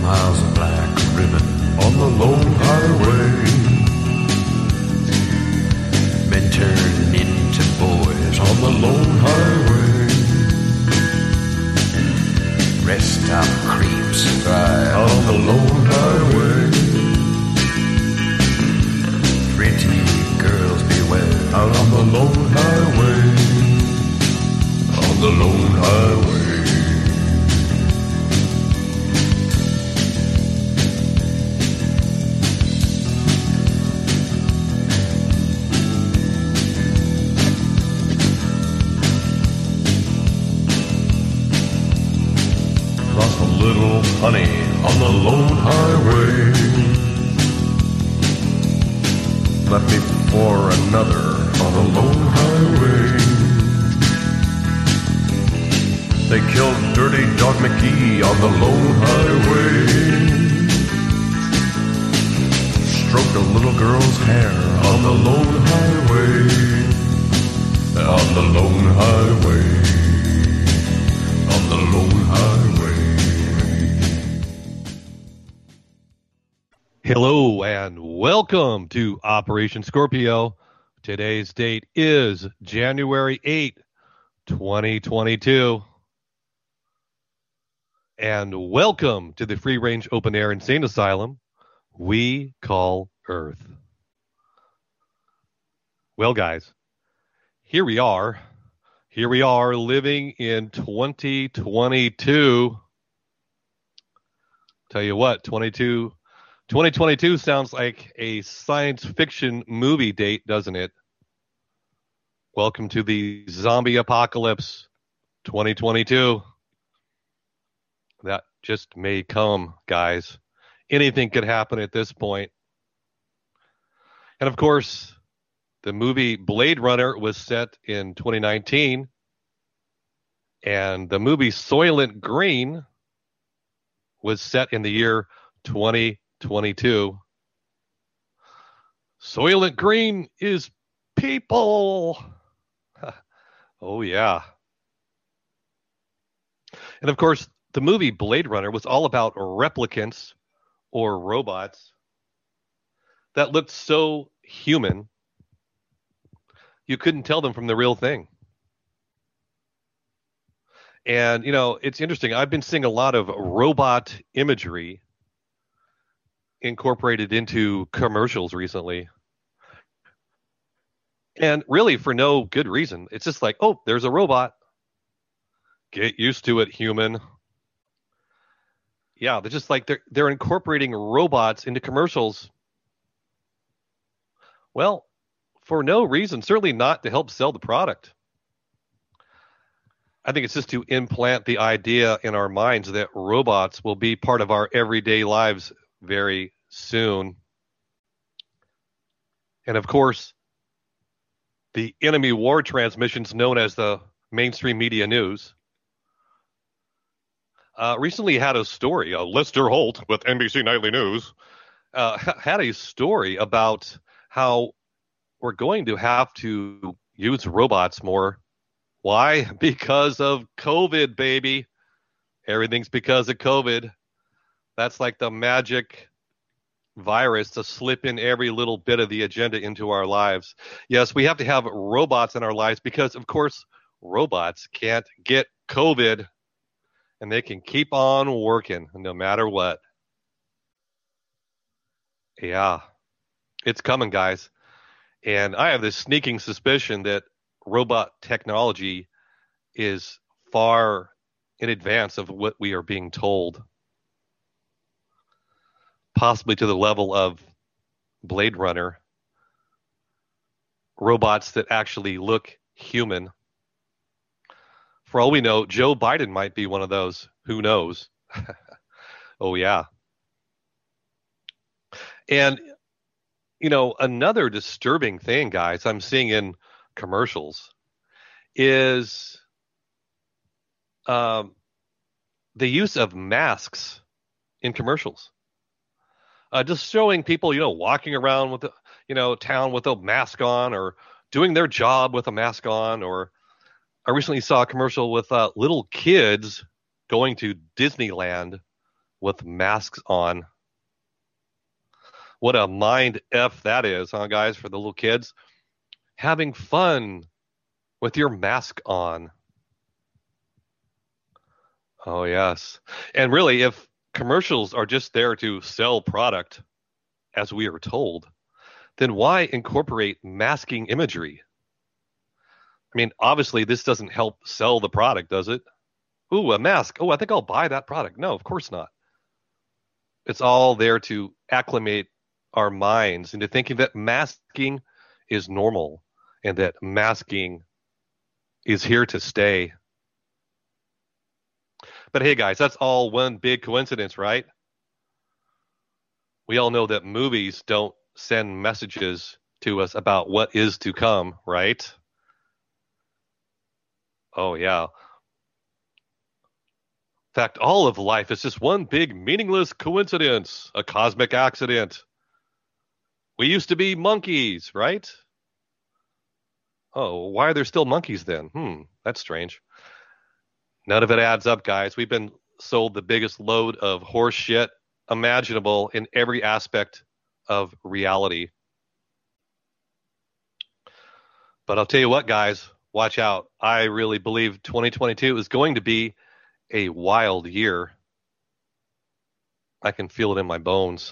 miles of black ribbon on the lone highway. Men turn into boys on the lone highway. Rest stop creeps drive on the lone highway. Pretty girls beware out on the lone highway. On the lone highway. Lost a little honey on the lone highway. Left me for another on the lone highway. They killed Dirty Dog McGee on the lone highway. Stroked a little girl's hair on the lone highway. On the lone highway. On the lone highway. Hello and welcome to Operation Scorpio. Today's date is January 8, 2022. And welcome to the Free Range Open Air Insane Asylum we call Earth. Well, guys, here we are living in 2022. Tell you what, 2022 sounds like a science fiction movie date, doesn't it? Welcome to the zombie apocalypse 2022. That just may come, guys. Anything could happen at this point. And of course, the movie Blade Runner was set in 2019. And the movie Soylent Green was set in the year 2022. Soylent Green is people. Oh, yeah. And of course, the movie Blade Runner was all about replicants or robots that looked so human, you couldn't tell them from the real thing. And, you know, it's interesting. I've been seeing a lot of robot imagery incorporated into commercials recently. And really for no good reason. It's just like, oh, there's a robot. Get used to it, human. Yeah, they're just like they're incorporating robots into commercials. Well, for no reason, certainly not to help sell the product. I think it's just to implant the idea in our minds that robots will be part of our everyday lives very soon. And of course, the enemy war transmissions known as the mainstream media news recently had a story. Lester Holt with NBC Nightly News had a story about how we're going to have to use robots more. Why? Because of COVID, baby. Everything's because of COVID. That's like the magic virus to slip in every little bit of the agenda into our lives. Yes, we have to have robots in our lives because, of course, robots can't get COVID. And they can keep on working no matter what. Yeah, it's coming, guys. And I have this sneaking suspicion that robot technology is far in advance of what we are being told. Possibly to the level of Blade Runner. Robots that actually look human. For all we know, Joe Biden might be one of those. Who knows? Oh, yeah. And, you know, another disturbing thing, guys, I'm seeing in commercials is the use of masks in commercials. Just showing people, you know, walking around with, town with a mask on or doing their job with a mask on, or I recently saw a commercial with little kids going to Disneyland with masks on. What a mind F that is, huh, guys, for the little kids? Having fun with your mask on. Oh, yes. And really, if commercials are just there to sell product, as we are told, then why incorporate masking imagery? I mean, obviously, this doesn't help sell the product, does it? Ooh, a mask. Oh, I think I'll buy that product. No, of course not. It's all there to acclimate our minds into thinking that masking is normal and that masking is here to stay. But hey, guys, that's all one big coincidence, right? We all know that movies don't send messages to us about what is to come, right? Oh, yeah. In fact, all of life is just one big meaningless coincidence, a cosmic accident. We used to be monkeys, right? Oh, why are there still monkeys then? That's strange. None of it adds up, guys. We've been sold the biggest load of horse shit imaginable in every aspect of reality. But I'll tell you what, guys, watch out. I really believe 2022 is going to be a wild year. I can feel it in my bones.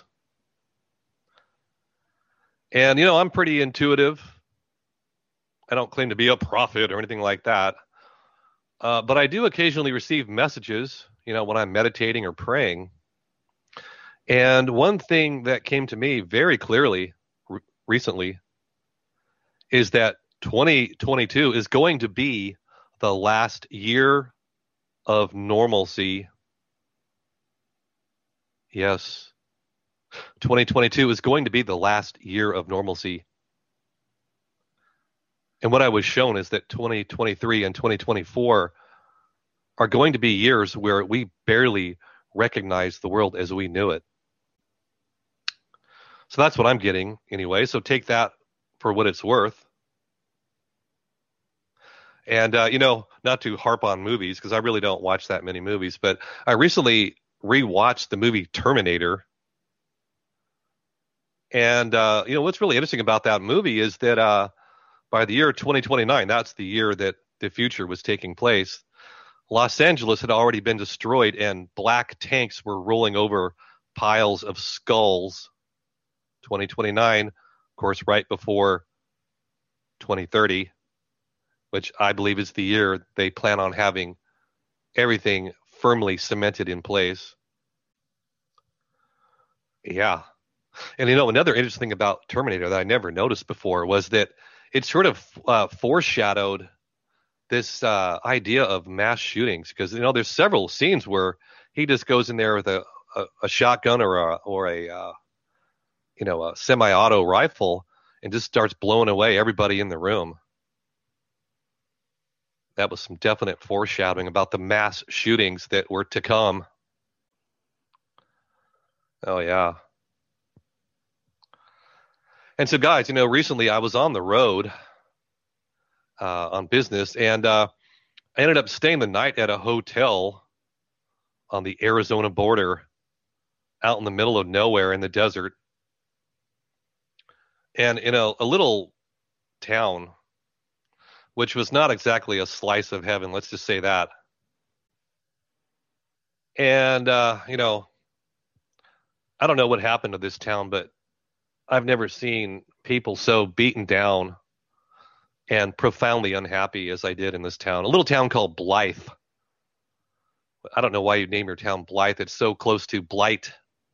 And, I'm pretty intuitive. I don't claim to be a prophet or anything like that. But I do occasionally receive messages, when I'm meditating or praying. And one thing that came to me very clearly recently is that 2022 is going to be the last year of normalcy. Yes. 2022 is going to be the last year of normalcy. And what I was shown is that 2023 and 2024 are going to be years where we barely recognize the world as we knew it. So that's what I'm getting anyway. So take that for what it's worth. And, not to harp on movies, because I really don't watch that many movies, but I recently rewatched the movie Terminator. And, what's really interesting about that movie is that by the year 2029, that's the year that the future was taking place, Los Angeles had already been destroyed and black tanks were rolling over piles of skulls. 2029, of course, right before 2030, which I believe is the year they plan on having everything firmly cemented in place. Yeah. And, another interesting thing about Terminator that I never noticed before was that it sort of foreshadowed this idea of mass shootings, because, there's several scenes where he just goes in there with a shotgun or a semi-auto rifle and just starts blowing away everybody in the room. That was some definite foreshadowing about the mass shootings that were to come. Oh, yeah. And so, guys, recently I was on the road on business, and I ended up staying the night at a hotel on the Arizona border out in the middle of nowhere in the desert. And in a little town, which was not exactly a slice of heaven, let's just say that. And, I don't know what happened to this town, but I've never seen people so beaten down and profoundly unhappy as I did in this town. A little town called Blythe. I don't know why you name your town Blythe. It's so close to blight,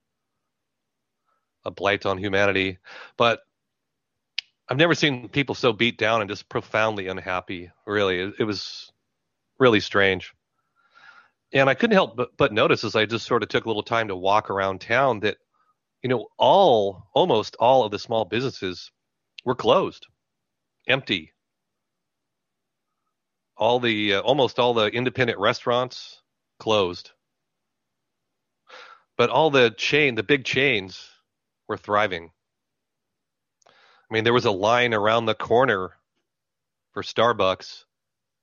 a blight on humanity. But I've never seen people so beat down and just profoundly unhappy. Really, it was really strange. And I couldn't help but notice as I just sort of took a little time to walk around town that, almost all of the small businesses were closed, empty. Almost all the independent restaurants closed. But all the big chains were thriving. I mean, there was a line around the corner for Starbucks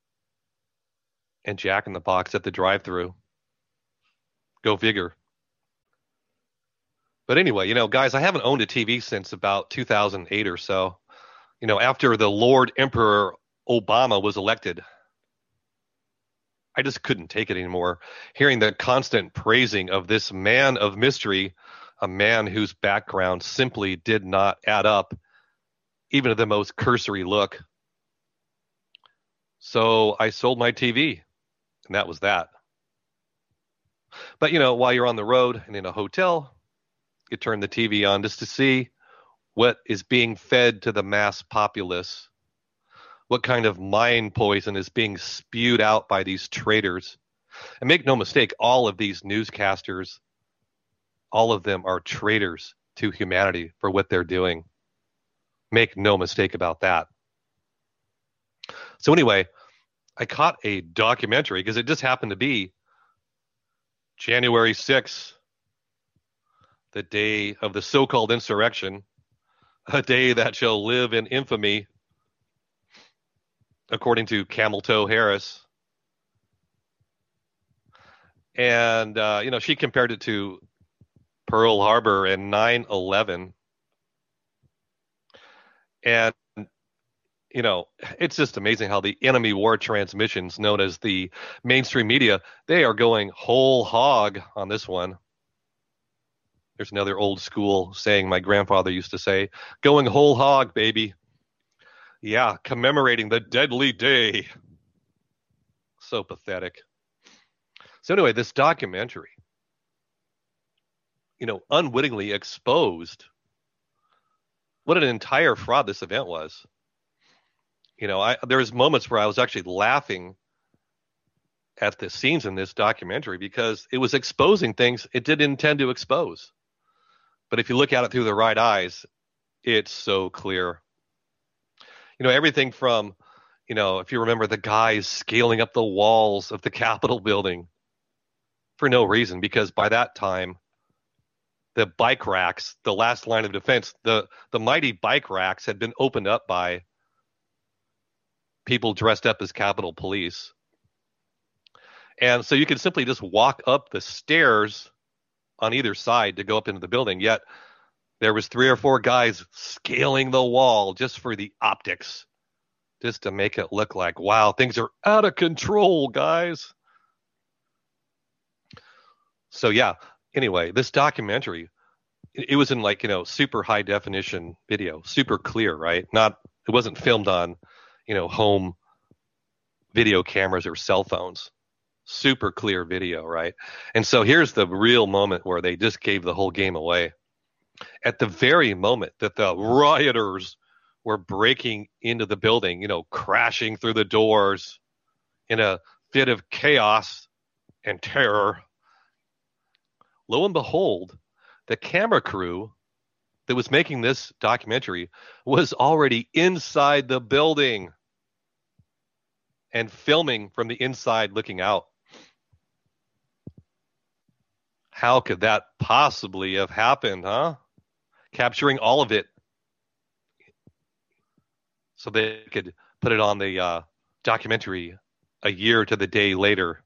and Jack in the Box at the drive-thru. Go figure. But anyway, guys, I haven't owned a TV since about 2008 or so. After the Lord Emperor Obama was elected, I just couldn't take it anymore. Hearing the constant praising of this man of mystery, a man whose background simply did not add up, even at the most cursory look. So I sold my TV, and that was that. But, while you're on the road and in a hotel, you turn the TV on just to see what is being fed to the mass populace. What kind of mind poison is being spewed out by these traitors? And make no mistake, all of these newscasters, all of them are traitors to humanity for what they're doing. Make no mistake about that. So anyway, I caught a documentary because it just happened to be January 6th, the day of the so-called insurrection, a day that shall live in infamy, according to Camel Toe Harris. And, she compared it to Pearl Harbor and 9/11. And, it's just amazing how the enemy war transmissions, known as the mainstream media, they are going whole hog on this one. There's another old school saying my grandfather used to say, going whole hog, baby. Yeah, commemorating the deadly day. So pathetic. So anyway, this documentary, unwittingly exposed what an entire fraud this event was. There was moments where I was actually laughing at the scenes in this documentary because it was exposing things it didn't intend to expose. But if you look at it through the right eyes, it's so clear. Everything from, if you remember the guys scaling up the walls of the Capitol building for no reason, because by that time, the bike racks, the last line of defense, the mighty bike racks had been opened up by people dressed up as Capitol Police. And so you could simply just walk up the stairs on either side to go up into the building. Yet there was 3 or 4 guys scaling the wall just for the optics, just to make it look like, wow, things are out of control, guys. So yeah, anyway, this documentary, it was in super high definition video, super clear, right? It wasn't filmed on, home video cameras or cell phones. Super clear video, right? And so here's the real moment where they just gave the whole game away. At the very moment that the rioters were breaking into the building, crashing through the doors in a fit of chaos and terror, lo and behold, the camera crew that was making this documentary was already inside the building and filming from the inside looking out. How could that possibly have happened, huh? Capturing all of it so they could put it on the documentary a year to the day later.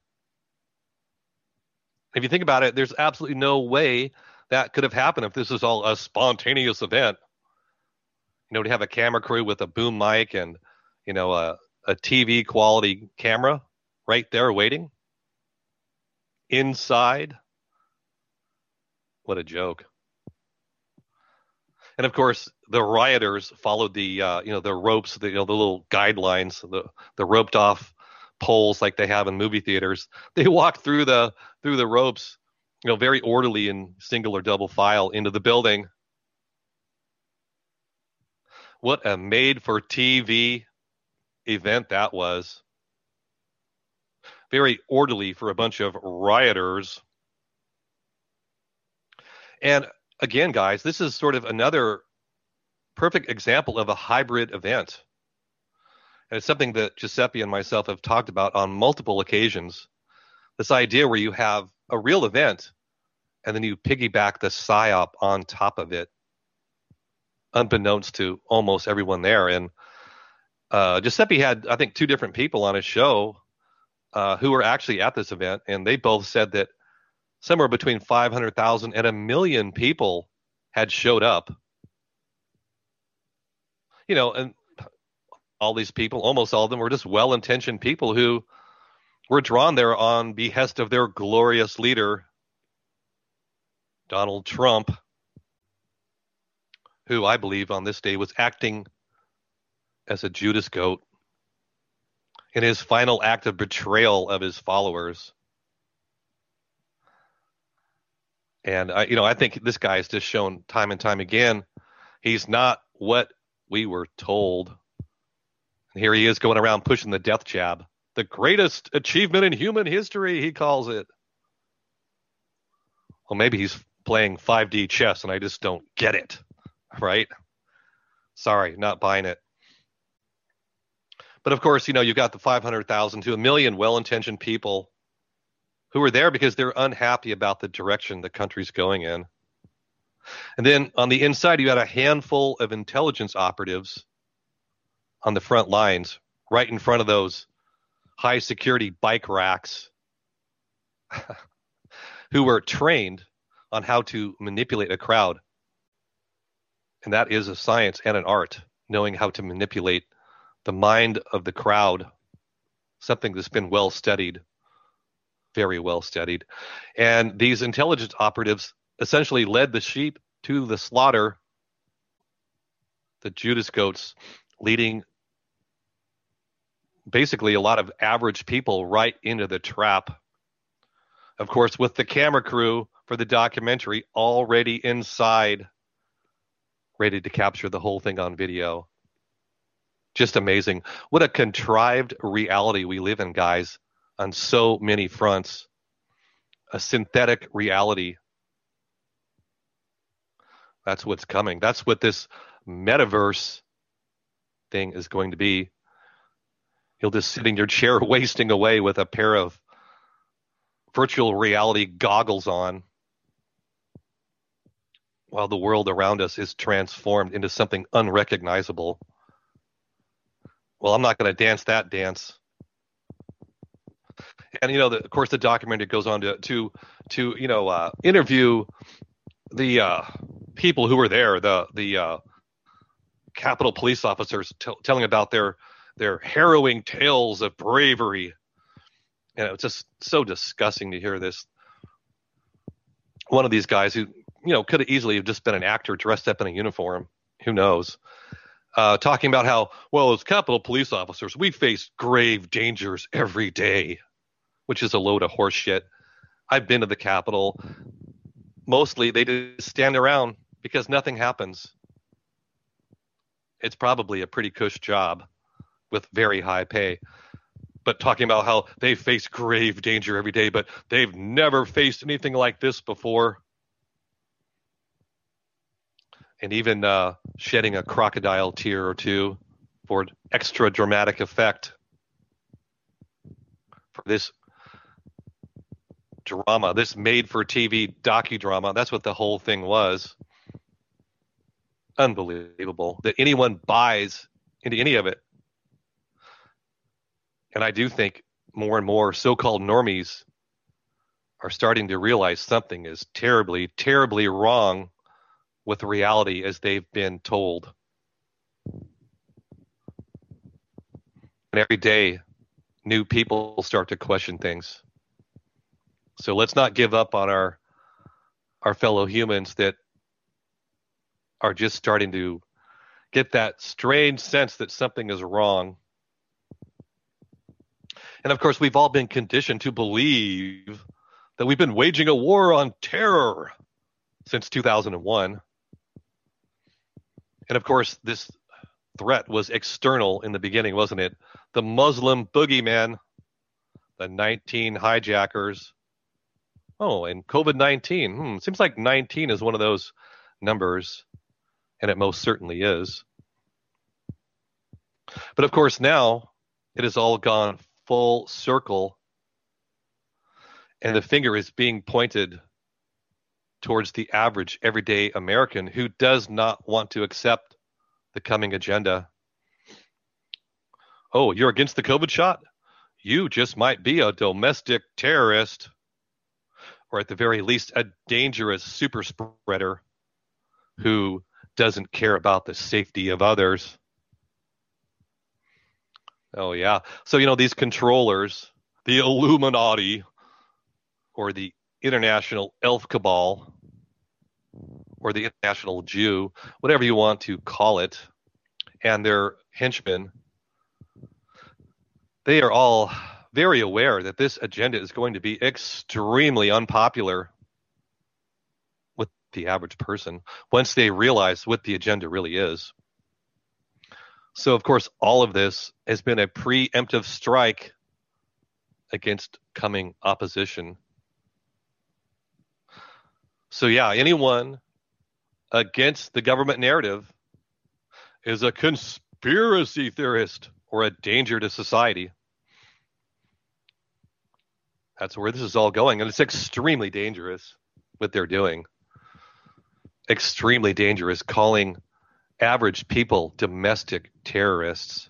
If you think about it, there's absolutely no way that could have happened if this was all a spontaneous event. To have a camera crew with a boom mic and, a TV quality camera right there waiting inside. What a joke. And of course, the rioters followed the ropes, the little guidelines, the roped off poles like they have in movie theaters. They walked through the ropes, very orderly in single or double file into the building. What a made for TV event that was. Very orderly for a bunch of rioters. And again, guys, this is sort of another perfect example of a hybrid event. And it's something that Giuseppe and myself have talked about on multiple occasions. This idea where you have a real event and then you piggyback the PSYOP on top of it, unbeknownst to almost everyone there. And Giuseppe had, I think, 2 different people on his show who were actually at this event, and they both said that somewhere between 500,000 and 1 million people had showed up, and all these people, almost all of them, were just well-intentioned people who were drawn there on behest of their glorious leader, Donald Trump, who I believe on this day was acting as a Judas goat in his final act of betrayal of his followers. And I think this guy has just shown time and time again, he's not what we were told. And here he is going around pushing the death jab, the greatest achievement in human history, he calls it. Well, maybe he's playing 5D chess and I just don't get it, right? Sorry, not buying it. But of course, you've got the 500,000 to a million well-intentioned people who are there because they're unhappy about the direction the country's going in. And then on the inside, you had a handful of intelligence operatives on the front lines, right in front of those high security bike racks, who were trained on how to manipulate a crowd. And that is a science and an art, knowing how to manipulate the mind of the crowd, something that's been well studied, very well studied. And these intelligence operatives essentially led the sheep to the slaughter, the Judas goats leading basically a lot of average people right into the trap. Of course, with the camera crew for the documentary already inside, ready to capture the whole thing on video. Just amazing. What a contrived reality we live in, guys, on so many fronts. A synthetic reality. That's what's coming. That's what this metaverse thing is going to be. You'll just sit in your chair wasting away with a pair of virtual reality goggles on while the world around us is transformed into something unrecognizable. Well, I'm not going to dance that dance. And of course, the documentary goes on to interview the people who were there, the Capitol police officers telling about their harrowing tales of bravery. And it's just so disgusting to hear this. One of these guys who could have easily have just been an actor dressed up in a uniform. Who knows? Talking about how, well, as Capitol police officers, we face grave dangers every day, which is a load of horse shit. I've been to the Capitol. Mostly they just stand around because nothing happens. It's probably a pretty cush job with very high pay. But talking about how they face grave danger every day, but they've never faced anything like this before. And even shedding a crocodile tear or two for extra dramatic effect for this drama, this made-for-TV docudrama. That's what the whole thing was. Unbelievable that anyone buys into any of it. And I do think more and more so-called normies are starting to realize something is terribly, terribly wrong with reality as they've been told. And every day, new people start to question things. So let's not give up on our fellow humans that are just starting to get that strange sense that something is wrong. And of course, we've all been conditioned to believe that we've been waging a war on terror since 2001. And of course, this threat was external in the beginning, wasn't it? The Muslim boogeyman, the 19 hijackers. Oh, and COVID-19. Seems like 19 is one of those numbers, and it most certainly is. But of course, now it has all gone full circle, and the finger is being pointed towards the average everyday American who does not want to accept the coming agenda. Oh, you're against the COVID shot? You just might be a domestic terrorist, or at the very least, a dangerous super spreader. who doesn't care about the safety of others. Oh, yeah. So, these controllers, the Illuminati, or the International Elf Cabal, or the International Jew, whatever you want to call it, and their henchmen, they are all very aware that this agenda is going to be extremely unpopular with the average person once they realize what the agenda really is. So, of course, all of this has been a preemptive strike against coming opposition. So, yeah, anyone against the government narrative is a conspiracy theorist or a danger to society. That's where this is all going. And it's extremely dangerous what they're doing. Extremely dangerous, calling average people domestic terrorists.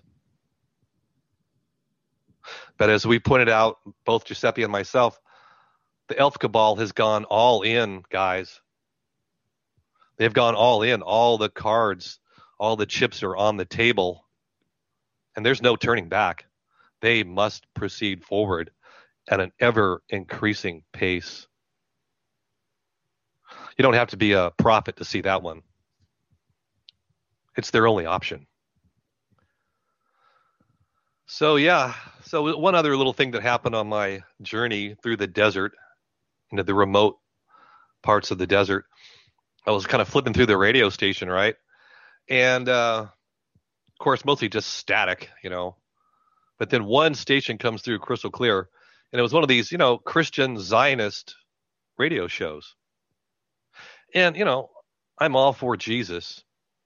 But as we pointed out, both Giuseppe and myself, the Elf Cabal has gone all in, guys. They've gone all in. All the cards, all the chips are on the table. And there's no turning back. They must proceed forward at an ever-increasing pace. You don't have to be a prophet to see that one. It's their only option. So, yeah. So one other little thing that happened on my journey through the desert, into the remote parts of the desert, I was kind of flipping through the radio station, right? And, of course, mostly just static, But then one station comes through crystal clear, and it was one of these, Christian Zionist radio shows. And, I'm all for Jesus.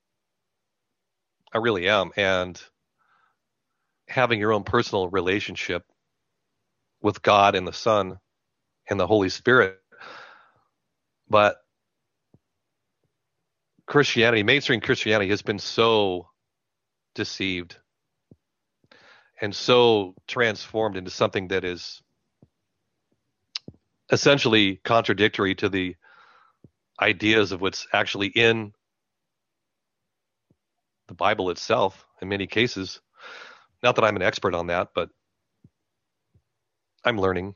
I really am. And having your own personal relationship with God and the Son and the Holy Spirit. But Christianity, mainstream Christianity, has been so deceived and so transformed into something that is essentially contradictory to the ideas of what's actually in the Bible itself in many cases. Not that I'm an expert on that, but I'm learning.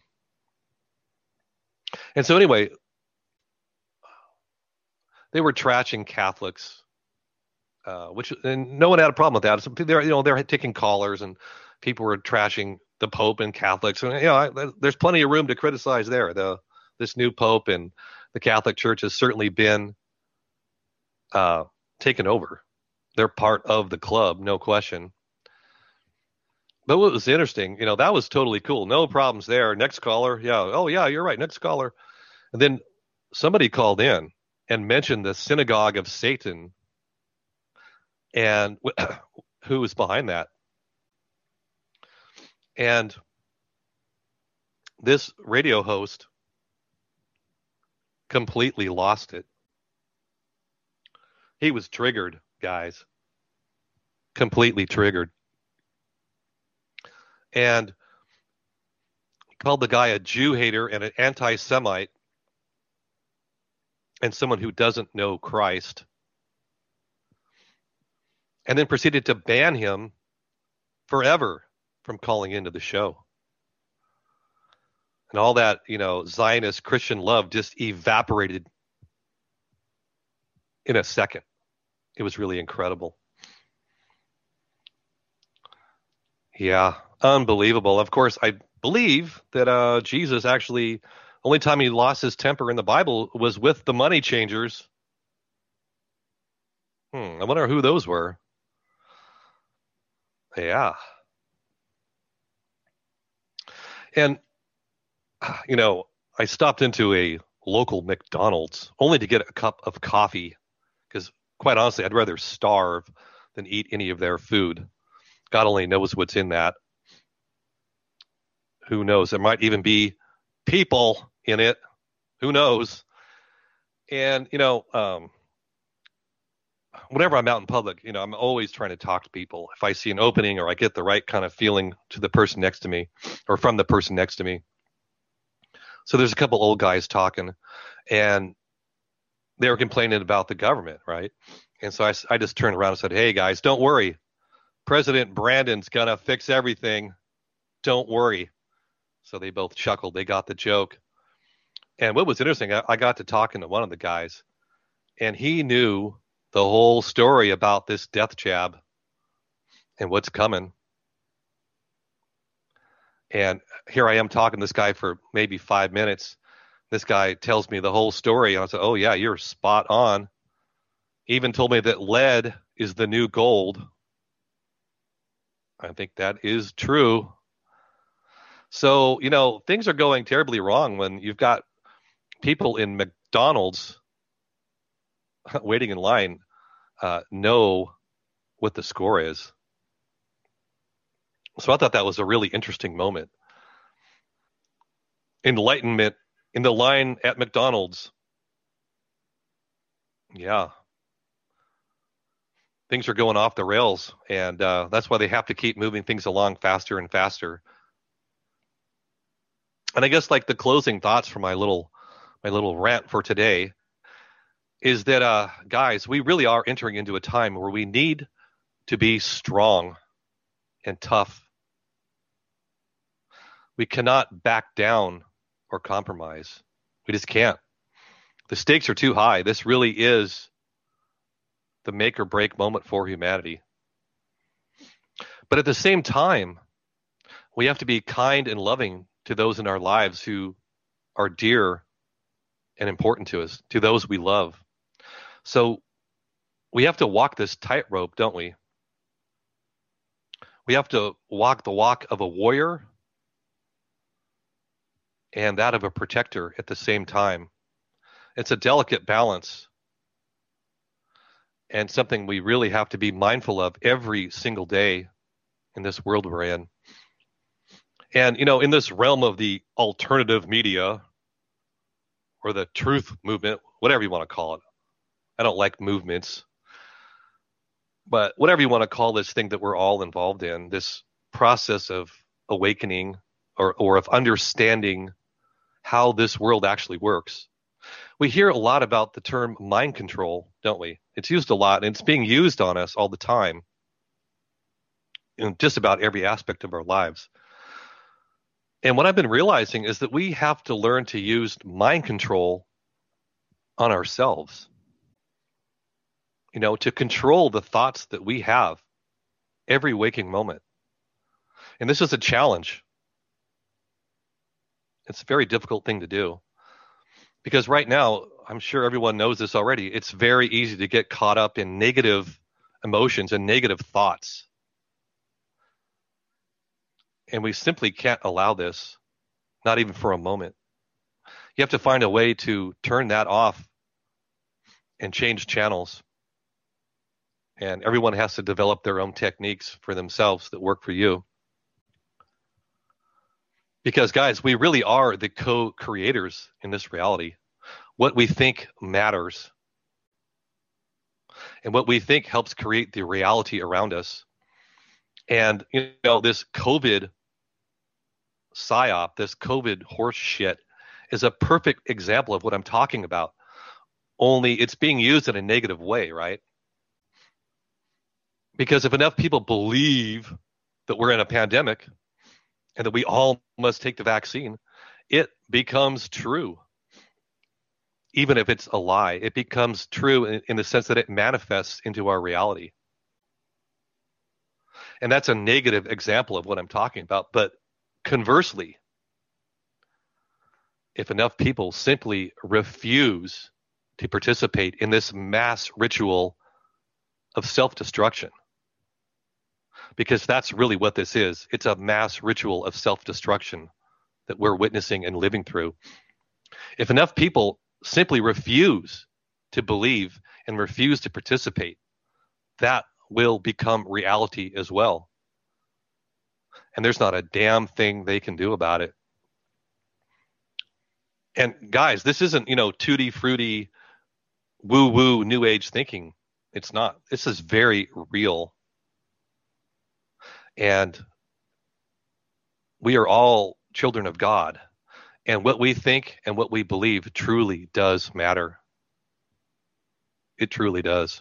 And so anyway, they were trashing Catholics, and no one had a problem with that. So they're taking callers, and people were trashing the Pope and Catholics. And there's plenty of room to criticize there. This new Pope and the Catholic Church has certainly been taken over. They're part of the club, no question. But what was interesting, that was totally cool. No problems there. Next caller. Yeah. Oh, yeah, you're right. Next caller. And then somebody called in and mentioned the Synagogue of Satan and who was behind that. And this radio host completely lost it. He was triggered, guys. Completely triggered. And called the guy a Jew hater and an anti-Semite and someone who doesn't know Christ. And then proceeded to ban him forever from calling into the show. And all that, Zionist Christian love just evaporated in a second. It was really incredible. Yeah, unbelievable. Of course, I believe that Jesus actually, only time he lost his temper in the Bible was with the money changers. I wonder who those were. Yeah. And, I stopped into a local McDonald's only to get a cup of coffee because, quite honestly, I'd rather starve than eat any of their food. God only knows what's in that. Who knows? There might even be people in it. Who knows? And, whenever I'm out in public, I'm always trying to talk to people. If I see an opening or I get the right kind of feeling to the person next to me or from the person next to me. So there's a couple old guys talking, and they were complaining about the government, right? And so I just turned around and said, hey, guys, don't worry. President Brandon's going to fix everything. Don't worry. So they both chuckled. They got the joke. And what was interesting, I got to talking to one of the guys, and he knew the whole story about this death jab and what's coming. And here I am talking to this guy for maybe 5 minutes. This guy tells me the whole story. And I said, oh, yeah, you're spot on. Even told me that lead is the new gold. I think that is true. So, things are going terribly wrong when you've got people in McDonald's waiting in line know what the score is. So I thought that was a really interesting moment. Enlightenment in the line at McDonald's. Yeah. Things are going off the rails, and that's why they have to keep moving things along faster and faster. And I guess like the closing thoughts for my little rant for today is that, guys, we really are entering into a time where we need to be strong and tough. We cannot back down or compromise. We just can't. The stakes are too high. This really is the make or break moment for humanity. But at the same time, we have to be kind and loving to those in our lives who are dear and important to us, to those we love. So we have to walk this tightrope, don't we? We have to walk the walk of a warrior and that of a protector at the same time. It's a delicate balance and something we really have to be mindful of every single day in this world we're in. And, in this realm of the alternative media or the truth movement, whatever you want to call it, I don't like movements, but whatever you want to call this thing that we're all involved in, this process of awakening or of understanding how this world actually works. We hear a lot about the term mind control, don't we? It's used a lot, and it's being used on us all the time in just about every aspect of our lives. And what I've been realizing is that we have to learn to use mind control on ourselves, to control the thoughts that we have every waking moment. And this is a challenge. It's a very difficult thing to do. Because right now, I'm sure everyone knows this already, it's very easy to get caught up in negative emotions and negative thoughts. And we simply can't allow this, not even for a moment. You have to find a way to turn that off and change channels. And everyone has to develop their own techniques for themselves that work for you. Because, guys, we really are the co-creators in this reality. What we think matters. And what we think helps create the reality around us. And, this COVID psyop, this COVID horse shit is a perfect example of what I'm talking about. Only it's being used in a negative way, right? Because if enough people believe that we're in a pandemic and that we all must take the vaccine, it becomes true. Even if it's a lie, it becomes true in the sense that it manifests into our reality. And that's a negative example of what I'm talking about. But conversely, if enough people simply refuse to participate in this mass ritual of self-destruction, because that's really what this is. It's a mass ritual of self-destruction that we're witnessing and living through. If enough people simply refuse to believe and refuse to participate, that will become reality as well. And there's not a damn thing they can do about it. And guys, this isn't, tutti frutti, woo-woo, new age thinking. It's not. This is very real. And we are all children of God. And what we think and what we believe truly does matter. It truly does.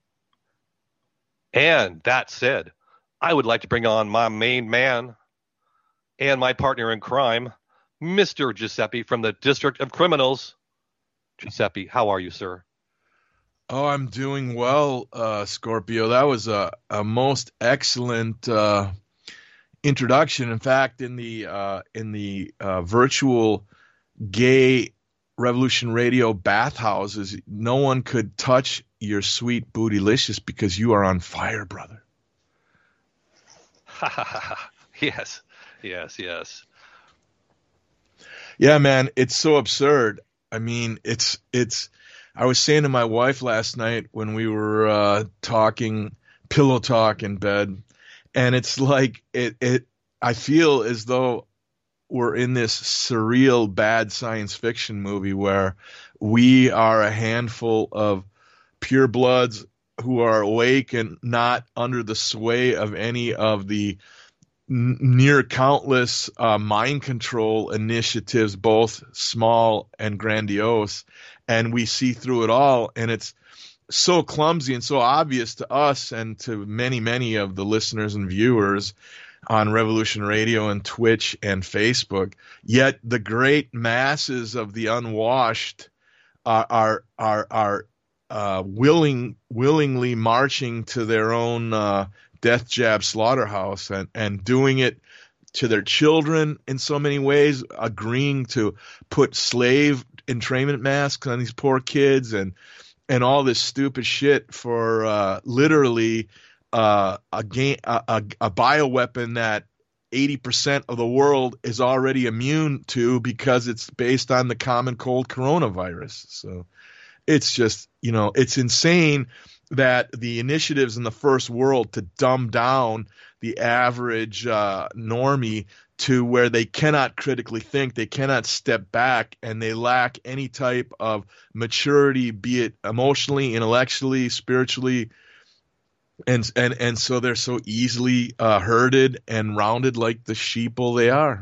And that said, I would like to bring on my main man and my partner in crime, Mr. Giuseppe from the District of Criminals. Giuseppe, how are you, sir? Oh, I'm doing well, Scorpio. That was a most excellent introduction. In fact, in the virtual gay Revolution Radio bathhouses, no one could touch your sweet bootylicious because you are on fire, brother. Yes, yes, yes. Yeah, man, it's so absurd. I mean, it's. I was saying to my wife last night when we were talking pillow talk in bed, and it's like it. I feel as though we're in this surreal bad science fiction movie where we are a handful of purebloods who are awake and not under the sway of any of the near countless mind control initiatives, both small and grandiose, and we see through it all, and it's so clumsy and so obvious to us and to many, many of the listeners and viewers on Revolution Radio and Twitch and Facebook. Yet the great masses of the unwashed are willingly marching to their own death jab slaughterhouse and doing it to their children in so many ways, agreeing to put slave entrainment masks on these poor kids and all this stupid shit for literally a bioweapon that 80% of the world is already immune to because it's based on the common cold coronavirus. So it's just, it's insane that the initiatives in the first world to dumb down the average normie to where they cannot critically think, they cannot step back, and they lack any type of maturity, be it emotionally, intellectually, spiritually, and so they're so easily herded and rounded like the sheeple they are.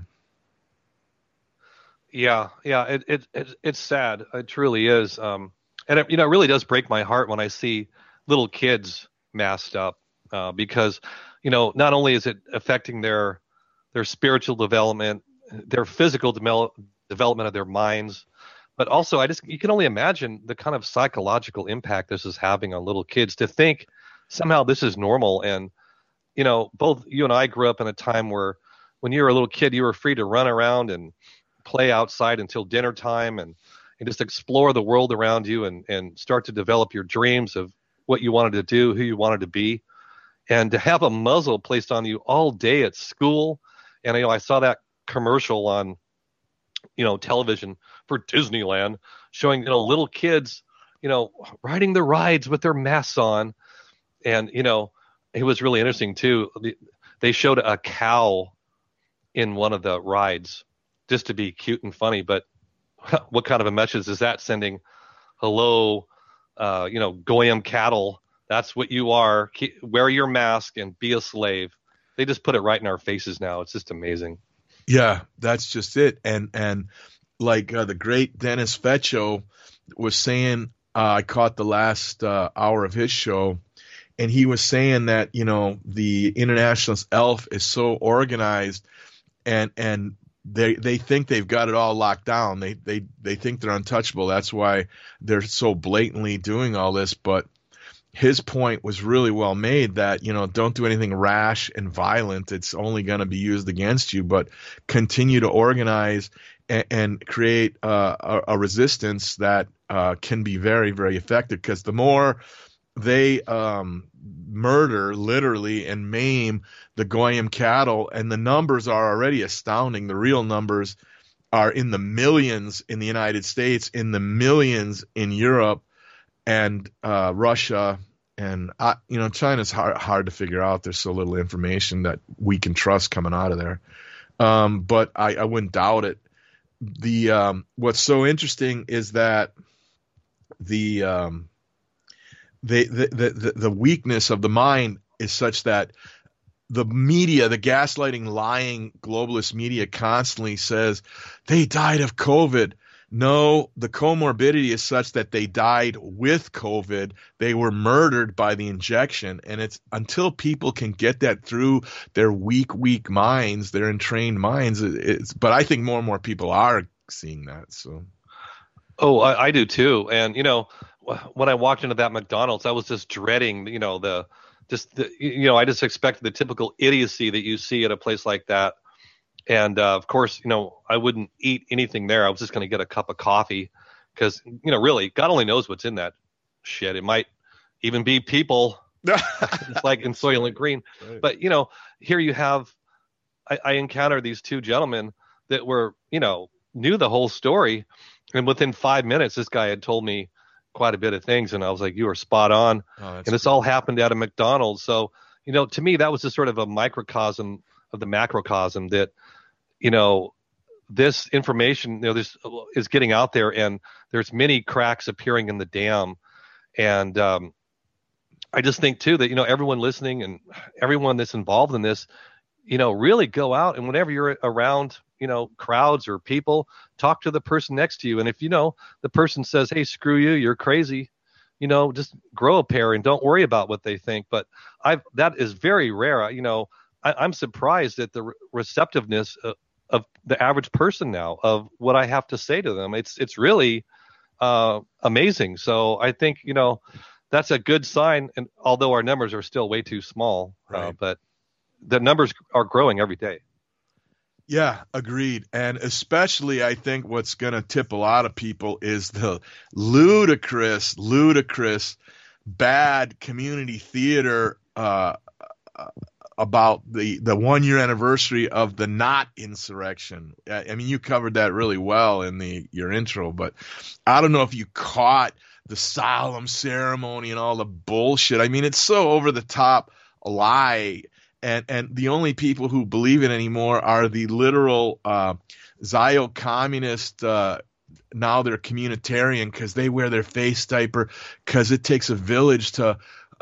Yeah, it's sad. It truly is. And it really does break my heart when I see little kids masked up because not only is it affecting their spiritual development, their physical development of their minds, but also you can only imagine the kind of psychological impact this is having on little kids to think somehow this is normal. And both you and I grew up in a time where when you were a little kid you were free to run around and play outside until dinner time and just explore the world around you and start to develop your dreams of what you wanted to do, who you wanted to be. And to have a muzzle placed on you all day at school. And I saw that commercial on television for Disneyland showing little kids riding the rides with their masks on. And it was really interesting too. They showed a cow in one of the rides just to be cute and funny, but what kind of a message is that sending? Hello, Goyim cattle, that's what you are. Wear your mask and be a slave. They just put it right in our faces now. It's just amazing. Yeah, that's just it. And like the great Dennis Fetcho was saying, I caught the last hour of his show, and he was saying that, the Internationalist ELF is so organized and they think they've got it all locked down. They think they're untouchable. That's why they're so blatantly doing all this. But his point was really well made that, don't do anything rash and violent. It's only going to be used against you, but continue to organize and create a resistance that can be very, very effective, because the more they murder literally and maim the Goyim cattle, and the numbers are already astounding. The real numbers are in the millions in the United States, in the millions in Europe and Russia. And, China's hard to figure out. There's so little information that we can trust coming out of there. But I wouldn't doubt it. What's so interesting is that the weakness of the mind is such that the media, the gaslighting, lying globalist media constantly says they died of COVID. No, the comorbidity is such that they died with COVID. They were murdered by the injection. And it's until people can get that through their weak minds, their entrained minds. But I think more and more people are seeing that. So. Oh, I do too. And, when I walked into that McDonald's, I was just dreading, I just expected the typical idiocy that you see at a place like that. And, of course, I wouldn't eat anything there. I was just going to get a cup of coffee because, really, God only knows what's in that shit. It might even be people just like in Soylent Green. Right. But, here you have, I encountered these two gentlemen that were, knew the whole story. And within 5 minutes, this guy had told me quite a bit of things. And I was like, you are spot on. And this all happened at a McDonald's. So, to me, that was just sort of a microcosm of the macrocosm that, this information, this is getting out there, and there's many cracks appearing in the dam. And I just think too that, everyone listening and everyone that's involved in this, really go out, and whenever you're around, crowds or people, talk to the person next to you. And if, the person says, hey, screw you, you're crazy, just grow a pair and don't worry about what they think. But that is very rare. I'm surprised at the receptiveness of the average person now of what I have to say to them. It's really amazing. So I think, that's a good sign. And although our numbers are still way too small, right. But the numbers are growing every day. Yeah, agreed. And especially I think what's going to tip a lot of people is the ludicrous bad community theater about the 1 year anniversary of the not insurrection. I mean, you covered that really well in your intro, but I don't know if you caught the solemn ceremony and all the bullshit. I mean, it's so over the top lie. And the only people who believe it anymore are the literal Zio-communist, now they're communitarian because they wear their face diaper because it takes a village to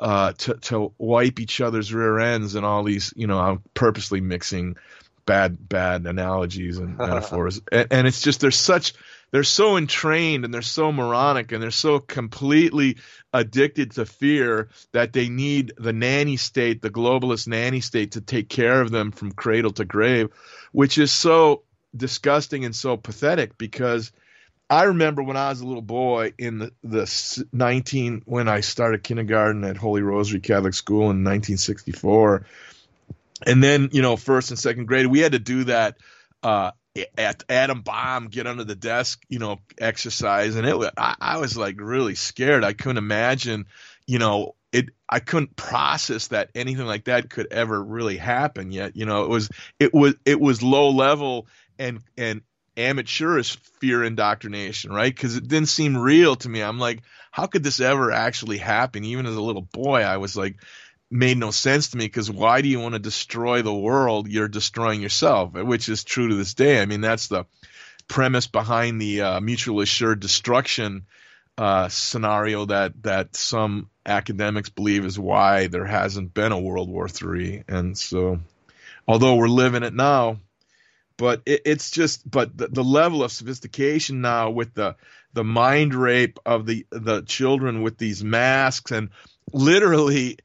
wipe each other's rear ends and all these, I'm purposely mixing bad analogies and metaphors. And it's just they're so entrained and they're so moronic and they're so completely addicted to fear that they need the nanny state, the globalist nanny state, to take care of them from cradle to grave, which is so disgusting and so pathetic. Because I remember when I was a little boy in when I started kindergarten at Holy Rosary Catholic School in 1964, and then, first and second grade, we had to do that at atom bomb, get under the desk, exercise. And I was like really scared. I couldn't imagine, I couldn't process that anything like that could ever really happen yet. It was low level and amateurish fear indoctrination, right? Because it didn't seem real to me. I'm like, how could this ever actually happen? Even as a little boy, I was like, made no sense to me, because why do you want to destroy the world? You're destroying yourself, which is true to this day. I mean, that's the premise behind the mutually assured destruction scenario that some academics believe is why there hasn't been a World War III. And so, although we're living it now, but it's just, but the level of sophistication now with the mind rape of the children with these masks, and literally,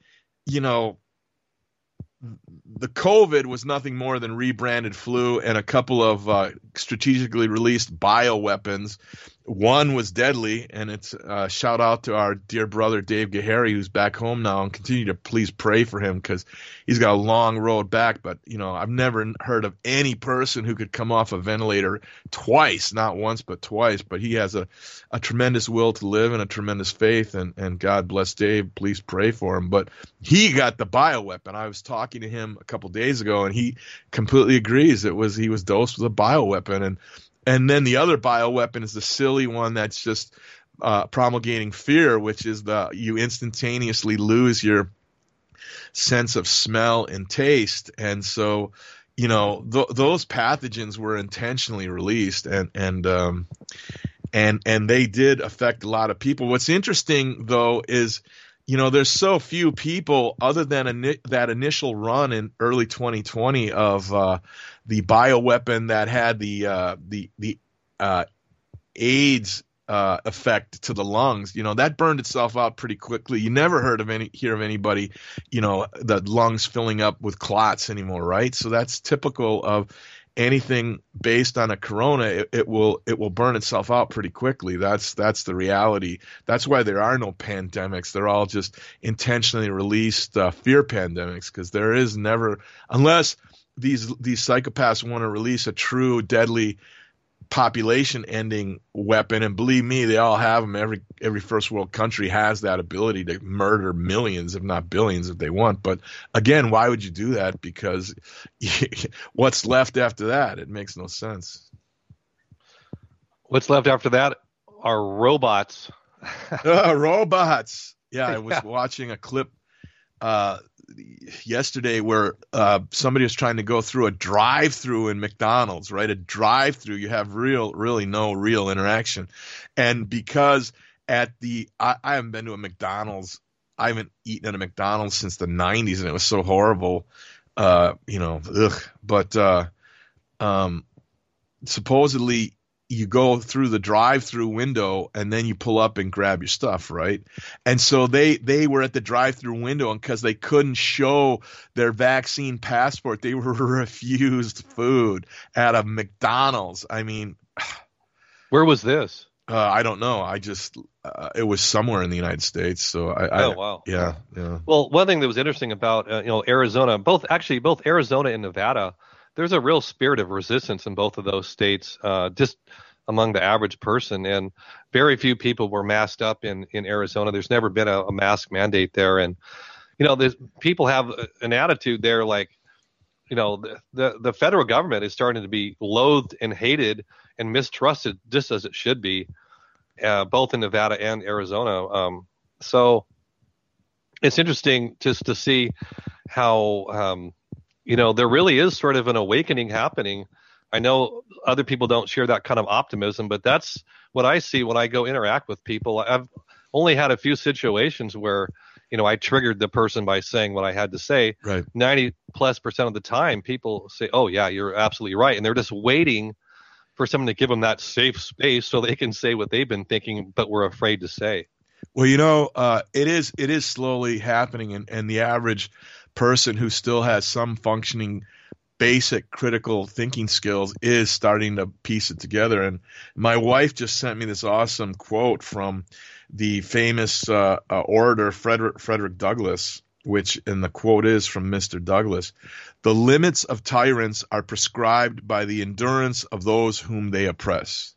the COVID was nothing more than rebranded flu and a couple of strategically released bioweapons. One was deadly, and it's shout out to our dear brother Dave Gahary, who's back home now, and continue to please pray for him because he's got a long road back. But, I've never heard of any person who could come off a ventilator twice, not once, but twice. But he has a tremendous will to live and a tremendous faith, and God bless Dave. Please pray for him. But he got the bioweapon. I was talking to him a couple days ago, and he completely agrees. He was dosed with a bioweapon. And then the other bioweapon is the silly one that's just promulgating fear, which is you instantaneously lose your sense of smell and taste. And so, those pathogens were intentionally released, and they did affect a lot of people. What's interesting, though, is there's so few people other than that initial run in early 2020 of the bioweapon that had the AIDS effect to the lungs, that burned itself out pretty quickly. You never hear of anybody, the lungs filling up with clots anymore, right? So that's typical of anything based on a corona. It will burn itself out pretty quickly. That's the reality. That's why there are no pandemics. They're all just intentionally released fear pandemics, because there is never, unless these psychopaths want to release a true deadly population ending weapon, and believe me, they all have them. Every first world country has that ability to murder millions, if not billions, if they want. But again, why would you do that? Because what's left after that? It makes no sense. What's left after that are robots. Robots. Yeah, I was watching a clip yesterday where somebody was trying to go through a drive-through in McDonald's, right? A drive-through, you have really no real interaction. And because I haven't been to a McDonald's, I haven't eaten at a McDonald's since the 90s, and it was so horrible, ugh. But supposedly you go through the drive-through window and then you pull up and grab your stuff, right? And so they were at the drive-through window, and because they couldn't show their vaccine passport, they were refused food at a McDonald's. I mean, where was this? I don't know. I just it was somewhere in the United States. So oh wow, yeah. Well, one thing that was interesting about Arizona, both Arizona and Nevada, there's a real spirit of resistance in both of those states, just among the average person. And very few people were masked up in Arizona. There's never been a mask mandate there. And, people have an attitude there like, the federal government is starting to be loathed and hated and mistrusted, just as it should be, both in Nevada and Arizona. So it's interesting just to see how, there really is sort of an awakening happening. I know other people don't share that kind of optimism, but that's what I see when I go interact with people. I've only had a few situations where, I triggered the person by saying what I had to say. Right. 90+% of the time, people say, "Oh yeah, you're absolutely right," and they're just waiting for someone to give them that safe space so they can say what they've been thinking, but were afraid to say. Well, it is slowly happening, and the average person who still has some functioning basic critical thinking skills is starting to piece it together. And my wife just sent me this awesome quote from the famous orator Frederick Douglass, and the quote is from Mr. Douglass: "The limits of tyrants are prescribed by the endurance of those whom they oppress."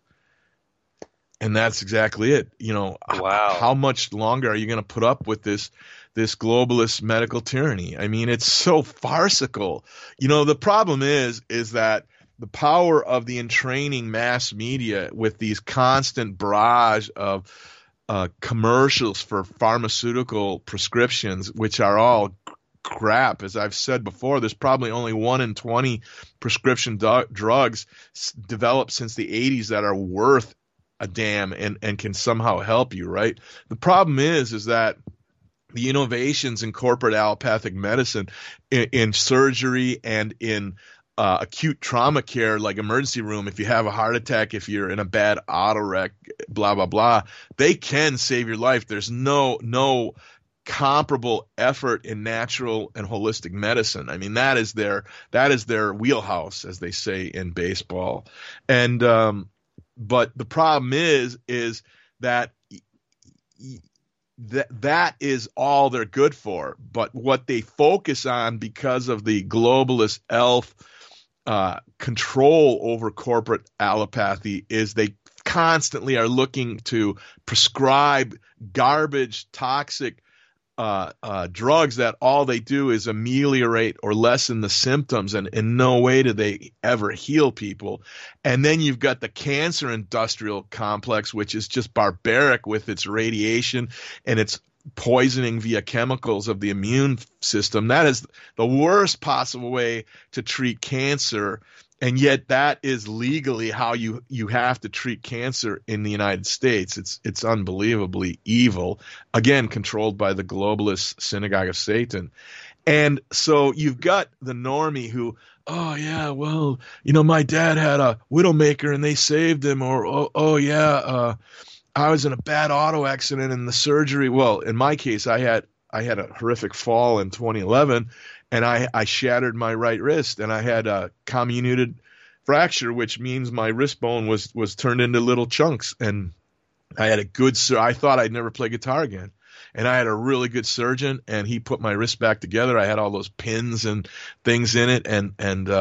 And that's exactly it. Wow. How much longer are you going to put up with this globalist medical tyranny? I mean, it's so farcical. The problem is that the power of the entraining mass media with these constant barrage of commercials for pharmaceutical prescriptions, which are all crap. As I've said before, there's probably only 1 in 20 prescription drugs developed since the 80s that are worth a damn and can somehow help you, right? The problem is that the innovations in corporate allopathic medicine, in surgery and in acute trauma care, like emergency room, if you have a heart attack, if you're in a bad auto wreck, blah, blah, blah, they can save your life. There's no comparable effort in natural and holistic medicine. I mean, that is their wheelhouse, as they say in baseball. And but the problem is that that is all they're good for. But what they focus on, because of the globalist elf control over corporate allopathy, is they constantly are looking to prescribe garbage, toxic drugs that all they do is ameliorate or lessen the symptoms, and in no way do they ever heal people. And then you've got the cancer industrial complex, which is just barbaric with its radiation and its poisoning via chemicals of the immune system. That is the worst possible way to treat cancer. And yet that is legally how you have to treat cancer in the United States. It's unbelievably evil, again, controlled by the globalist synagogue of Satan. And so you've got the normie who oh yeah, well, my dad had a widowmaker and they saved him, or oh yeah, I was in a bad auto accident and the surgery. Well, in my case, I had a horrific fall in 2011, and I shattered my right wrist, and I had a comminuted fracture, which means my wrist bone was turned into little chunks, and I had I thought I'd never play guitar again. And I had a really good surgeon, and he put my wrist back together. I had all those pins and things in it, and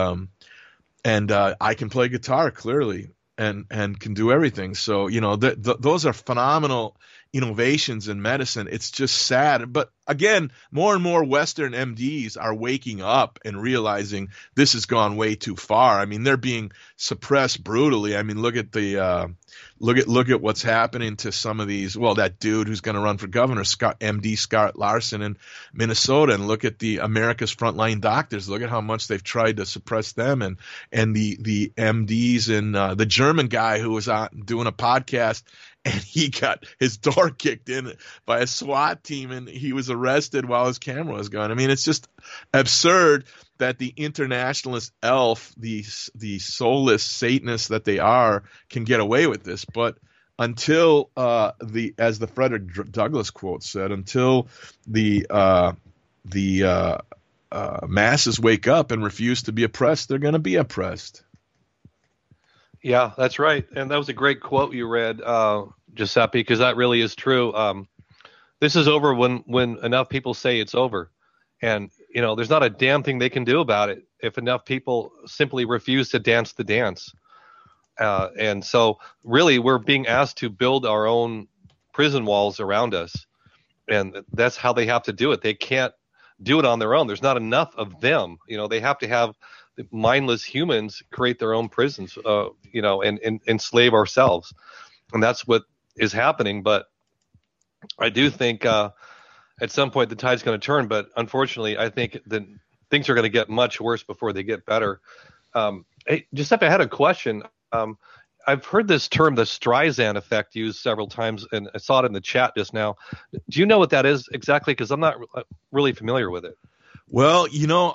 I can play guitar clearly, and can do everything. So those are phenomenal innovations in medicine. It's just sad, but again, more and more Western MDs are waking up and realizing this has gone way too far. I mean, they're being suppressed brutally. I mean, look at what's happening to some of these. Well, that dude who's going to run for governor, MD Scott Larson in Minnesota, and look at the America's Frontline Doctors. Look at how much they've tried to suppress them, and the MDs, and the German guy who was doing a podcast, and he got his door kicked in by a SWAT team, and he was arrested while his camera was going. I mean, it's just absurd that the internationalist elf, the soulless Satanists that they are, can get away with this. But until as the Frederick Douglass quote said, until the masses wake up and refuse to be oppressed, they're going to be oppressed. Yeah, that's right. And that was a great quote you read, Giuseppe, because that really is true. This is over when enough people say it's over. And, there's not a damn thing they can do about it if enough people simply refuse to dance the dance. And so really we're being asked to build our own prison walls around us. And that's how they have to do it. They can't do it on their own. There's not enough of them. They have to have mindless humans create their own prisons, and enslave ourselves. And that's what is happening. But I do think at some point the tide's going to turn. But unfortunately, I think that things are going to get much worse before they get better. Hey, Giuseppe, I had a question. I've heard this term, the Streisand effect, used several times, and I saw it in the chat just now. Do you know what that is exactly? Because I'm not really familiar with it. Well,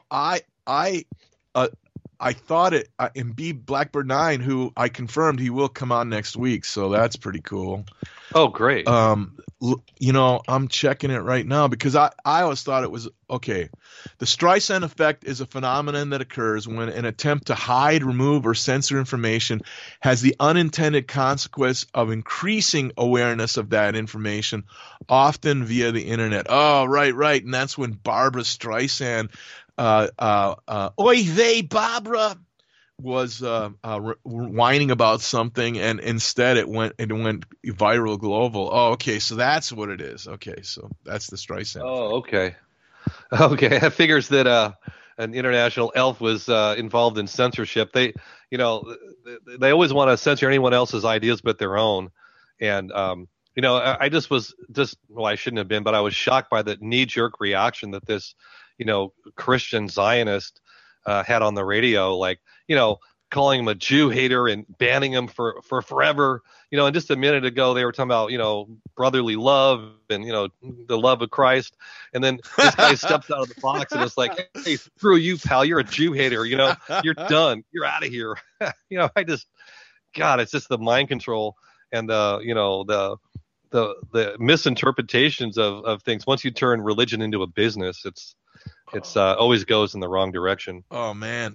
I thought it in B Blackbird 9, who I confirmed he will come on next week, so that's pretty cool. Oh, great. I'm checking it right now because I always thought it was okay. The Streisand effect is a phenomenon that occurs when an attempt to hide, remove, or censor information has the unintended consequence of increasing awareness of that information, often via the internet. Oh, right. And that's when Barbra Streisand, oy vey, Barbara, was whining about something, and instead it went viral global. Oh, okay, so that's what it is. Okay, so that's the Streisand. Oh, okay. That figures that an international elf was involved in censorship. They always want to censor anyone else's ideas but their own. And I I shouldn't have been, but I was shocked by the knee-jerk reaction that this Christian Zionist had on the radio, like, calling him a Jew hater and banning him for forever. And just a minute ago they were talking about, brotherly love and, the love of Christ. And then this guy steps out of the box and it's like, hey, screw you, pal. You're a Jew hater. You're done. You're out of here. It's just the mind control and the misinterpretations of things. Once you turn religion into a business, it's always goes in the wrong direction. Oh man.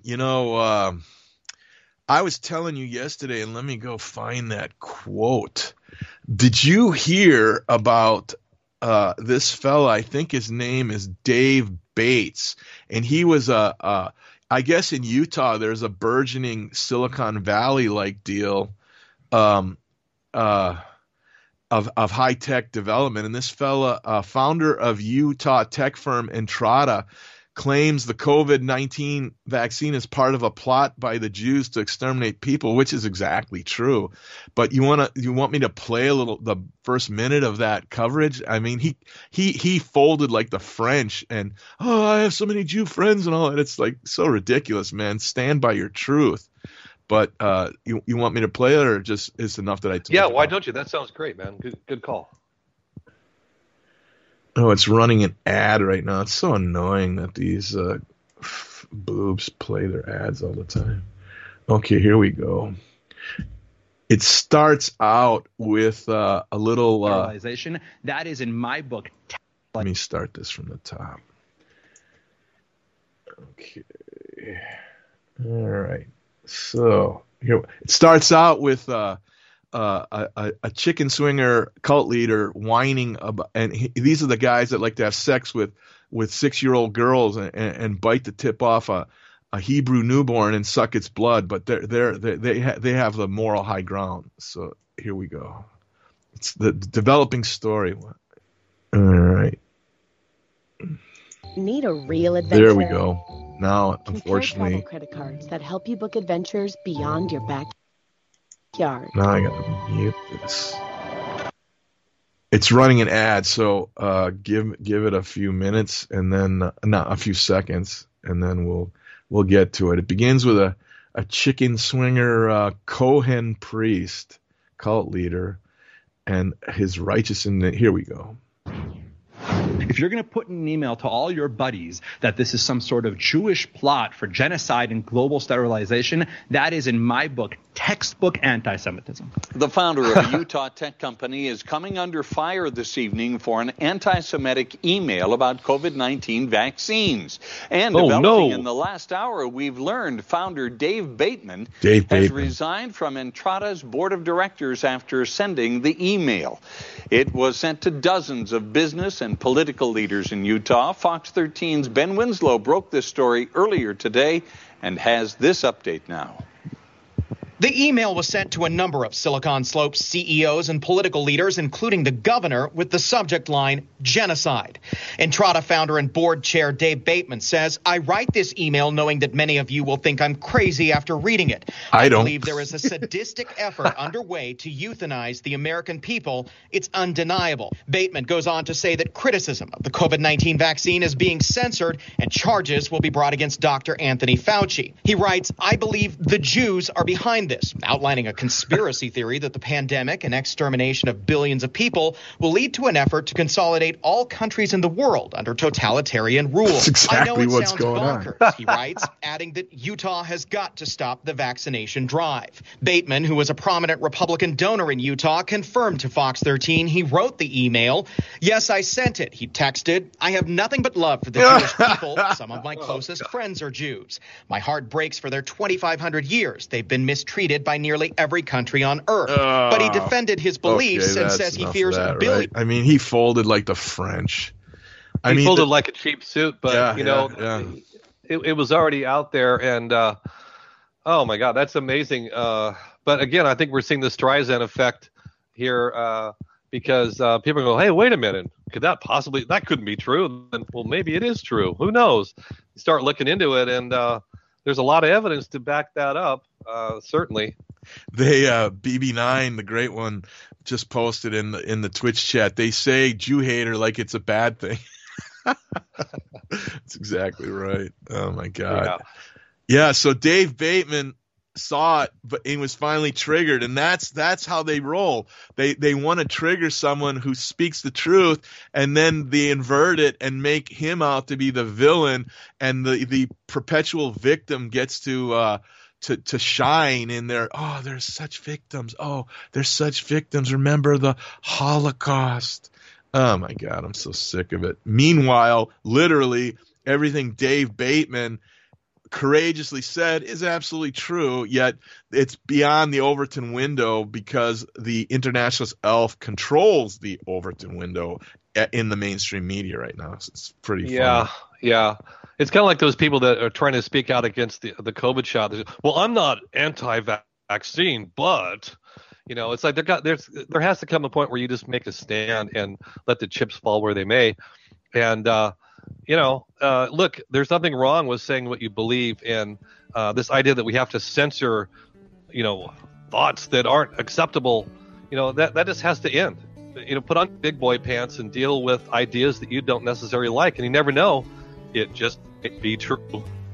I was telling you yesterday, and let me go find that quote. Did you hear about this fella? I think his name is Dave Bates, and he was I guess in Utah there's a burgeoning Silicon Valley like deal of high tech development, and this fella, founder of Utah tech firm Entrada, claims the COVID-19 vaccine is part of a plot by the Jews to exterminate people, which is exactly true. But you want me to play the first minute of that coverage? I mean, he folded like the French, and I have so many Jew friends and all that. It's like so ridiculous, man. Stand by your truth. But you want me to play it, or just it's enough that I told you? Yeah, why don't you? That sounds great, man. Good call. Oh, it's running an ad right now. It's so annoying that these boobs play their ads all the time. Okay, here we go. It starts out with a little. That is in my book. Let me start this from the top. Okay. All right. So here it starts out with a chicken swinger cult leader whining about, and these are the guys that like to have sex with 6-year-old girls and bite the tip off a Hebrew newborn and suck its blood, but they have the moral high ground. So here we go. It's the developing story. All right. Need a real adventure? There we go. Now, Compare unfortunately, travel credit cards that help you book adventures beyond your backyard. now I gotta mute this. It's running an ad, so give it a few minutes and then not a few seconds, and then we'll get to it. It begins with a chicken swinger Kohen priest, cult leader, and his righteous. Here we go. If you're going to put in an email to all your buddies that this is some sort of Jewish plot for genocide and global sterilization, that is, in my book, textbook anti-Semitism. The founder of a Utah tech company is coming under fire this evening for an anti-Semitic email about COVID-19 vaccines. And developing in the last hour, we've learned founder Dave Bateman has resigned from Entrada's board of directors after sending the email. It was sent to dozens of business and political leaders in Utah. Fox 13's Ben Winslow broke this story earlier today and has this update now. The email was sent to a number of Silicon Slopes CEOs and political leaders, including the governor, with the subject line, genocide. Entrada founder and board chair Dave Bateman says, I write this email knowing that many of you will think I'm crazy after reading it. I believe there is a sadistic effort underway to euthanize the American people. It's undeniable. Bateman goes on to say that criticism of the COVID-19 vaccine is being censored and charges will be brought against Dr. Anthony Fauci. He writes, I believe the Jews are behind this, outlining a conspiracy theory that the pandemic and extermination of billions of people will lead to an effort to consolidate all countries in the world under totalitarian rule. That's exactly I know it what's sounds going bonkers, on. he writes, adding that Utah has got to stop the vaccination drive. Bateman, who was a prominent Republican donor in Utah, confirmed to Fox 13 he wrote the email. Yes, I sent it, he texted. I have nothing but love for the Jewish people. Some of my closest friends are Jews. My heart breaks for their 2,500 years. They've been mistreated by nearly every country on earth. But he defended his beliefs and says he fears billions. Right? I mean, he folded like the French. He folded like a cheap suit, but it was already out there, and oh my God, that's amazing. But again, I think we're seeing the Streisand effect here because people go, hey, wait a minute, that couldn't be true. And, well, maybe it is true. Who knows? You start looking into it, and there's a lot of evidence to back that up. Certainly. They BB9, the great one, just posted in the Twitch chat. They say Jew hater like it's a bad thing. That's exactly right. Oh my God. Yeah. So Dave Bateman saw it, but he was finally triggered, and that's how they roll. They want to trigger someone who speaks the truth, and then they invert it and make him out to be the villain, and the perpetual victim gets to shine in their, there's such victims. Oh, there's such victims. Remember the Holocaust. Oh my God, I'm so sick of it. Meanwhile, literally everything Dave Bateman courageously said is absolutely true, yet it's beyond the Overton window because the internationalist elf controls the Overton window in the mainstream media right now. So it's pretty funny. Yeah. It's kind of like those people that are trying to speak out against the COVID shot. Well, I'm not anti-vaccine, but it's like there has to come a point where you just make a stand and let the chips fall where they may. And look, there's nothing wrong with saying what you believe, and this idea that we have to censor, thoughts that aren't acceptable, that just has to end. Put on big boy pants and deal with ideas that you don't necessarily like, and you never know, it just might be true.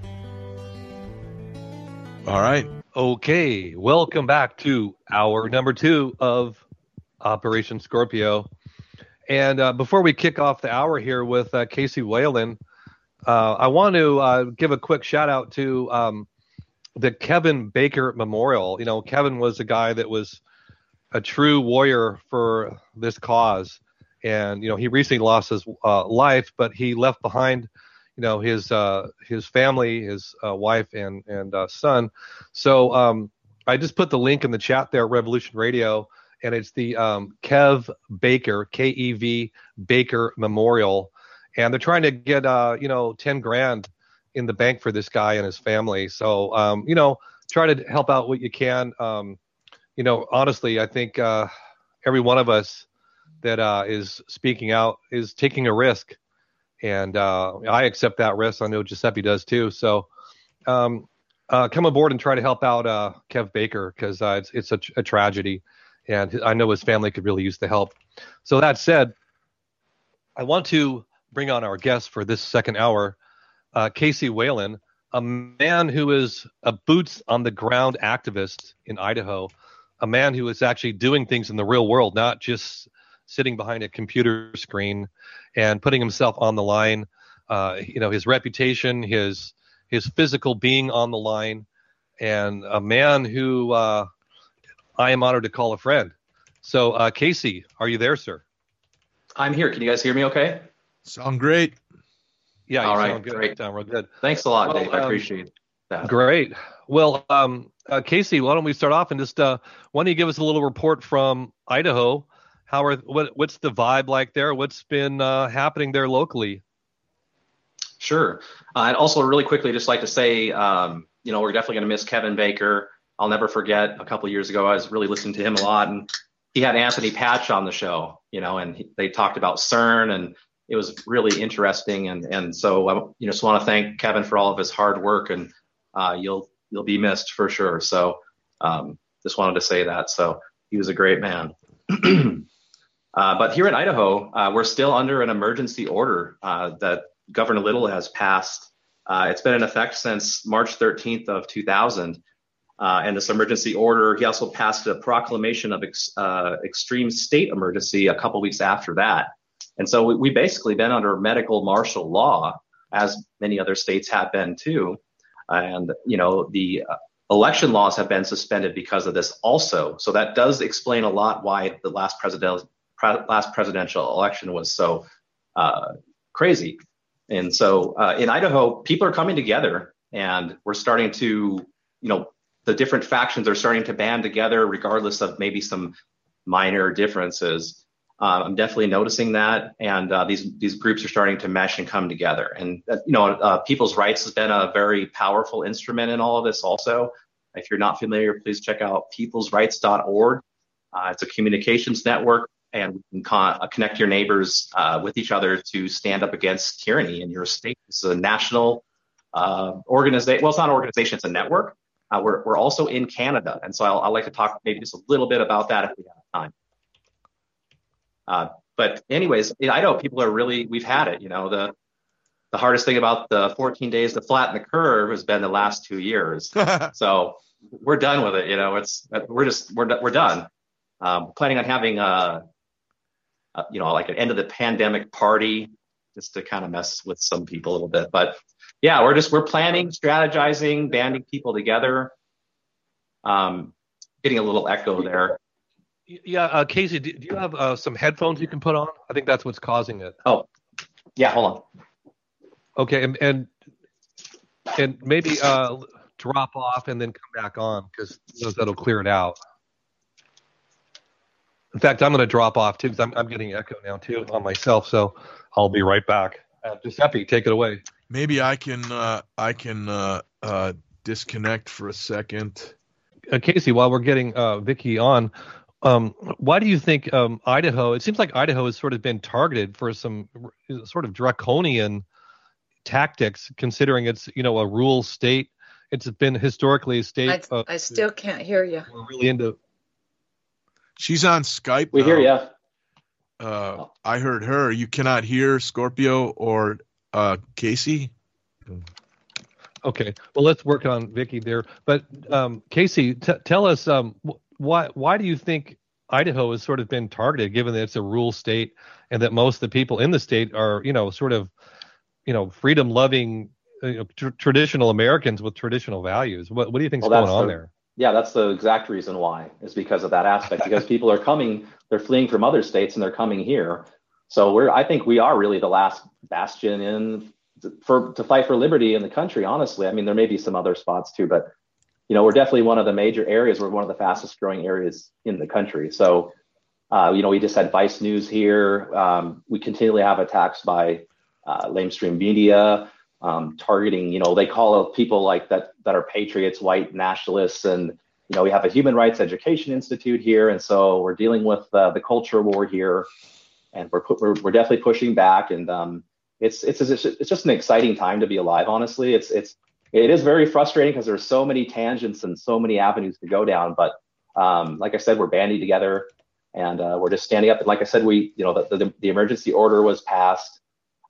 All right. Okay, welcome back to hour number 2 of Operation Scorpio. And before we kick off the hour here with Casey Whalen, I want to give a quick shout out to the Kevin Baker Memorial. You know, Kevin was a guy that was a true warrior for this cause. And, you know, he recently lost his life, but he left behind, you know, his family, his wife and son. So I just put the link in the chat there, Revolution Radio, and it's the Kev Baker, K-E-V Baker Memorial. And they're trying to get, you know, 10 grand in the bank for this guy and his family. So, you know, try to help out what you can. You know, honestly, I think every one of us that is speaking out is taking a risk. And I accept that risk. I know Giuseppe does too. So come aboard and try to help out Kev Baker, because it's a tragedy. And I know his family could really use the help. So that said, I want to bring on our guest for this second hour, Casey Whalen, a man who is a boots on the ground activist in Idaho, a man who is actually doing things in the real world, not just sitting behind a computer screen and putting himself on the line, you know, his reputation, his physical being on the line, and a man who I am honored to call a friend. So, Casey, are you there, sir? I'm here. Can you guys hear me okay? Sound great. Yeah, you all right, sound good. great. Sound real good. Thanks a lot, Dave. I appreciate that. Great. Well, Casey, why don't we start off and just why don't you give us a little report from Idaho? What's the vibe like there? What's been happening there locally? Sure. I'd also really quickly just like to say, you know, we're definitely going to miss Kevin Baker. I'll never forget a couple of years ago, I was really listening to him a lot, and he had Anthony Patch on the show, you know, and they talked about CERN, and it was really interesting. And so, you know, just want to thank Kevin for all of his hard work, and you'll be missed for sure. So just wanted to say that. So he was a great man. But here in Idaho, we're still under an emergency order that Governor Little has passed. It's been in effect since March 13th of 2000. And this emergency order, he also passed a proclamation of extreme state emergency a couple weeks after that. And so we've basically been under medical martial law, as many other states have been too. And, you know, the election laws have been suspended because of this also. So that does explain a lot why the last presidential election was so crazy. And so in Idaho, people are coming together, and we're starting to, you know, the different factions are starting to band together regardless of maybe some minor differences. I'm definitely noticing that, and these groups are starting to mesh and come together. And you know, People's Rights has been a very powerful instrument in all of this. Also, if you're not familiar, please check out peoplesrights.org. It's a communications network, and we can connect your neighbors with each other to stand up against tyranny in your state. It's a national organization. Well, it's not an organization; it's a network. We're also in Canada, and so I'd like to talk maybe just a little bit about that if we have time. But anyways, I know people are really, we've had it, you know, the hardest thing about the 14 days to flatten the curve has been the last 2 years. So we're done with it. You know, we're done. Planning on having you know, like an end of the pandemic party just to kind of mess with some people a little bit. But yeah, we're planning, strategizing, banding people together. Getting a little echo there. Yeah, Casey, do you have some headphones you can put on? I think that's what's causing it. Oh, yeah, hold on. Okay, and maybe drop off and then come back on, because that'll clear it out. In fact, I'm going to drop off too, because I'm getting echo now too on myself. So I'll be right back. Giuseppe, take it away. Maybe I can disconnect for a second. Casey, while we're getting Vicky on. Why do you think Idaho? It seems like Idaho has sort of been targeted for some sort of draconian tactics, considering it's, you know, a rural state. It's been historically a state. I still can't hear you. We're really into. She's on Skype. We hear you. I heard her. You cannot hear Scorpio or Casey. Okay, well, let's work on Vicky there. But Casey, tell us why do you think Idaho has sort of been targeted, given that it's a rural state and that most of the people in the state are, you know, sort of, freedom-loving traditional Americans with traditional values. What do you think's going on there? Yeah, that's the exact reason why, is because of that aspect. Because people are coming, they're fleeing from other states and they're coming here. So I think we are really the last bastion to fight for liberty in the country. Honestly, I mean, there may be some other spots too, but we're definitely one of the major areas. We're one of the fastest growing areas in the country. So, we just had Vice News here. We continually have attacks by lamestream media, targeting, they call people like that are patriots, white nationalists. And, we have a Human Rights Education Institute here. And so we're dealing with the culture war here, and we're definitely pushing back. And it's just an exciting time to be alive. Honestly, it is very frustrating because there's so many tangents and so many avenues to go down. But like I said, we're banding together and we're just standing up. And like I said, the emergency order was passed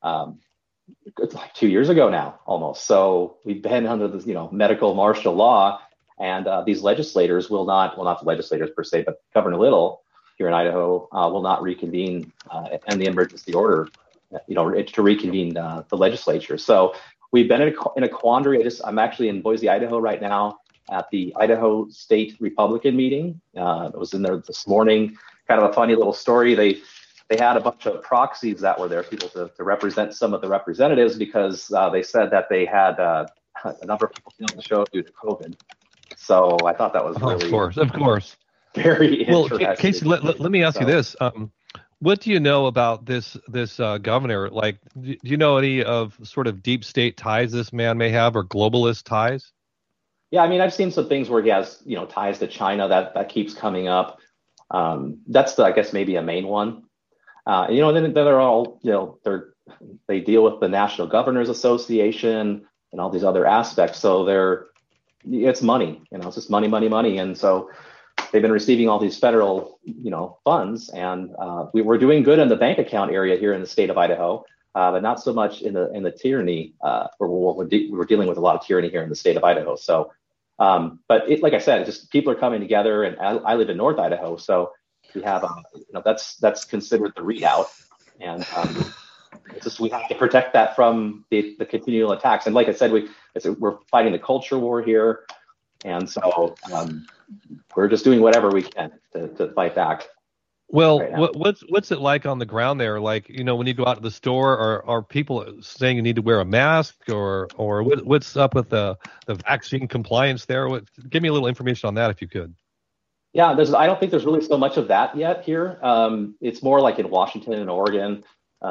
it's like 2 years ago now, almost. So we've been under this, medical martial law, and these legislators will not the legislators per se, but Governor Little here in Idaho will not reconvene and the emergency order, to reconvene the legislature. So we've been in a quandary. I'm actually in Boise, Idaho right now at the Idaho State Republican meeting. I was in there this morning. Kind of a funny little story. They had a bunch of proxies that were there, people to represent some of the representatives, because they said that they had a number of people on the show due to COVID. So I thought that was really, of course, very interesting. Well, Casey, let me ask you this: what do you know about this governor? Like, do you know any of sort of deep state ties this man may have, or globalist ties? Yeah, I mean, I've seen some things where he has, ties to China. That keeps coming up. That's I guess maybe a main one. Then they're all, they deal with the National Governors Association and all these other aspects. So it's money, it's just money. And so they've been receiving all these federal, funds, and we're doing good in the bank account area here in the state of Idaho, but not so much in the tyranny. We're dealing with a lot of tyranny here in the state of Idaho. So, but like I said, just people are coming together, and I live in North Idaho, so we have, that's considered the readout, and it's just we have to protect that from the continual attacks. And like I said, we're fighting the culture war here, and so we're just doing whatever we can to fight back. Well, right what's it like on the ground there? Like, when you go out to the store, are people saying you need to wear a mask, or what's up with the vaccine compliance there? Give me a little information on that if you could. Yeah, I don't think there's really so much of that yet here. It's more like in Washington and Oregon.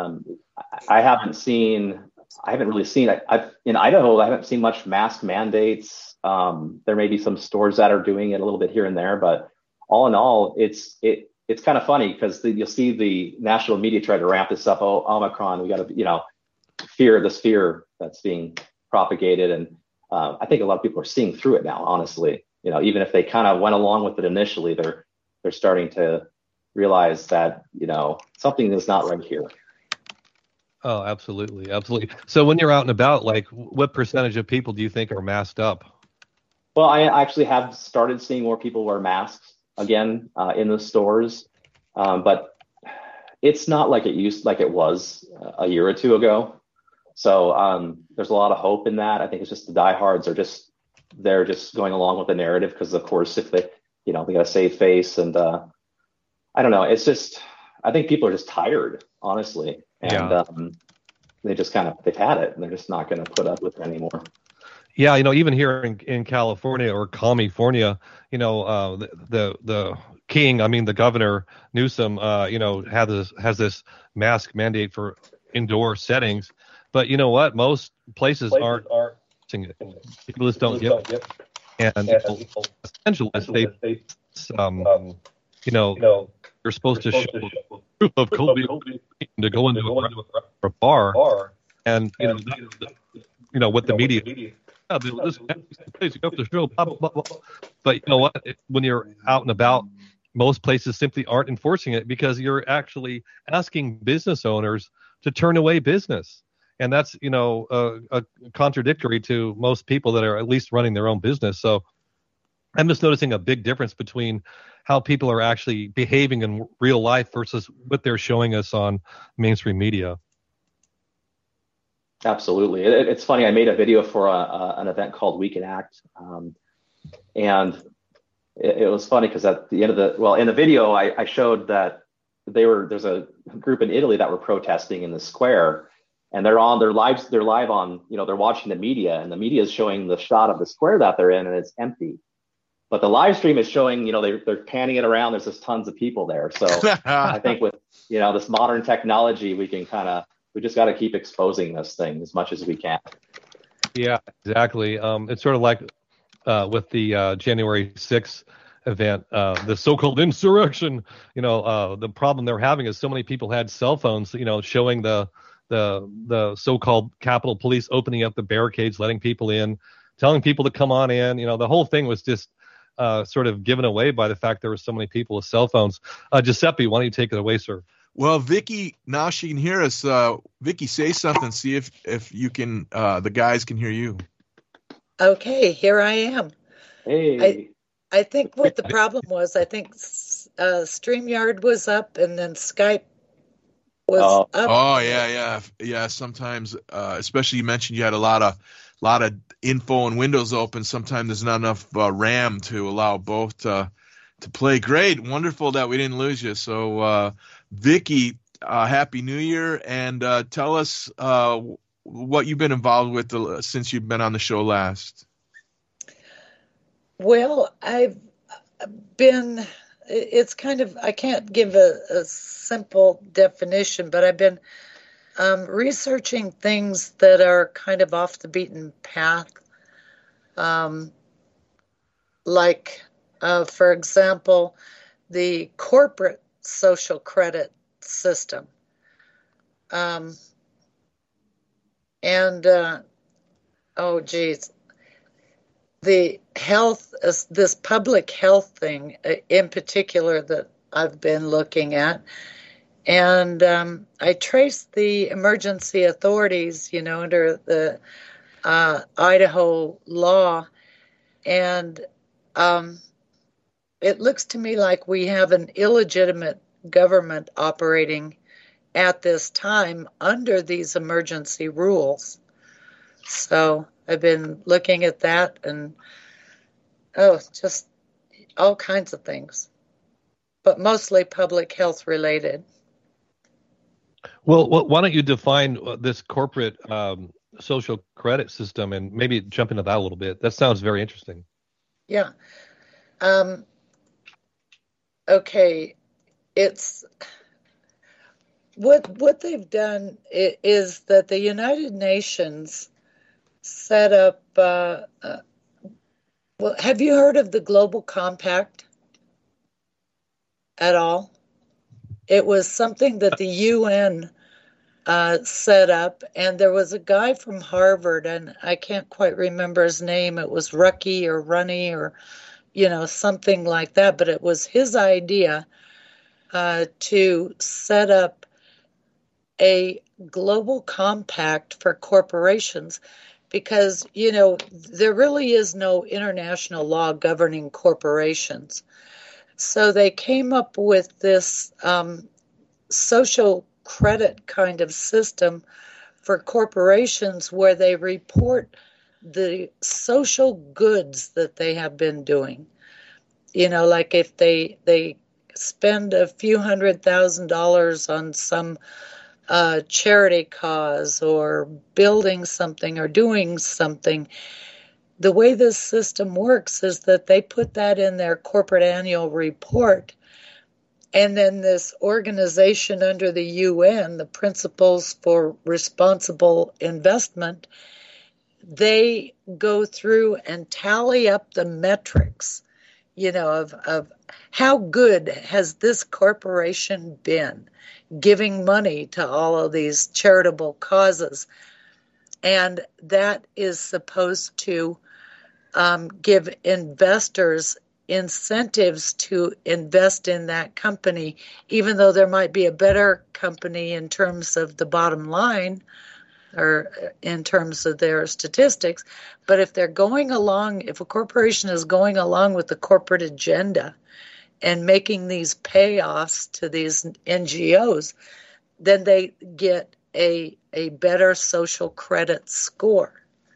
I haven't really seen in Idaho. I haven't seen much mask mandates. There may be some stores that are doing it a little bit here and there, but all in all, it's kind of funny because you'll see the national media try to ramp this up. Oh, Omicron, we got to, fear that's being propagated, and I think a lot of people are seeing through it now. Honestly. Even if they kind of went along with it initially, they're starting to realize that, something is not right here. Oh, absolutely. Absolutely. So when you're out and about, like, what percentage of people do you think are masked up? Well, I actually have started seeing more people wear masks again in the stores. But it's not like it was a year or two ago. So there's a lot of hope in that. I think it's just the diehards they're just going along with the narrative because, of course, if they got to save face, and I don't know. It's just, I think people are just tired, honestly, and they just they've had it, and they're just not going to put up with it anymore. Yeah, even here in California or California, the king, the governor Newsom, has this mask mandate for indoor settings, but you know what? Most places aren't. People just don't get it. And Los Angeles, you're supposed to show proof of COVID to go into a bar, and what the media. Yeah, this place you have to show blah, blah, blah. But you know what? When you're out and about, most places simply aren't enforcing it because you're actually asking business owners to turn away business. And that's, a contradictory to most people that are at least running their own business. So I'm just noticing a big difference between how people are actually behaving in real life versus what they're showing us on mainstream media. Absolutely. It's funny. I made a video for an event called We Can Act. And it was funny because at the end of in the video, I showed that there's a group in Italy that were protesting in the square, and they're live on, they're watching the media, and the media is showing the shot of the square that they're in, and it's empty. But the live stream is showing, they're panning it around. There's just tons of people there. So I think with, this modern technology, we just got to keep exposing this thing as much as we can. Yeah, exactly. It's sort of like with the January 6th event, the so-called insurrection. The problem they're having is so many people had cell phones, showing the so-called Capitol Police opening up the barricades, letting people in, telling people to come on in. The whole thing was just sort of given away by the fact there were so many people with cell phones. Giuseppe, why don't you take it away, sir? Well, Vicky, now she can hear us. Vicky, say something. See if you can. The guys can hear you. Okay, here I am. Hey. I think what the problem was, StreamYard was up, and then Skype was up. Oh yeah. Sometimes, especially you mentioned you had a lot of info and windows open. Sometimes there's not enough RAM to allow both to play. Great, wonderful that we didn't lose you. So, Vicky, Happy New Year, and tell us what you've been involved with since you've been on the show last. Well, I've been, it's kind of, I can't give a simple definition, but I've been researching things that are kind of off the beaten path. For example, the corporate social credit system. The health, this public health thing in particular that I've been looking at. And I traced the emergency authorities, under the Idaho law. And it looks to me like we have an illegitimate government operating at this time under these emergency rules. So I've been looking at that and, just all kinds of things, but mostly public health related. Well, why don't you define this corporate social credit system and maybe jump into that a little bit? That sounds very interesting. Yeah. Okay. It's what they've done is that the United Nations set up, have you heard of the Global Compact at all? It was something that the UN set up, and there was a guy from Harvard, and I can't quite remember his name. It was Rucky or Runny or, something like that, but it was his idea to set up a global compact for corporations because, there really is no international law governing corporations. So they came up with this social credit kind of system for corporations where they report the social goods that they have been doing. Like if they spend a few $100,000 on some charity cause or building something or doing something. The way this system works is that they put that in their corporate annual report, and then this organization under the UN, the Principles for Responsible Investment, they go through and tally up the metrics, of how good has this corporation been giving money to all of these charitable causes. And that is supposed to give investors incentives to invest in that company, even though there might be a better company in terms of the bottom line or in terms of their statistics. But if they're going along, if a corporation is going along with the corporate agenda and making these payoffs to these NGOs, then they get a a better social credit score.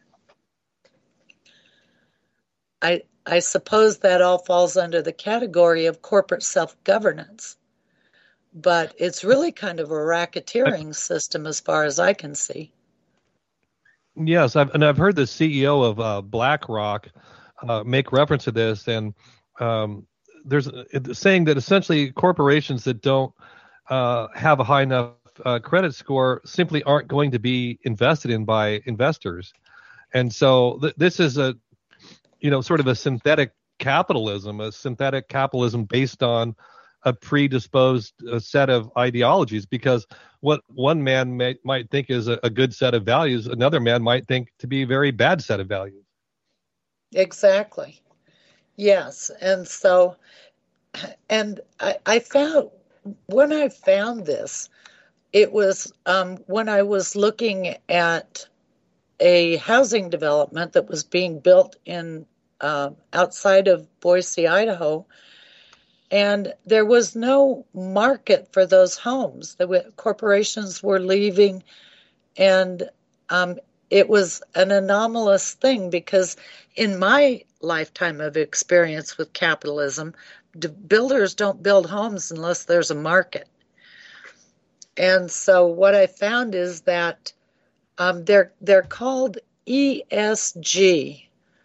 I suppose that all falls under the category of corporate self-governance, but it's really kind of a racketeering system as far as I can see. Yes, I've heard the CEO of BlackRock make reference to this, and there's saying that essentially corporations that don't have a high enough credit score simply aren't going to be invested in by investors, and so this is a sort of a synthetic capitalism based on a predisposed set of ideologies, because what one man might think is a good set of values, another man might think to be a very bad set of values. Exactly. Yes. And so, and I found, when I found this, it was when I was looking at a housing development that was being built in outside of Boise, Idaho, and there was no market for those homes. The corporations were leaving, and it was an anomalous thing because in my lifetime of experience with capitalism, builders don't build homes unless there's a market. And so what I found is that they're called ESG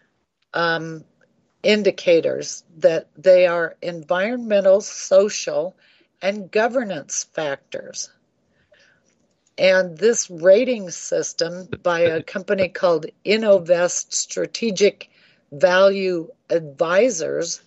indicators, that they are environmental, social, and governance factors. And this rating system by a company called Innovest Strategic Value Advisors,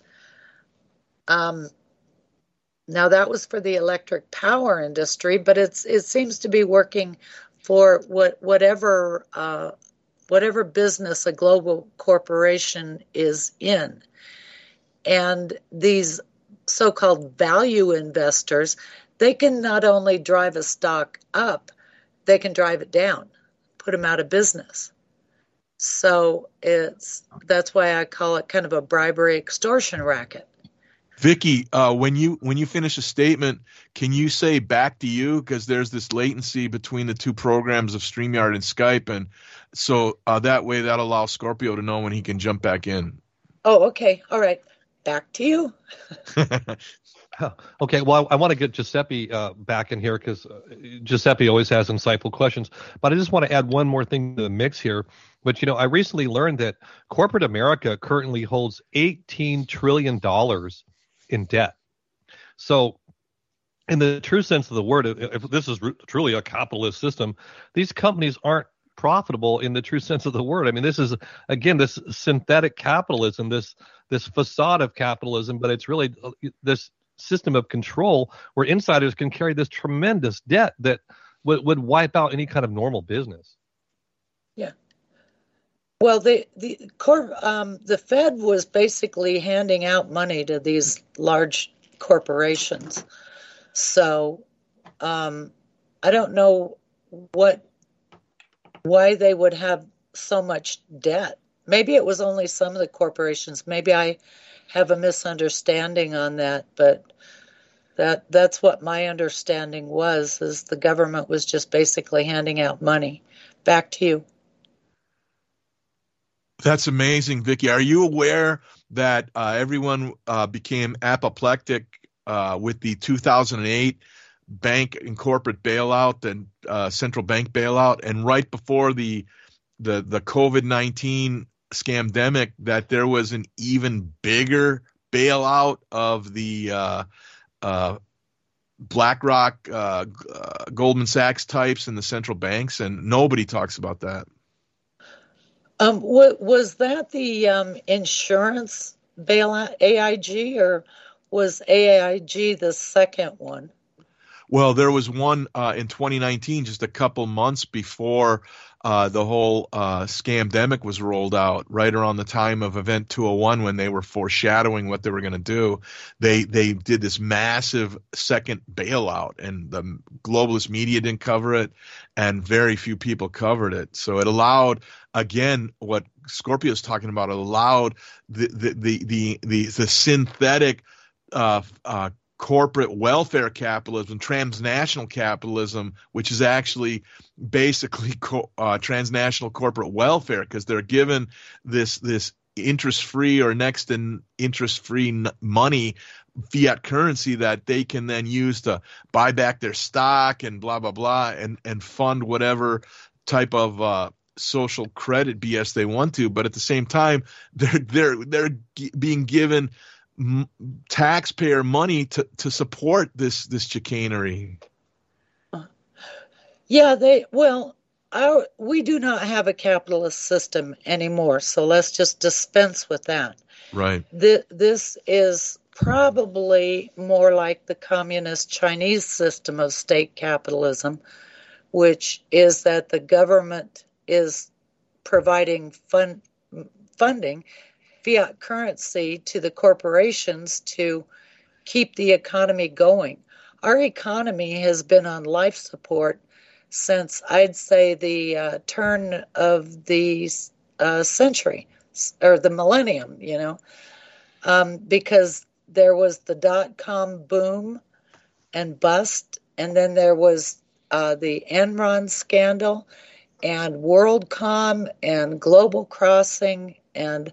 now that was for the electric power industry, but it seems to be working for whatever business a global corporation is in. And these so-called value investors, they can not only drive a stock up, they can drive it down, put them out of business. So that's why I call it kind of a bribery extortion racket. Vicki, when you finish a statement, can you say back to you? Because there's this latency between the two programs of StreamYard and Skype. And so that way that allows Scorpio to know when he can jump back in. Oh, okay. All right. Back to you. Okay. Well, I want to get Giuseppe back in here because Giuseppe always has insightful questions. But I just want to add one more thing to the mix here. But, I recently learned that corporate America currently holds $18 trillion in debt. So in the true sense of the word, if this is truly a capitalist system, these companies aren't profitable in the true sense of the word. I mean, this is, again, this synthetic capitalism, this facade of capitalism, but it's really this system of control where insiders can carry this tremendous debt that would wipe out any kind of normal business. Yeah. Well, the Fed was basically handing out money to these large corporations. So I don't know why they would have so much debt. Maybe it was only some of the corporations. Maybe I have a misunderstanding on that, but that's what my understanding was, is the government was just basically handing out money. Back to you. That's amazing, Vicki. Are you aware that everyone became apoplectic with the 2008 bank and corporate bailout and central bank bailout, and right before the COVID-19 scamdemic, that there was an even bigger bailout of the BlackRock, Goldman Sachs types and the central banks, and nobody talks about that. Was that the insurance bailout, AIG, or was AIG the second one? Well, there was one in 2019, just a couple months before the whole scamdemic was rolled out, right around the time of Event 201, when they were foreshadowing what they were going to do. They did this massive second bailout, and the globalist media didn't cover it, and very few people covered it. So it allowed, again, what Scorpio's talking about, it allowed the synthetic corporate welfare capitalism, transnational capitalism, which is actually basically transnational corporate welfare, because they're given this interest-free or next to interest-free money, fiat currency, that they can then use to buy back their stock and blah, blah, blah, and fund whatever type of social credit BS they want to. But at the same time, they're being given taxpayer money to support this chicanery. Yeah, we do not have a capitalist system anymore, so let's just dispense with that. Right. This is probably more like the communist Chinese system of state capitalism, which is that the government is providing funding, fiat currency, to the corporations to keep the economy going. Our economy has been on life support since, I'd say, the turn of the century, or the millennium, because there was the dot-com boom and bust, and then there was the Enron scandal and WorldCom and Global Crossing, and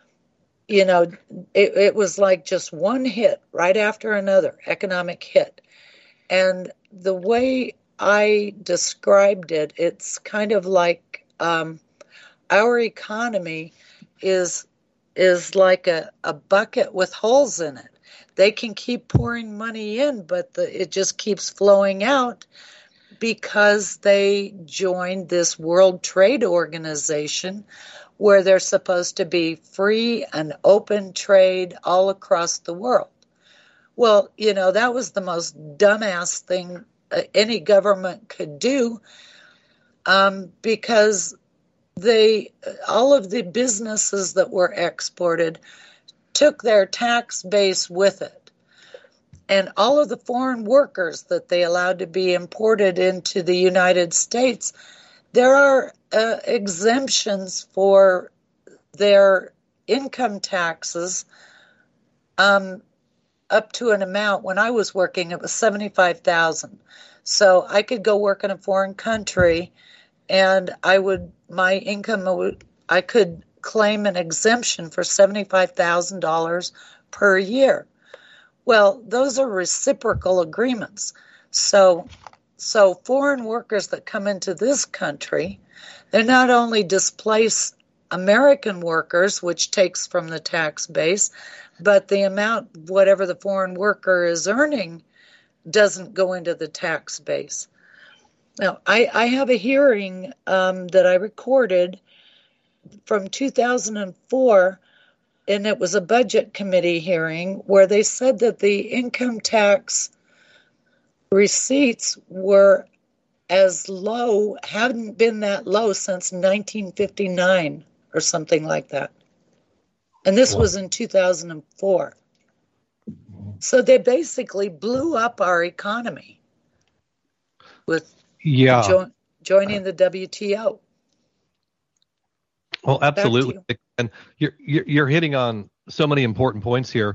it was like just one hit right after another, economic hit. And the way I described it, it's kind of like our economy is like a bucket with holes in it. They can keep pouring money in, but it just keeps flowing out because they joined this World Trade Organization, where there's supposed to be free and open trade all across the world. Well, that was the most dumbass thing any government could do, because all of the businesses that were exported took their tax base with it. And all of the foreign workers that they allowed to be imported into the United States, there are exemptions for their income taxes up to an amount. When I was working, it was $75,000. So I could go work in a foreign country, and I could claim an exemption for $75,000 per year. Well, those are reciprocal agreements. So foreign workers that come into this country, they not only displace American workers, which takes from the tax base, but the amount, whatever the foreign worker is earning, doesn't go into the tax base. Now, I have a hearing that I recorded from 2004, and it was a budget committee hearing where they said that the income tax receipts were as low, hadn't been that low since 1959 or something like that. And this was in 2004. So they basically blew up our economy with joining the WTO. Well, absolutely. And you're hitting on so many important points here.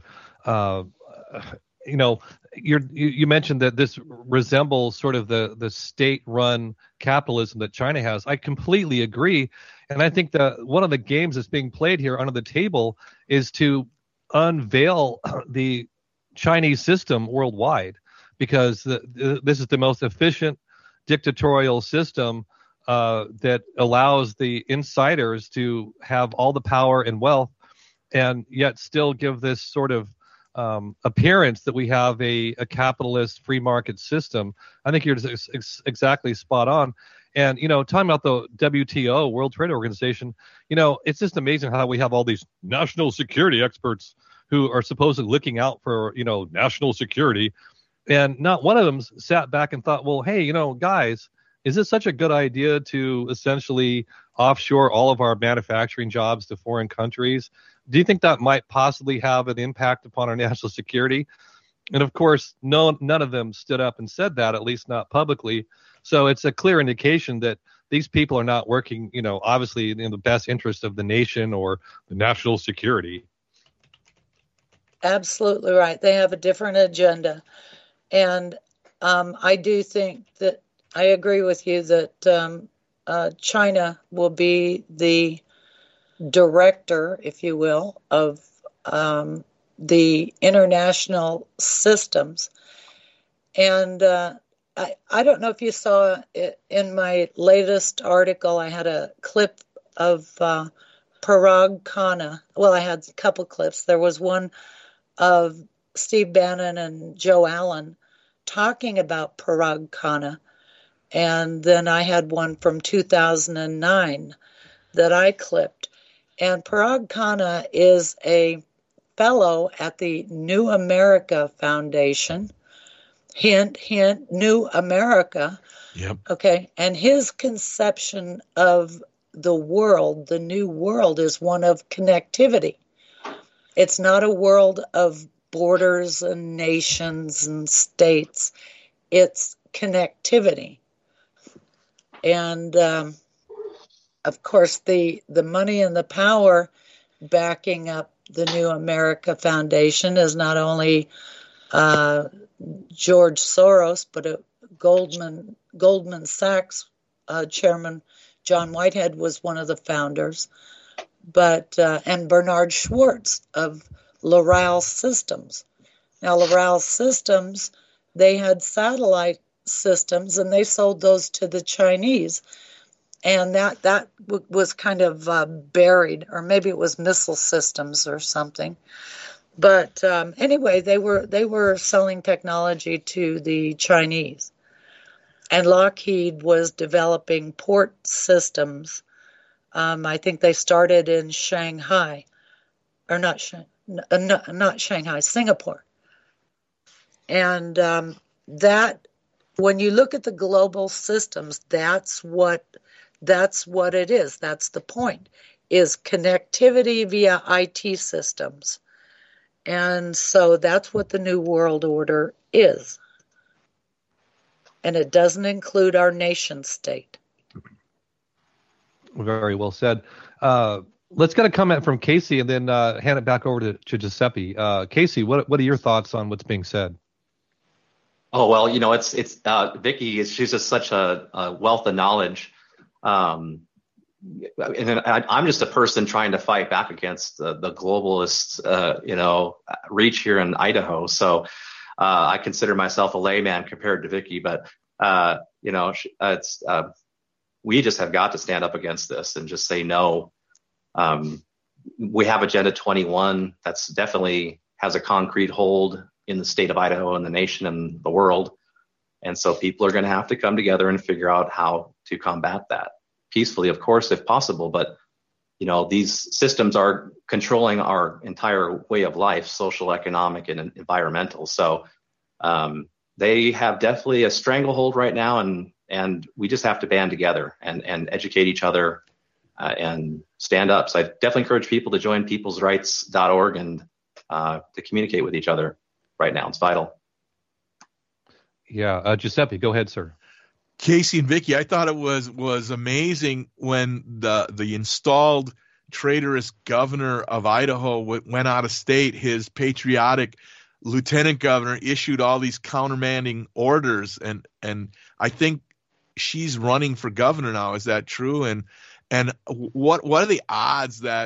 You mentioned that this resembles sort of the state-run capitalism that China has. I completely agree. And I think that one of the games that's being played here under the table is to unveil the Chinese system worldwide, because this is the most efficient dictatorial system that allows the insiders to have all the power and wealth, and yet still give this sort of appearance that we have a capitalist free market system. I think you're exactly spot on. And, talking about the WTO, World Trade Organization, it's just amazing how we have all these national security experts who are supposedly looking out for, national security. And not one of them sat back and thought, well, hey, guys, is this such a good idea to essentially offshore all of our manufacturing jobs to foreign countries? Do you think that might possibly have an impact upon our national security? And of course, none of them stood up and said that, at least not publicly. So it's a clear indication that these people are not working, obviously in the best interest of the nation or the national security. absolutely right. They have a different agenda. And I do think that I agree with you that China will be the director, if you will, of the international systems. And I don't know if you saw it in my latest article, I had a clip of Parag Khanna. Well, I had a couple clips. There was one of Steve Bannon and Joe Allen talking about Parag Khanna. And then I had one from 2009 that I clipped. And Parag Khanna is a fellow at the New America Foundation. Hint, hint, New America. Yep. Okay. And his conception of the world, the new world, is one of connectivity. It's not a world of borders and nations and states. It's connectivity. And, of course, the money and the power backing up the New America Foundation is not only George Soros, but Goldman Sachs chairman John Whitehead was one of the founders, but and Bernard Schwartz of Loral Systems. Now, Loral Systems, they had satellite systems, and they sold those to the Chinese, and that was kind of buried, or maybe it was missile systems or something. But anyway, they were selling technology to the Chinese, and Lockheed was developing port systems. I think they started in Shanghai, or not Shanghai, Singapore. And that, when you look at the global systems, that's what it is. That's the point, is connectivity via IT systems. And so that's what the New World Order is. And it doesn't include our nation state. Very well said. Let's get a comment from Casey and then hand it back over to Giuseppe. Casey, what are your thoughts on what's being said? Oh, well, it's Vicki, she's just such a wealth of knowledge. And then I'm just a person trying to fight back against the globalist, reach here in Idaho. So I consider myself a layman compared to Vicki, but we just have got to stand up against this and just say no. We have Agenda 21 that's definitely has a concrete hold in the state of Idaho and the nation and the world. And so people are going to have to come together and figure out how to combat that peacefully, of course, if possible. But, these systems are controlling our entire way of life, social, economic, and environmental. So they have definitely a stranglehold right now. And we just have to band together and educate each other and stand up. So I definitely encourage people to join peoplesrights.org and to communicate with each other right now. It's vital. Yeah. Giuseppe, go ahead, sir. Casey and Vicki, I thought it was amazing when the installed traitorous governor of Idaho went out of state. His patriotic lieutenant governor issued all these countermanding orders, and I think she's running for governor now. Is that true? And what are the odds that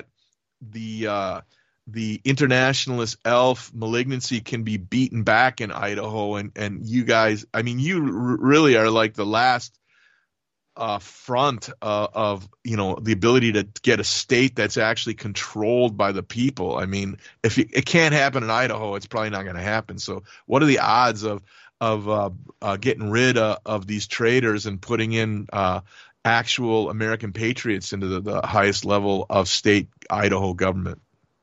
the internationalist elf malignancy can be beaten back in Idaho? And you guys, I mean, you really are like the last front of the ability to get a state that's actually controlled by the people. I mean, if it can't happen in Idaho, it's probably not going to happen. So what are the odds of getting rid of these traitors and putting in actual American patriots into the highest level of state Idaho government?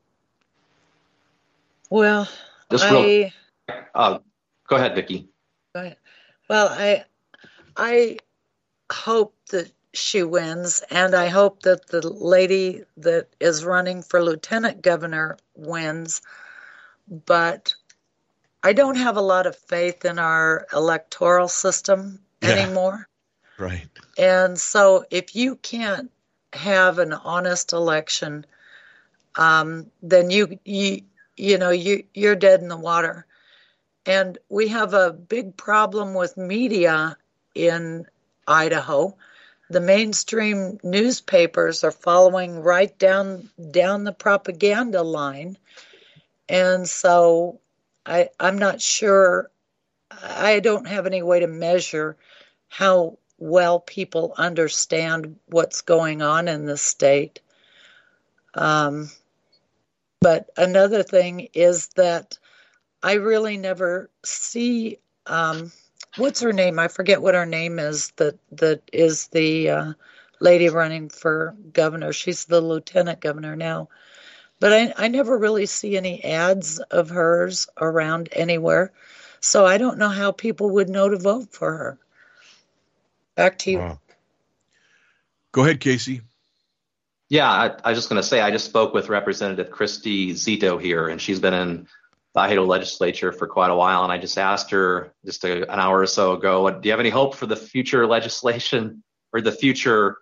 Well, go ahead, Vicki. Go ahead. Well, I hope that she wins, and I hope that the lady that is running for lieutenant governor wins. But I don't have a lot of faith in our electoral system anymore. Right. And so if you can't have an honest election, then you're dead in the water. And we have a big problem with media in Idaho. The mainstream newspapers are following right down the propaganda line. And so I'm not sure. I don't have any way to measure how well people understand what's going on in the state. But another thing is that I really never see, what's her name? I forget what her name is, that is the lady running for governor. She's the lieutenant governor now. But I never really see any ads of hers around anywhere. So I don't know how people would know to vote for her. Back to you. Wow. Go ahead, Casey. Yeah, I was just going to say, I just spoke with Representative Christy Zito here, and she's been in the Idaho legislature for quite a while. And I just asked her just an hour or so ago, do you have any hope for the future legislation or the future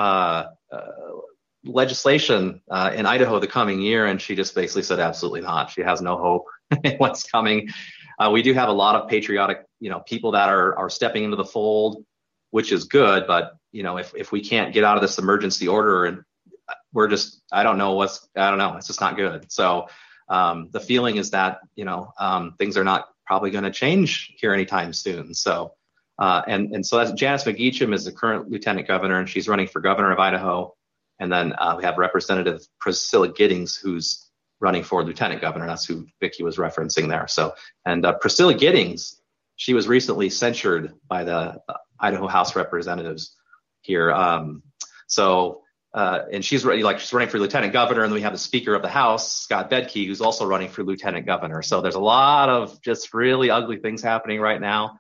legislation in Idaho the coming year? And she just basically said, absolutely not. She has no hope in what's coming. We do have a lot of patriotic, people that are stepping into the fold, which is good. But, if we can't get out of this emergency order, and I don't know. It's just not good. So the feeling is that, things are not probably going to change here anytime soon. So, and so that's Janice McGeacham is the current lieutenant governor, and she's running for governor of Idaho. And then we have Representative Priscilla Giddings, who's running for lieutenant governor. That's who Vicki was referencing there. So, and Priscilla Giddings, she was recently censured by the Idaho House of Representatives here. And she's running for lieutenant governor. And then we have the Speaker of the House, Scott Bedke, who's also running for lieutenant governor. So there's a lot of just really ugly things happening right now.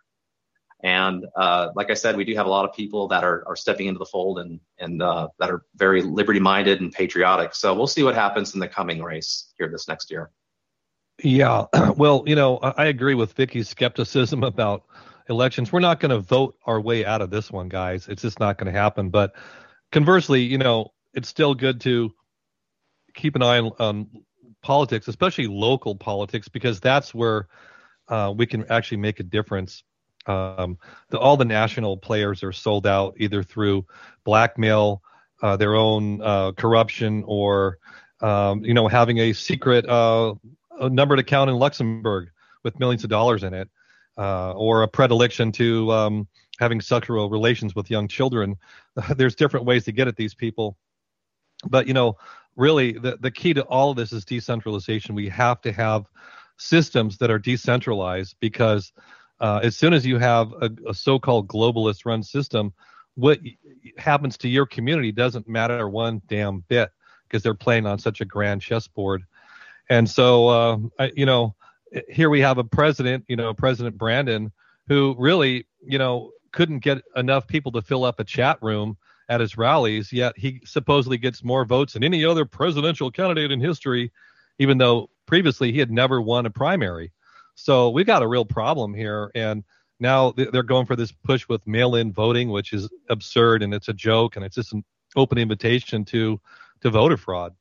And like I said, we do have a lot of people that are stepping into the fold and that are very liberty-minded and patriotic. So we'll see what happens in the coming race here this next year. Yeah, well, I agree with Vicki's skepticism about elections. We're not going to vote our way out of this one, guys. It's just not going to happen. But conversely, it's still good to keep an eye on politics, especially local politics, because that's where we can actually make a difference. All the national players are sold out either through blackmail, their own corruption, or having a secret numbered account in Luxembourg with millions of dollars in it, or a predilection to having sexual relations with young children. There's different ways to get at these people. But, really the key to all of this is decentralization. We have to have systems that are decentralized, because as soon as you have a so-called globalist run system, what happens to your community doesn't matter one damn bit, because they're playing on such a grand chessboard. And so, here we have a president, President Brandon, who really, couldn't get enough people to fill up a chat room at his rallies, yet he supposedly gets more votes than any other presidential candidate in history, even though previously he had never won a primary. So we've got a real problem here. And now they're going for this push with mail-in voting, which is absurd, and it's a joke, and it's just an open invitation to voter fraud.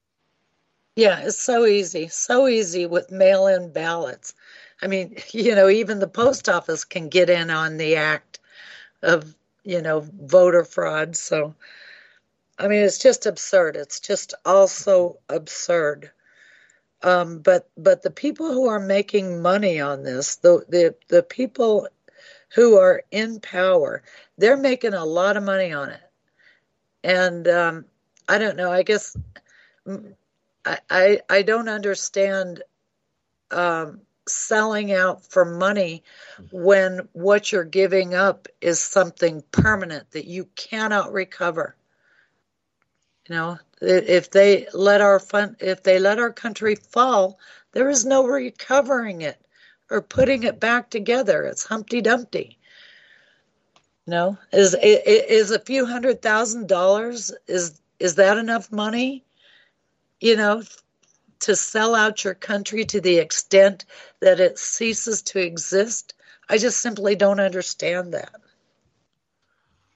Yeah, it's so easy with mail-in ballots. I mean, even the post office can get in on the act of, voter fraud. So, I mean, it's just absurd. It's just also absurd. But the people who are making money on this, the people who are in power, they're making a lot of money on it. And I don't know. I guess I don't understand selling out for money when what you're giving up is something permanent that you cannot recover. If they let our country fall, there is no recovering it or putting it back together. It's Humpty Dumpty. Is a few $100,000, is that enough money? To sell out your country to the extent that it ceases to exist? I just simply don't understand that.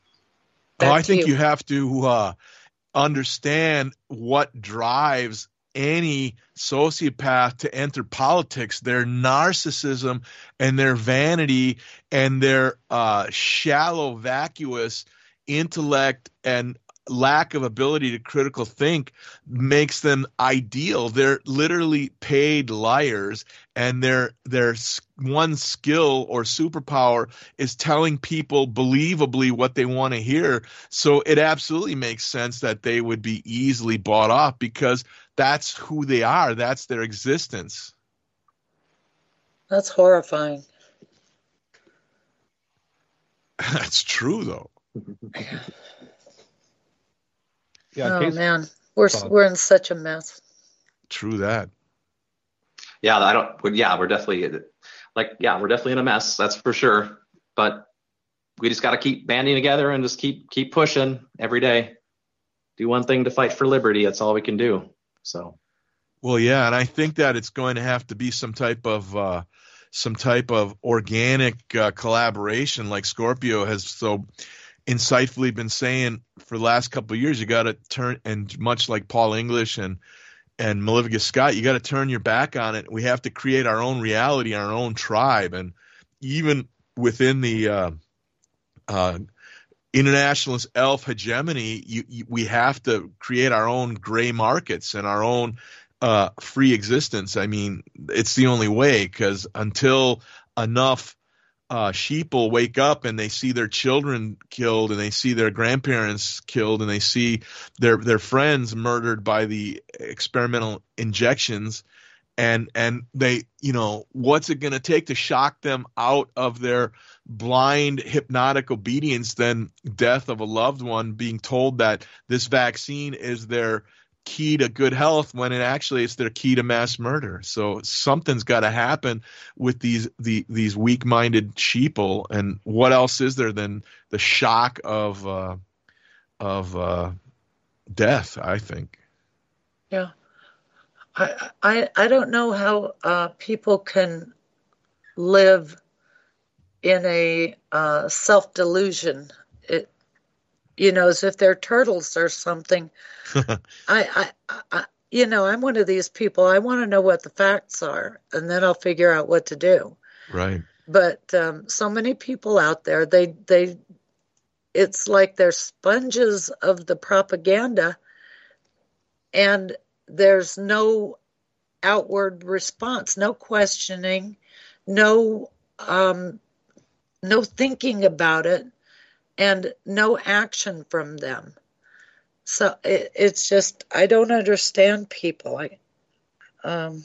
I think you have to understand what drives any sociopath to enter politics. Their narcissism and their vanity and their shallow, vacuous intellect and lack of ability to critical think makes them ideal. They're literally paid liars, and their one skill or superpower is telling people believably what they want to hear. So it absolutely makes sense that they would be easily bought off, because that's who they are. That's their existence. That's horrifying. That's true, though. Yeah, oh man, we're in such a mess. True that. Yeah, we're definitely in a mess. That's for sure. But we just got to keep banding together and just keep pushing every day. Do one thing to fight for liberty. That's all we can do. So. Well, yeah, and I think that it's going to have to be some type of organic collaboration, like Scorpio has so insightfully been saying for the last couple of years. You got to turn, and much like Paul English and Malivika Scott, you got to turn your back on it. We have to create our own reality, our own tribe, and even within the internationalist elf hegemony, we have to create our own gray markets and our own free existence. I mean, it's the only way, because until enough sheeple wake up and they see their children killed, and they see their grandparents killed, and they see their friends murdered by the experimental injections, and they, what's it going to take to shock them out of their blind hypnotic obedience than death of a loved one, being told that this vaccine is their key to good health, when it's their key to mass murder. So something's got to happen with these weak-minded sheeple. And what else is there than the shock of death, I think. Yeah. I don't know how people can live in a self-delusion. As if they're turtles or something. I'm one of these people. I want to know what the facts are, and then I'll figure out what to do. Right. But so many people out there, it's like they're sponges of the propaganda, and there's no outward response, no questioning, no thinking about it, and no action from them. So it's just, I don't understand people. I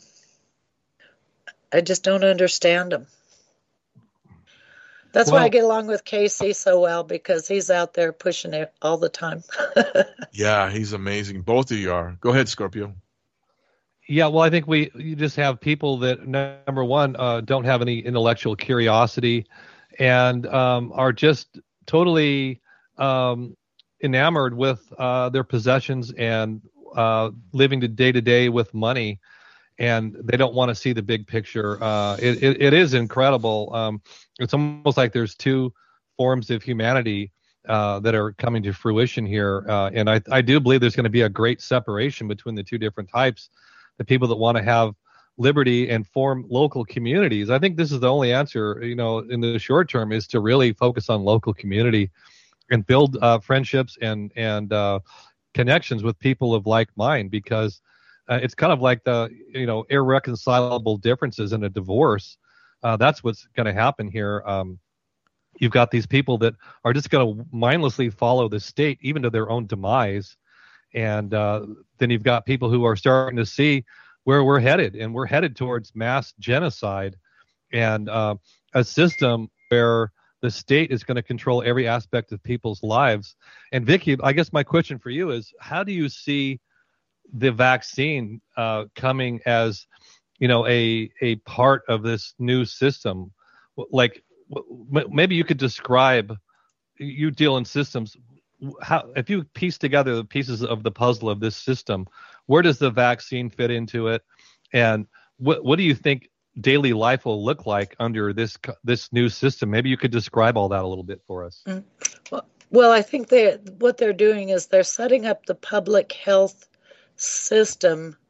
just don't understand them. That's why I get along with Casey so well, because he's out there pushing it all the time. Yeah, he's amazing. Both of you are. Go ahead, Scorpio. Yeah, well, I think you just have people that, number one, don't have any intellectual curiosity, and are just totally enamored with their possessions and living the day to day with money, and they don't want to see the big picture. It is incredible. It's almost like there's two forms of humanity that are coming to fruition here, and I do believe there's going to be a great separation between the two different types. The people that want to have liberty and form local communities. I think this is the only answer, in the short term, is to really focus on local community and build friendships and connections with people of like mind, because it's kind of like the irreconcilable differences in a divorce. That's what's going to happen here. You've got these people that are just going to mindlessly follow the state, even to their own demise. And then you've got people who are starting to see where we're headed, and we're headed towards mass genocide and a system where the state is going to control every aspect of people's lives. And Vicki, I guess my question for you is, how do you see the vaccine coming as, a part of this new system? Like, maybe you could describe, you deal in systems, how, if you piece together the pieces of the puzzle of this system, where does the vaccine fit into it? And what do you think daily life will look like under this new system? Maybe you could describe all that a little bit for us. Well, I think what they're doing is they're setting up the public health system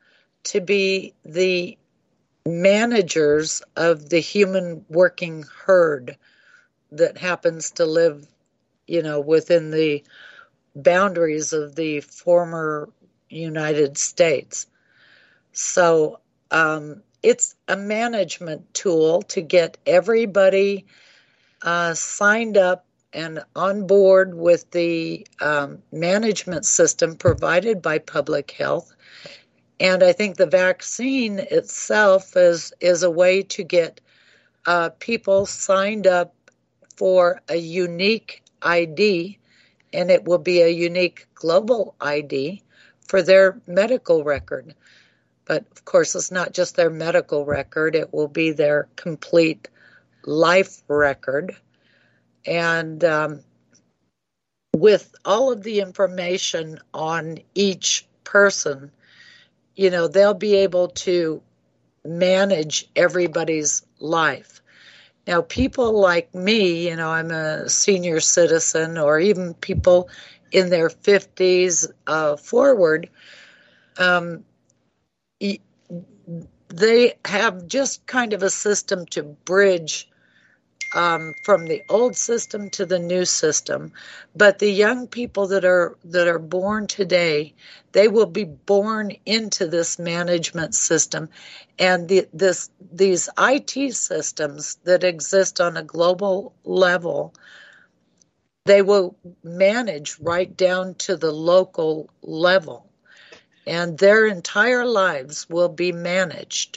to be the managers of the human working herd that happens to live, within the boundaries of the former United States. So it's a management tool to get everybody signed up and on board with the management system provided by public health. And I think the vaccine itself is a way to get people signed up for a unique ID, and it will be a unique global ID for their medical record. But of course, it's not just their medical record, it will be their complete life record. And with all of the information on each person, they'll be able to manage everybody's life. Now, people like me, I'm a senior citizen, or even people in their 50s forward, they have just kind of a system to bridge from the old system to the new system. But the young people that are born today, they will be born into this management system, and these IT systems that exist on a global level, they will manage right down to the local level, and their entire lives will be managed.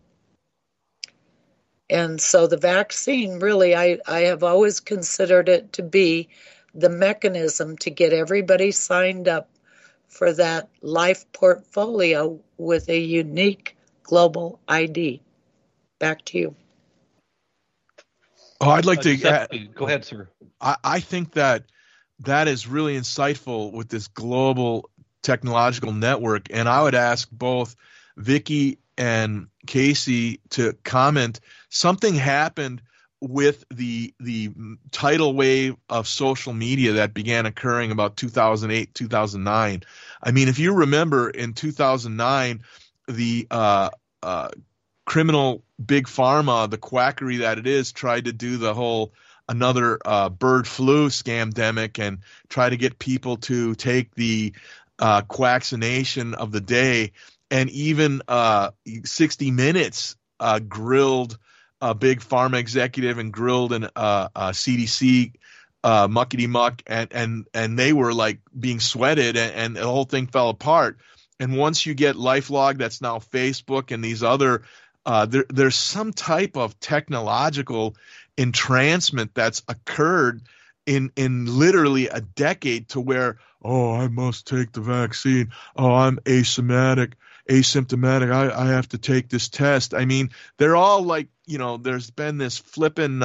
And so the vaccine, really, I have always considered it to be the mechanism to get everybody signed up for that life portfolio with a unique global ID. Back to you. Oh, I'd like to go ahead, sir. I think that is really insightful with this global technological network, and I would ask both Vicki and Casey to comment. Something happened with the tidal wave of social media that began occurring about 2008, 2009. I mean, if you remember in 2009, the criminal big pharma, the quackery that it is, tried to do the whole another bird flu scamdemic and try to get people to take the quaccination of the day. And even 60 Minutes grilled a big pharma executive and grilled an CDC muckety muck, and they were like being sweated, and the whole thing fell apart. And once you get LifeLog, that's now Facebook, and these other, there's some type of technological entrancement that's occurred in literally a decade to where, oh, I must take the vaccine. Oh, I'm asymptomatic. I have to take this test. I mean, they're all like, there's been this flippin'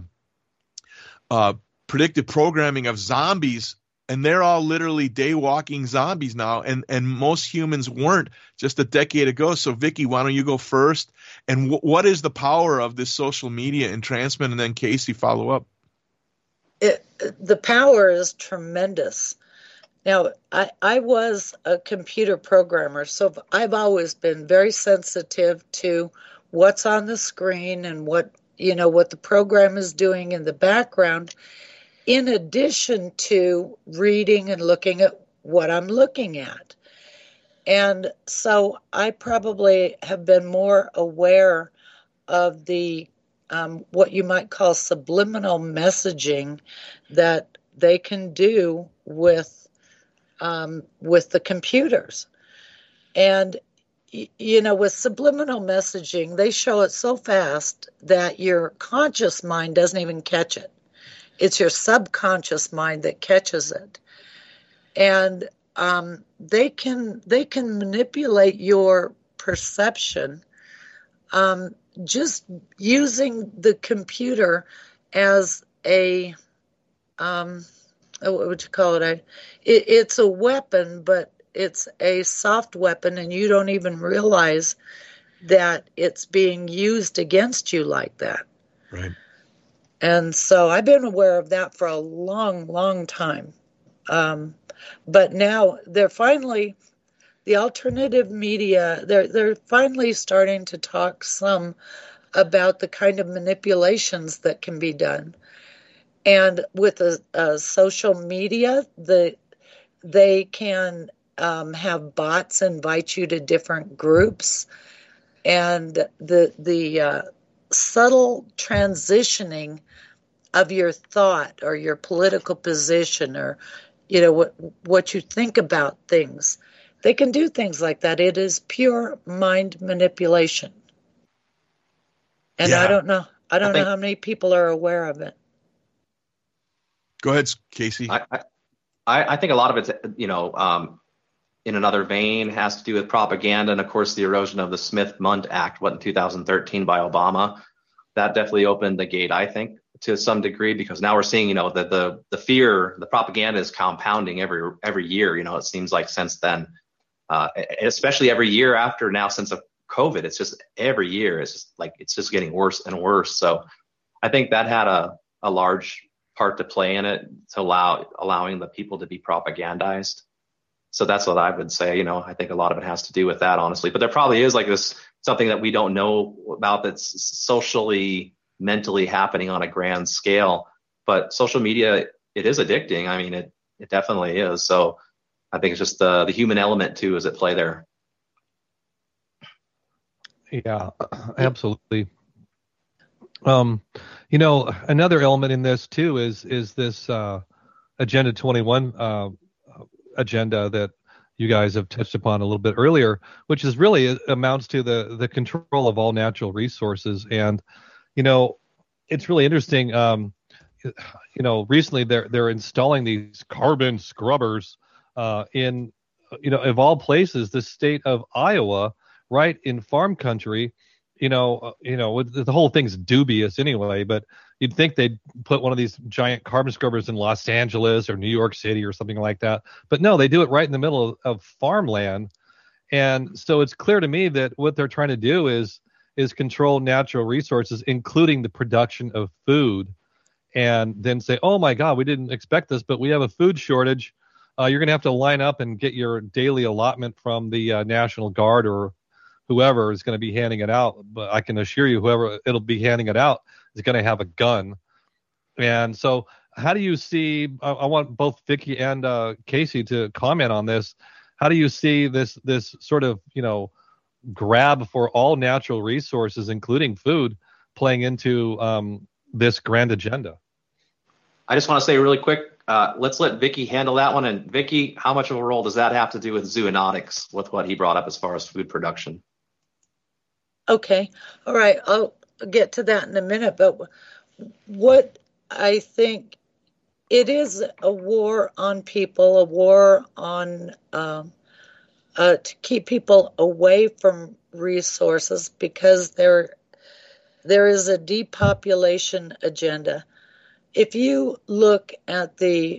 predictive programming of zombies, and they're all literally day-walking zombies now, and most humans weren't just a decade ago. So, Vicki, why don't you go first? And what is the power of this social media entrancement? And then Casey, follow up. The power is tremendous. Now, I was a computer programmer, so I've always been very sensitive to what's on the screen and what the program is doing in the background, in addition to reading and looking at what I'm looking at. And so I probably have been more aware of the what you might call subliminal messaging that they can do with the computers. And, with subliminal messaging, they show it so fast that your conscious mind doesn't even catch it. It's your subconscious mind that catches it. And they can manipulate your perception just using the computer as a what would you call it? It's a weapon, but it's a soft weapon, and you don't even realize that it's being used against you like that. Right. And so I've been aware of that for a long, long time. But now they're finally the alternative media, they're finally starting to talk some about the kind of manipulations that can be done. And with social media, they can have bots invite you to different groups, and the subtle transitioning of your thought or your political position, or what you think about things. They can do things like that. It is pure mind manipulation. And I don't know how many people are aware of it. Go ahead, Casey. I think a lot of it's, in another vein, has to do with propaganda, and of course the erosion of the Smith-Mundt Act, in 2013 by Obama. That definitely opened the gate, I think, to some degree, because now we're seeing, the fear, the propaganda is compounding every year. It seems like since then, especially every year after now, since COVID, it's just every year it's just getting worse and worse. So I think that had a large part to play in it, to allowing the people to be propagandized. So that's what I would say. I think a lot of it has to do with that, honestly. But there probably is something that we don't know about that's socially, mentally happening on a grand scale. But social media, it is addicting. I mean, it definitely is. So I think it's just the human element too is at play there. Yeah, absolutely. Another element in this too is this Agenda 21 agenda that you guys have touched upon a little bit earlier, which is really amounts to the control of all natural resources. And it's really interesting. Recently they're installing these carbon scrubbers in of all places, the state of Iowa, right in farm country. The whole thing's dubious anyway, but you'd think they'd put one of these giant carbon scrubbers in Los Angeles or New York City or something like that. But no, they do it right in the middle of farmland. And so it's clear to me that what they're trying to do is control natural resources, including the production of food, and then say, oh my God, we didn't expect this, but we have a food shortage. You're going to have to line up and get your daily allotment from the National Guard or whoever is going to be handing it out. But I can assure you, whoever it'll be handing it out is going to have a gun. And so how do you see, I want both Vicki and Casey to comment on this. How do you see this sort of, grab for all natural resources, including food, playing into this grand agenda? I just want to say really quick, let's let Vicki handle that one. And Vicki, how much of a role does that have to do with zoonotics, with what he brought up as far as food production? Okay. All right. I'll get to that in a minute. But what I think, it is a war on people, a war on to keep people away from resources, because there is a depopulation agenda. If you look at the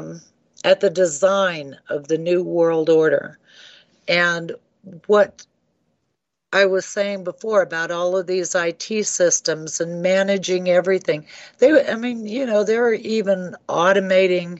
design of the New World Order and what I was saying before about all of these IT systems and managing everything, they're even automating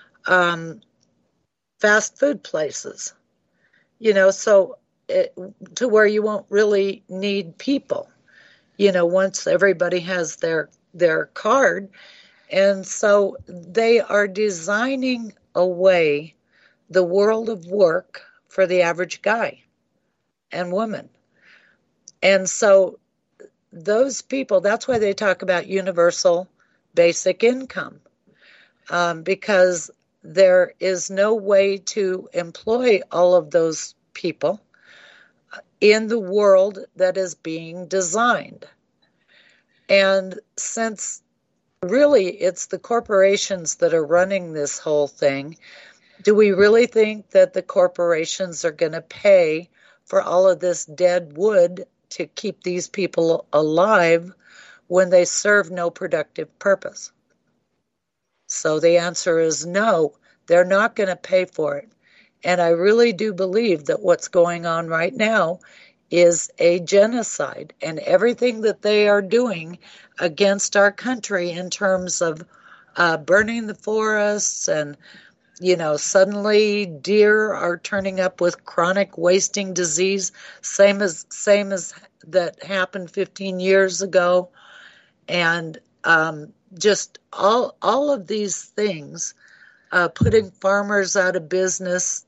fast food places, so to where you won't really need people, once everybody has their card. And so they are designing away the world of work for the average guy and woman. And so those people, that's why they talk about universal basic income, because there is no way to employ all of those people in the world that is being designed. And since really it's the corporations that are running this whole thing, do we really think that the corporations are going to pay for all of this dead wood to keep these people alive when they serve no productive purpose? So the answer is no, they're not going to pay for it. And I really do believe that what's going on right now is a genocide, and everything that they are doing against our country in terms of burning the forests and Suddenly deer are turning up with chronic wasting disease, same as that happened 15 years ago, and just all of these things, putting farmers out of business.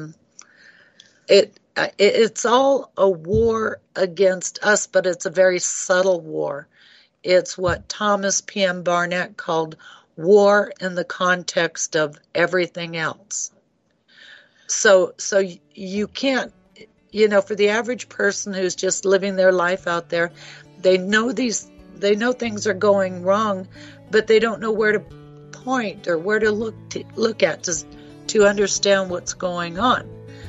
It's all a war against us, but it's a very subtle war. It's what Thomas P.M. Barnett called war in the context of everything else. So you can't, for the average person who's just living their life out there, they know things are going wrong, but they don't know where to point or where to look at to understand what's going on.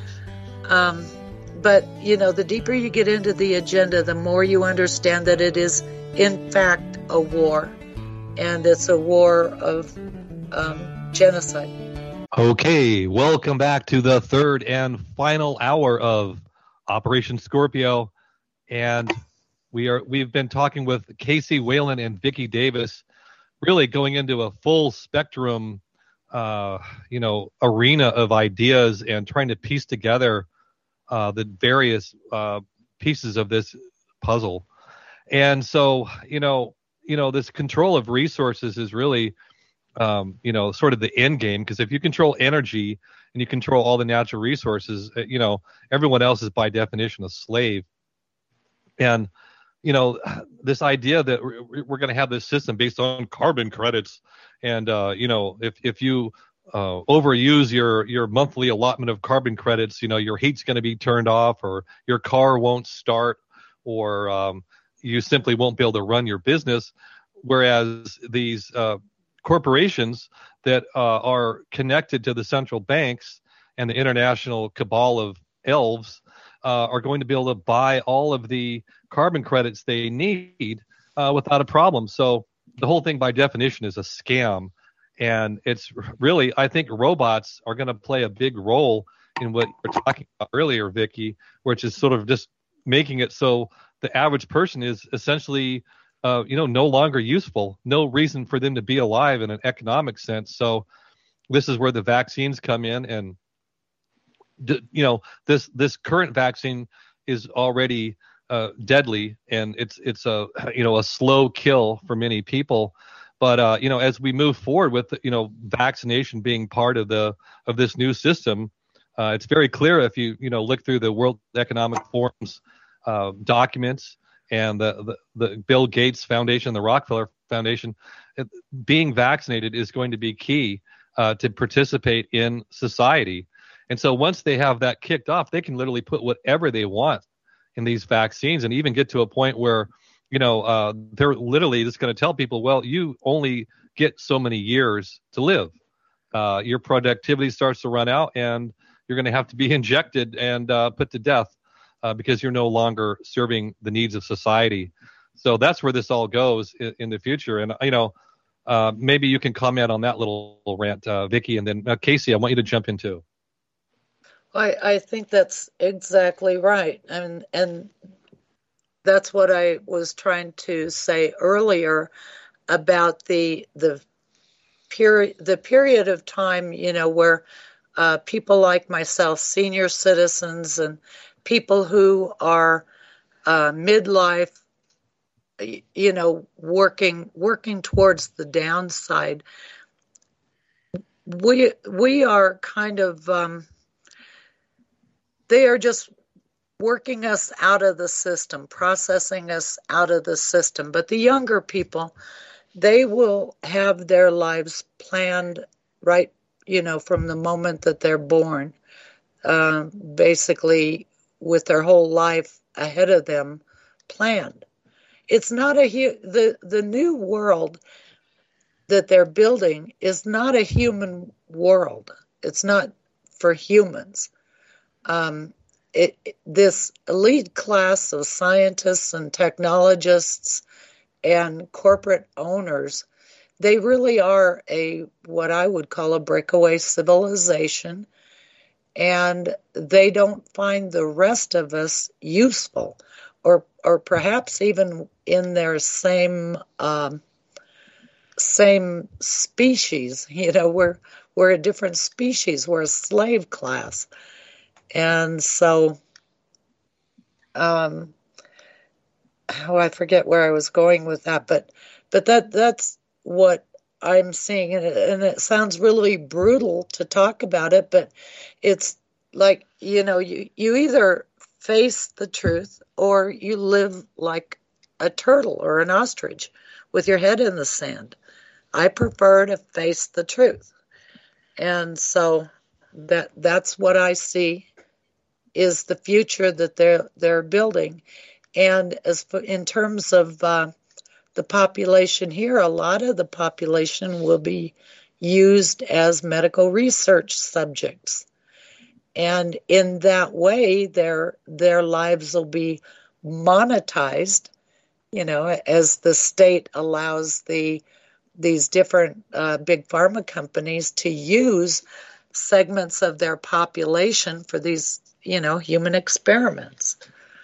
But the deeper you get into the agenda, the more you understand that it is in fact a war, and it's a war of genocide. Okay, welcome back to the third and final hour of Operation Scorpio, and we've been talking with Casey Whalen and Vicki Davis, really going into a full spectrum, arena of ideas and trying to piece together the various pieces of this puzzle. And so, this control of resources is really, sort of the end game, because if you control energy and you control all the natural resources, everyone else is by definition a slave. And, this idea that we're going to have this system based on carbon credits, and, if you overuse your monthly allotment of carbon credits, your heat's going to be turned off, or your car won't start, or you simply won't be able to run your business. Whereas these corporations that are connected to the central banks and the international cabal of elves are going to be able to buy all of the carbon credits they need without a problem. So the whole thing by definition is a scam. And it's really, I think robots are going to play a big role in what you were talking about earlier, Vicki, which is sort of just making it so the average person is essentially, no longer useful, no reason for them to be alive in an economic sense. So this is where the vaccines come in. And, this current vaccine is already deadly, and it's a slow kill for many people. But as we move forward with vaccination being part of this new system, it's very clear if you look through the World Economic Forum's documents and the Bill Gates Foundation, the Rockefeller Foundation, being vaccinated is going to be key to participate in society. And so once they have that kicked off, they can literally put whatever they want in these vaccines, and even get to a point where they're literally just going to tell people, well, you only get so many years to live. Your productivity starts to run out, and you're going to have to be injected and put to death because you're no longer serving the needs of society. So that's where this all goes in the future. And, maybe you can comment on that little rant, Vicki, and then Casey, I want you to jump in too. I think that's exactly right. And that's what I was trying to say earlier about the period of time, where people like myself, senior citizens, and people who are midlife, working towards the downside. We are kind of they are just working us out of the system, processing us out of the system. But the younger people, they will have their lives planned right, from the moment that they're born, basically with their whole life ahead of them planned. It's not the new world that they're building is not a human world. It's not for humans. This elite class of scientists and technologists and corporate owners, they really are what I would call a breakaway civilization, and they don't find the rest of us useful, or perhaps even in their same species. We're a different species. We're a slave class. And so, I forget where I was going with that, but that's what I'm seeing, and it sounds really brutal to talk about it, but it's like, you either face the truth or you live like a turtle or an ostrich with your head in the sand. I prefer to face the truth. And so that's what I see is the future that they're building. And in terms of the population here, a lot of the population will be used as medical research subjects. And in that way, their lives will be monetized, as the state allows these different big pharma companies to use segments of their population for these, human experiments.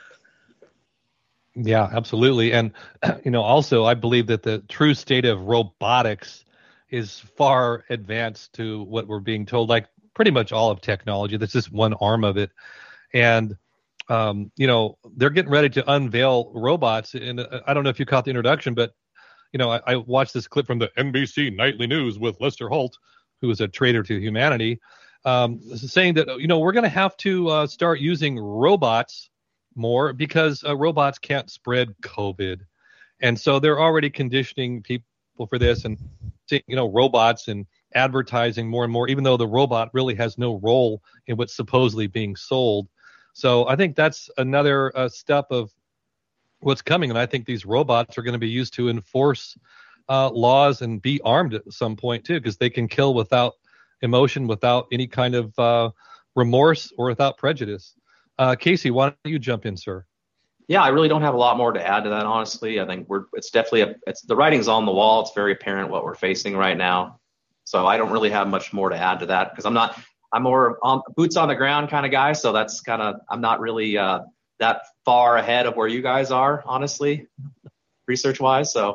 Yeah, absolutely. And, also I believe that the true state of robotics is far advanced to what we're being told, like pretty much all of technology. That's just one arm of it. And, they're getting ready to unveil robots. And I don't know if you caught the introduction, but, I watched this clip from the NBC Nightly News with Lester Holt, who is a traitor to humanity, saying that, we're going to have to start using robots more because robots can't spread COVID. And so they're already conditioning people for this and, robots and advertising more and more, even though the robot really has no role in what's supposedly being sold. So I think that's another step of what's coming. And I think these robots are going to be used to enforce laws and be armed at some point too, because they can kill without emotion, without any kind of remorse or without prejudice. Casey, why don't you jump in, sir? Yeah, I really don't have a lot more to add to that, honestly. I think it's definitely the writing's on the wall. It's very apparent what we're facing right now. So I don't really have much more to add to that because I'm more boots on the ground kind of guy. So that's I'm not really that far ahead of where you guys are, honestly, research wise. So.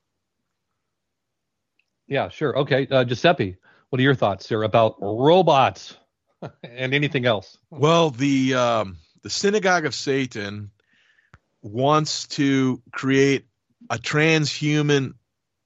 Yeah, sure. Okay. Giuseppe, what are your thoughts, sir, about robots and anything else? Well, the Synagogue of Satan wants to create a transhuman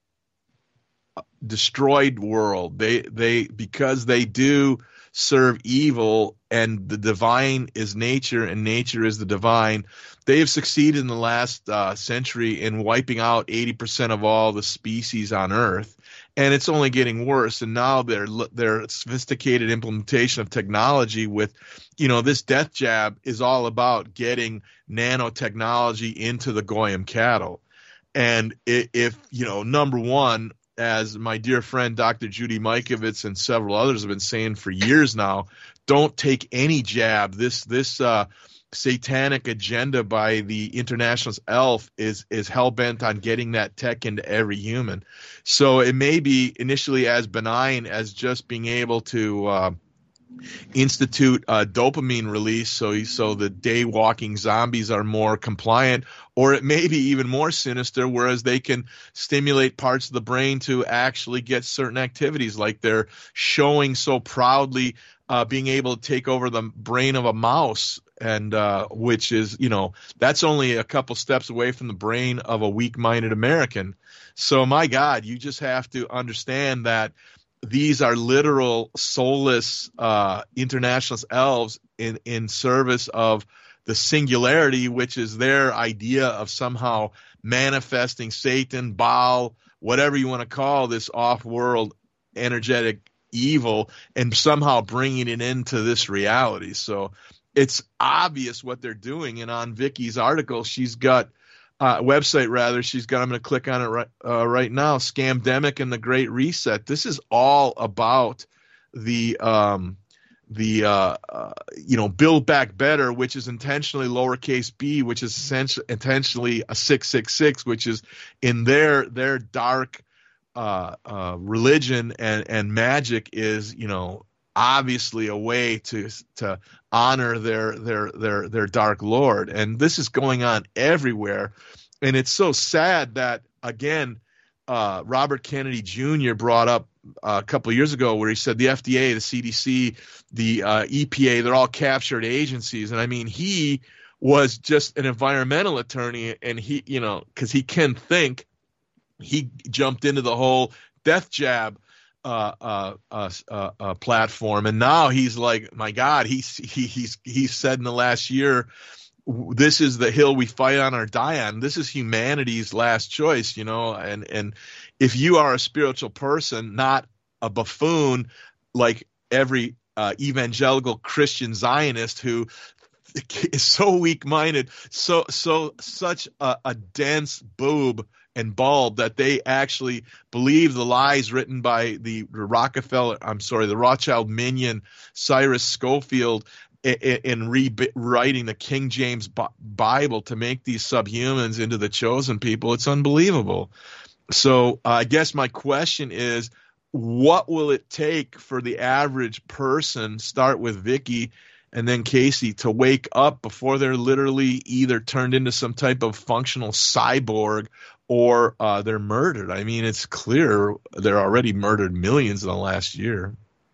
destroyed world. They because they do serve evil and the divine is nature and nature is the divine. They have succeeded in the last century in wiping out 80% of all the species on Earth. And it's only getting worse. And now their sophisticated implementation of technology with, this death jab is all about getting nanotechnology into the Goyim cattle. And if number one, as my dear friend Dr. Judy Mikovits and several others have been saying for years now, don't take any jab. This satanic agenda by the Internationalist elf is hell-bent on getting that tech into every human. So it may be initially as benign as just being able to institute a dopamine release so the day-walking zombies are more compliant, or it may be even more sinister, whereas they can stimulate parts of the brain to actually get certain activities, like they're showing so proudly being able to take over the brain of a mouse, and which is, that's only a couple steps away from the brain of a weak-minded American. So, my God, you just have to understand that these are literal soulless internationalist elves in service of the singularity, which is their idea of somehow manifesting Satan, Baal, whatever you want to call this off-world energetic evil, and somehow bringing it into this reality. So it's obvious what they're doing. And on Vicky's article, she's got website rather. She's got. I'm going to click on it right now. Scamdemic and the Great Reset. This is all about the Build Back Better, which is intentionally lowercase b, which is intentionally a 666, which is in their dark religion and magic is obviously a way to honor their dark lord. And this is going on everywhere. And it's so sad that, again, Robert Kennedy Jr. brought up a couple of years ago, where he said the FDA, the CDC, the EPA, they're all captured agencies. And I mean, he was just an environmental attorney, and he, because he can think, he jumped into the whole death jab platform, and now he's like, my God, he's said in the last year, this is the hill we fight on or die on. This is humanity's last choice, and if you are a spiritual person, not a buffoon like every evangelical Christian Zionist who is so weak-minded, such a dense boob and bulb that they actually believe the lies written by the Rothschild minion Cyrus Schofield in rewriting the King James Bible to make these subhumans into the chosen people. It's unbelievable. So I guess my question is, what will it take for the average person, start with Vicky and then Casey, to wake up before they're literally either turned into some type of functional cyborg or they're murdered? I mean, it's clear they're already murdered millions in the last year.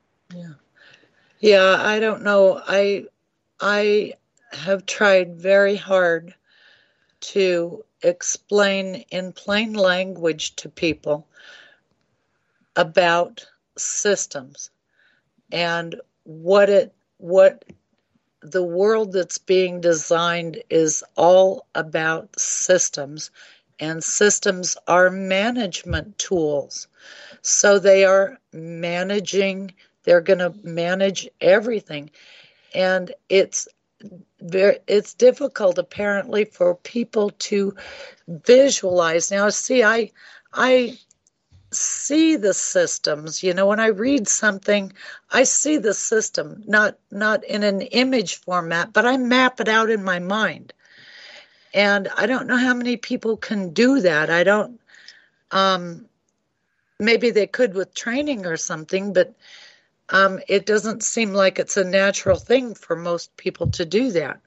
Yeah, I don't know. I have tried very hard to explain in plain language to people about systems and what the world that's being designed is all about systems, and systems are management tools. So they are managing, they're going to manage everything. And it's difficult apparently for people to visualize. Now, see, I see the systems, when I read something, I see the system, not in an image format, but I map it out in my mind. And I don't know how many people can do that. I don't, maybe they could with training or something, but it doesn't seem like it's a natural thing for most people to do that.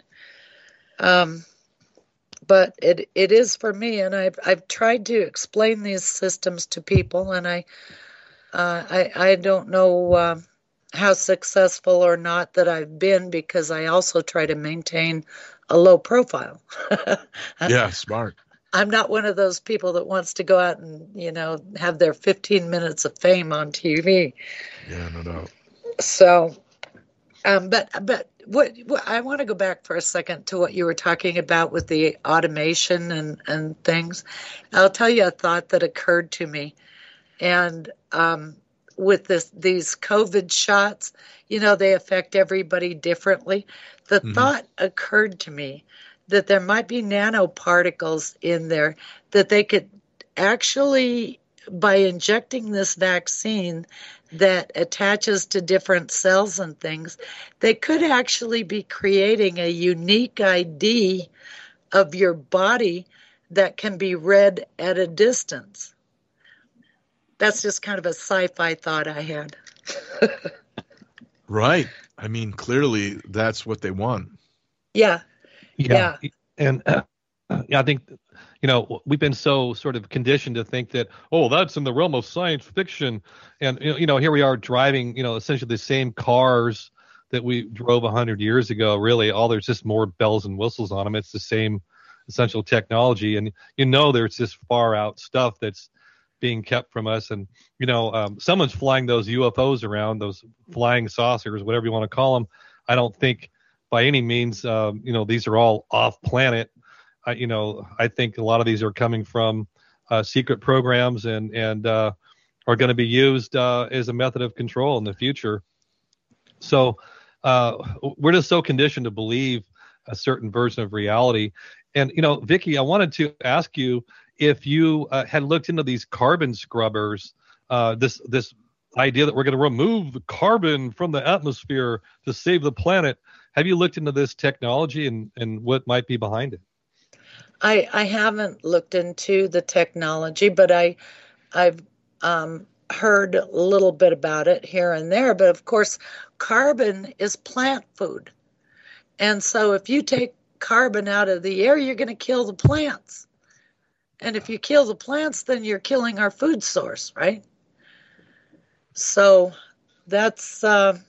But it is for me, and I've tried to explain these systems to people, and I don't know how successful or not that I've been, because I also try to maintain a low profile. Yeah, smart. I'm not one of those people that wants to go out and have their 15 minutes of fame on TV. Yeah, no doubt. So, but what I want to go back for a second to what you were talking about with the automation and things. I'll tell you a thought that occurred to me, and with these COVID shots, they affect everybody differently. The thought occurred to me that there might be nanoparticles in there that they could actually, by injecting this vaccine that attaches to different cells and things, they could actually be creating a unique ID of your body that can be read at a distance. That's just kind of a sci-fi thought I had. Right. I mean, clearly that's what they want. Yeah. And I think, we've been so sort of conditioned to think that, that's in the realm of science fiction. And, here we are driving, essentially the same cars that we drove 100 years ago. Really, there's just more bells and whistles on them. It's the same essential technology. And, there's this far out stuff that's being kept from us. And, someone's flying those UFOs around, those flying saucers, whatever you want to call them. I don't think by any means, these are all off planet. I think a lot of these are coming from secret programs and are going to be used as a method of control in the future. So we're just so conditioned to believe a certain version of reality. And, Vicky, I wanted to ask you if you had looked into these carbon scrubbers, this idea that we're going to remove the carbon from the atmosphere to save the planet. Have you looked into this technology and what might be behind it? I haven't looked into the technology, but I've heard a little bit about it here and there. But of course, carbon is plant food. And so if you take carbon out of the air, you're going to kill the plants. And if you kill the plants, then you're killing our food source, right? So that's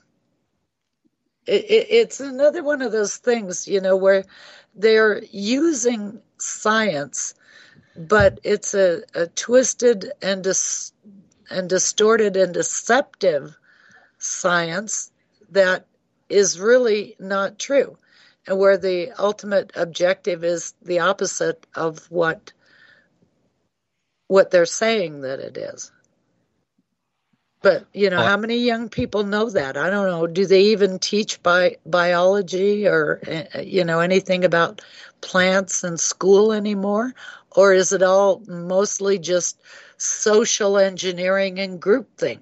it's another one of those things, where they're using science, but it's a twisted and distorted and deceptive science that is really not true, and where the ultimate objective is the opposite of what they're saying that it is. But, how many young people know that? I don't know. Do they even teach biology or, anything about plants in school anymore? Or is it all mostly just social engineering and groupthink?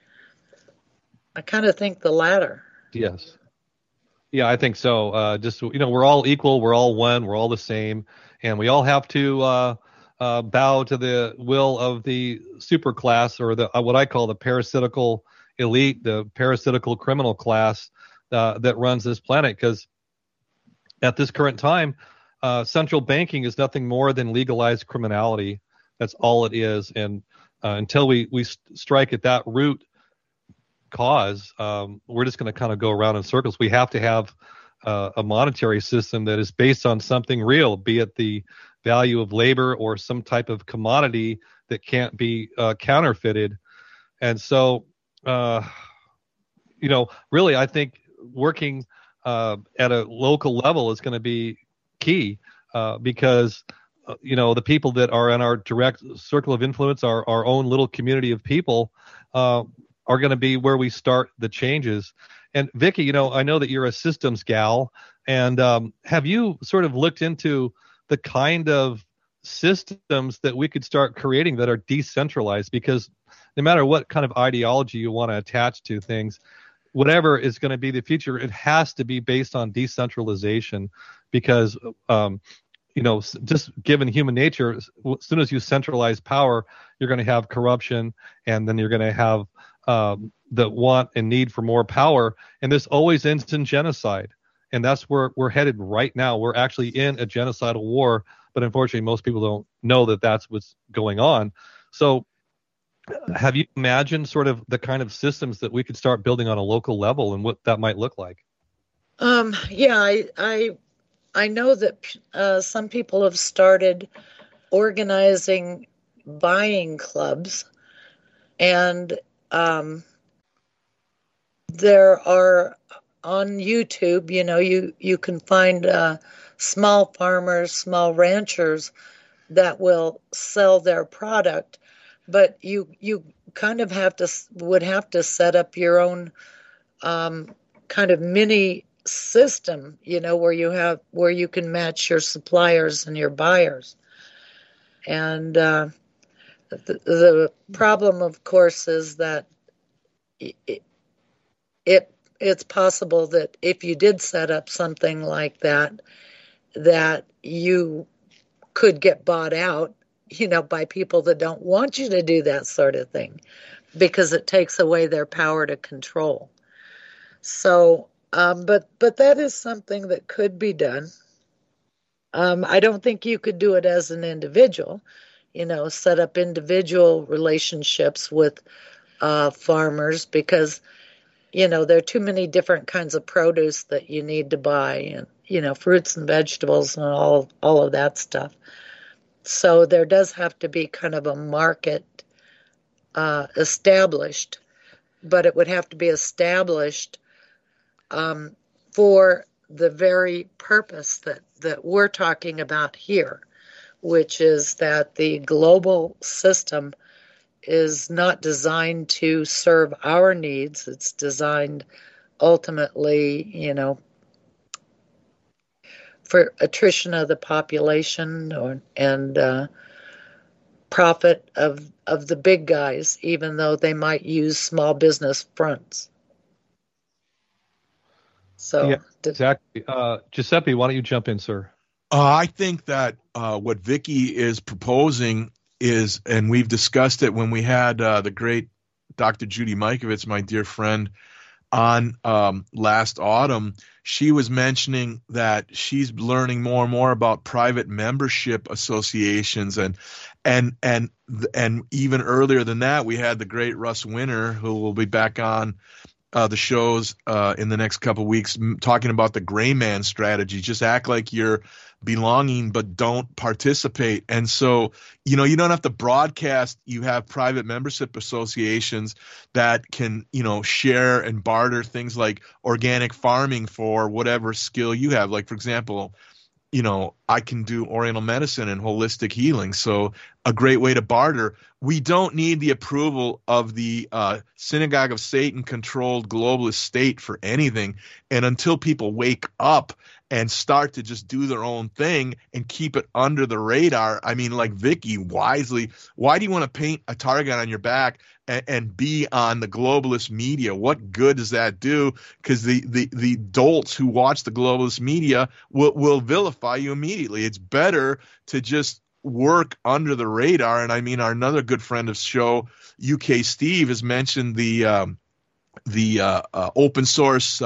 I kind of think the latter. Yes. Yeah, I think so. We're all equal. We're all one. We're all the same. And we all have to bow to the will of the superclass, or the what I call the parasitical elite, the parasitical criminal class that runs this planet. Because at this current time, central banking is nothing more than legalized criminality. That's all it is. And until we strike at that root cause, we're just going to kind of go around in circles. We have to have a monetary system that is based on something real, be it the value of labor or some type of commodity that can't be counterfeited. And so, really, I think working at a local level is going to be key because, the people that are in our direct circle of influence, our own little community of people, are going to be where we start the changes. And Vicki, I know that you're a systems gal, and have you sort of looked into the kind of systems that we could start creating that are decentralized? Because no matter what kind of ideology you want to attach to things, whatever is going to be the future, it has to be based on decentralization. Because, just given human nature, as soon as you centralize power, you're going to have corruption, and then you're going to have the want and need for more power. And this always ends in genocide. And that's where we're headed right now. We're actually in a genocidal war, but unfortunately, most people don't know that that's what's going on. So have you imagined sort of the kind of systems that we could start building on a local level and what that might look like? Yeah, I know that some people have started organizing buying clubs, and there are on YouTube, you can find small farmers, small ranchers that will sell their product, but you kind of would have to set up your own kind of mini system, where you can match your suppliers and your buyers. And the problem, of course, is that it's possible that if you did set up something like that you could get bought out, by people that don't want you to do that sort of thing, because it takes away their power to control. So, but that is something that could be done. I don't think you could do it as an individual, set up individual relationships with farmers, because there are too many different kinds of produce that you need to buy, and fruits and vegetables and all of that stuff. So there does have to be kind of a market established, but it would have to be established for the very purpose that we're talking about here, which is that the global system is not designed to serve our needs. It's designed ultimately, for attrition of the population and profit of the big guys, even though they might use small business fronts. So, yeah, exactly. Giuseppe, why don't you jump in, sir? I think that what Vicki is proposing is, and we've discussed it when we had the great Dr. Judy Mikovits, my dear friend, on last autumn. she was mentioning that she's learning more and more about private membership associations, and even earlier than that, we had the great Russ Winter, who will be back on the shows in the next couple of weeks, talking about the gray man strategy. Just act like you're belonging, but don't participate. And so, you don't have to broadcast. You have private membership associations that can, share and barter things like organic farming for whatever skill you have. Like, for example, I can do oriental medicine and holistic healing. So a great way to barter. We don't need the approval of the Synagogue of Satan controlled globalist state for anything. And until people wake up and start to just do their own thing and keep it under the radar. I mean, like Vicky wisely, why do you want to paint a target on your back and be on the globalist media? What good does that do? Because the dolts who watch the globalist media will vilify you immediately. It's better to just work under the radar. And I mean, another good friend of the show, UK Steve, has mentioned the open source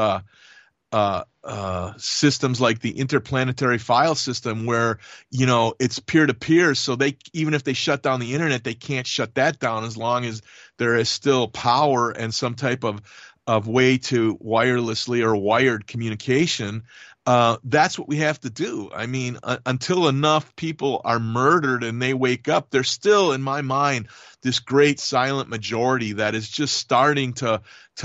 systems like the interplanetary file system, where it's peer-to-peer, so even if they shut down the internet, they can't shut that down as long as there is still power and some type of way to wirelessly or wired communication. That's what we have to do. I mean, until enough people are murdered and they wake up, there's still, in my mind, this great silent majority that is just starting to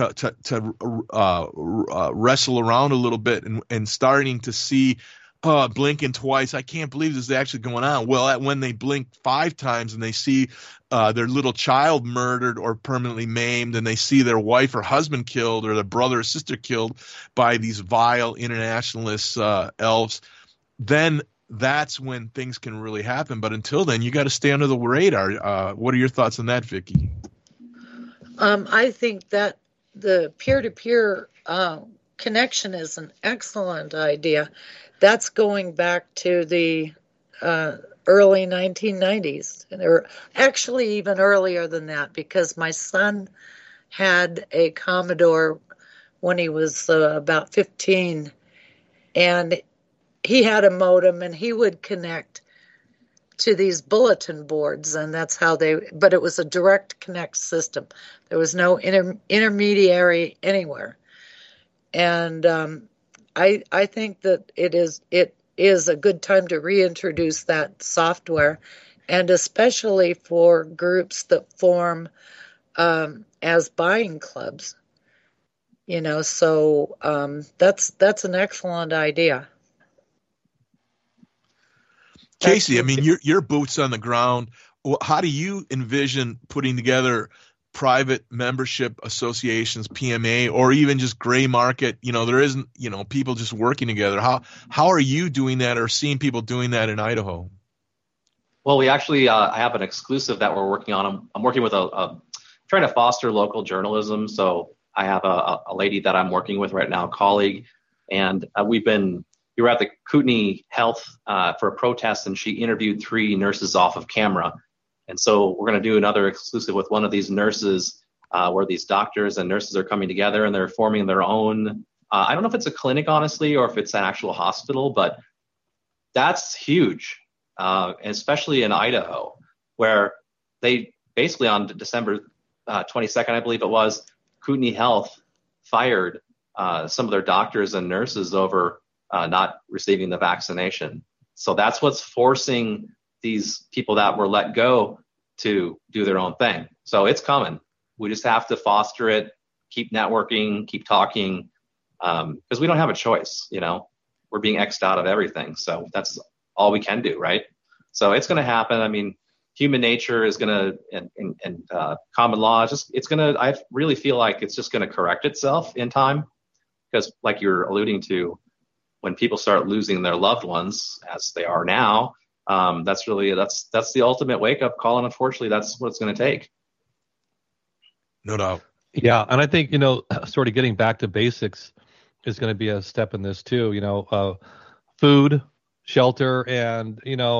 wrestle around a little bit and starting to see, blinking twice. I can't believe this is actually going on. Well, when they blink 5 times and they see their little child murdered or permanently maimed, and they see their wife or husband killed or their brother or sister killed by these vile internationalist elves, then that's when things can really happen. But until then, you got to stay under the radar. What are your thoughts on that, Vicky? I think that the peer-to-peer connection is an excellent idea. That's going back to the early 1990s, or actually even earlier than that, because my son had a Commodore when he was about 15, and he had a modem, and he would connect to these bulletin boards, and that's how but it was a direct connect system. There was no intermediary anywhere. And I think that it is a good time to reintroduce that software, and especially for groups that form as buying clubs. So that's an excellent idea. Casey, I mean, your boots on the ground. How do you envision putting together private membership associations, PMA, or even just gray market? There isn't, people just working together. How are you doing that, or seeing people doing that in Idaho? Well, we actually I have an exclusive that we're working on. I'm working with trying to foster local journalism. So I have a lady that I'm working with right now, a colleague, and we were at the Kootenai Health for a protest, and she interviewed 3 nurses off of camera. And so we're going to do another exclusive with one of these nurses where these doctors and nurses are coming together and they're forming their own, I don't know if it's a clinic, honestly, or if it's an actual hospital, but that's huge, especially in Idaho, where they basically on December 22nd, I believe it was, Kootenai Health fired some of their doctors and nurses over not receiving the vaccination. So that's what's forcing these people that were let go to do their own thing. So it's coming. We just have to foster it, keep networking, keep talking, because we don't have a choice. We're being X'd out of everything. So that's all we can do, right? So it's going to happen. I mean, human nature is going to, and common law, I really feel like it's just going to correct itself in time, because like you're alluding to, when people start losing their loved ones, as they are now, that's the ultimate wake up call, and unfortunately, that's what it's going to take. No doubt. Yeah, and I think sort of getting back to basics is going to be a step in this too. Food, shelter, and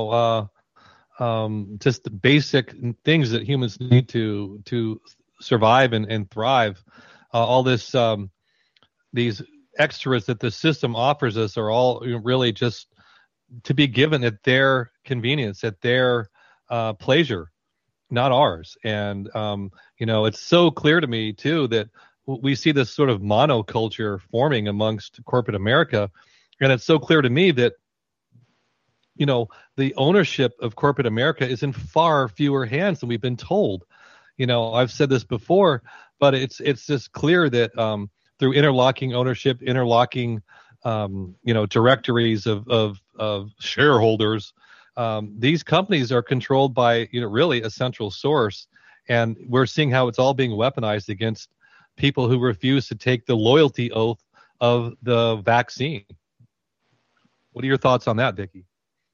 just the basic things that humans need to survive and thrive. All this these extras that the system offers us are all really just to be given at their convenience, at their pleasure, not ours. And, it's so clear to me, too, that we see this sort of monoculture forming amongst corporate America. And it's so clear to me that, the ownership of corporate America is in far fewer hands than we've been told. I've said this before, but it's just clear that through interlocking ownership, interlocking, directories of shareholders, these companies are controlled by, really a central source. And we're seeing how it's all being weaponized against people who refuse to take the loyalty oath of the vaccine. What are your thoughts on that, Vicki?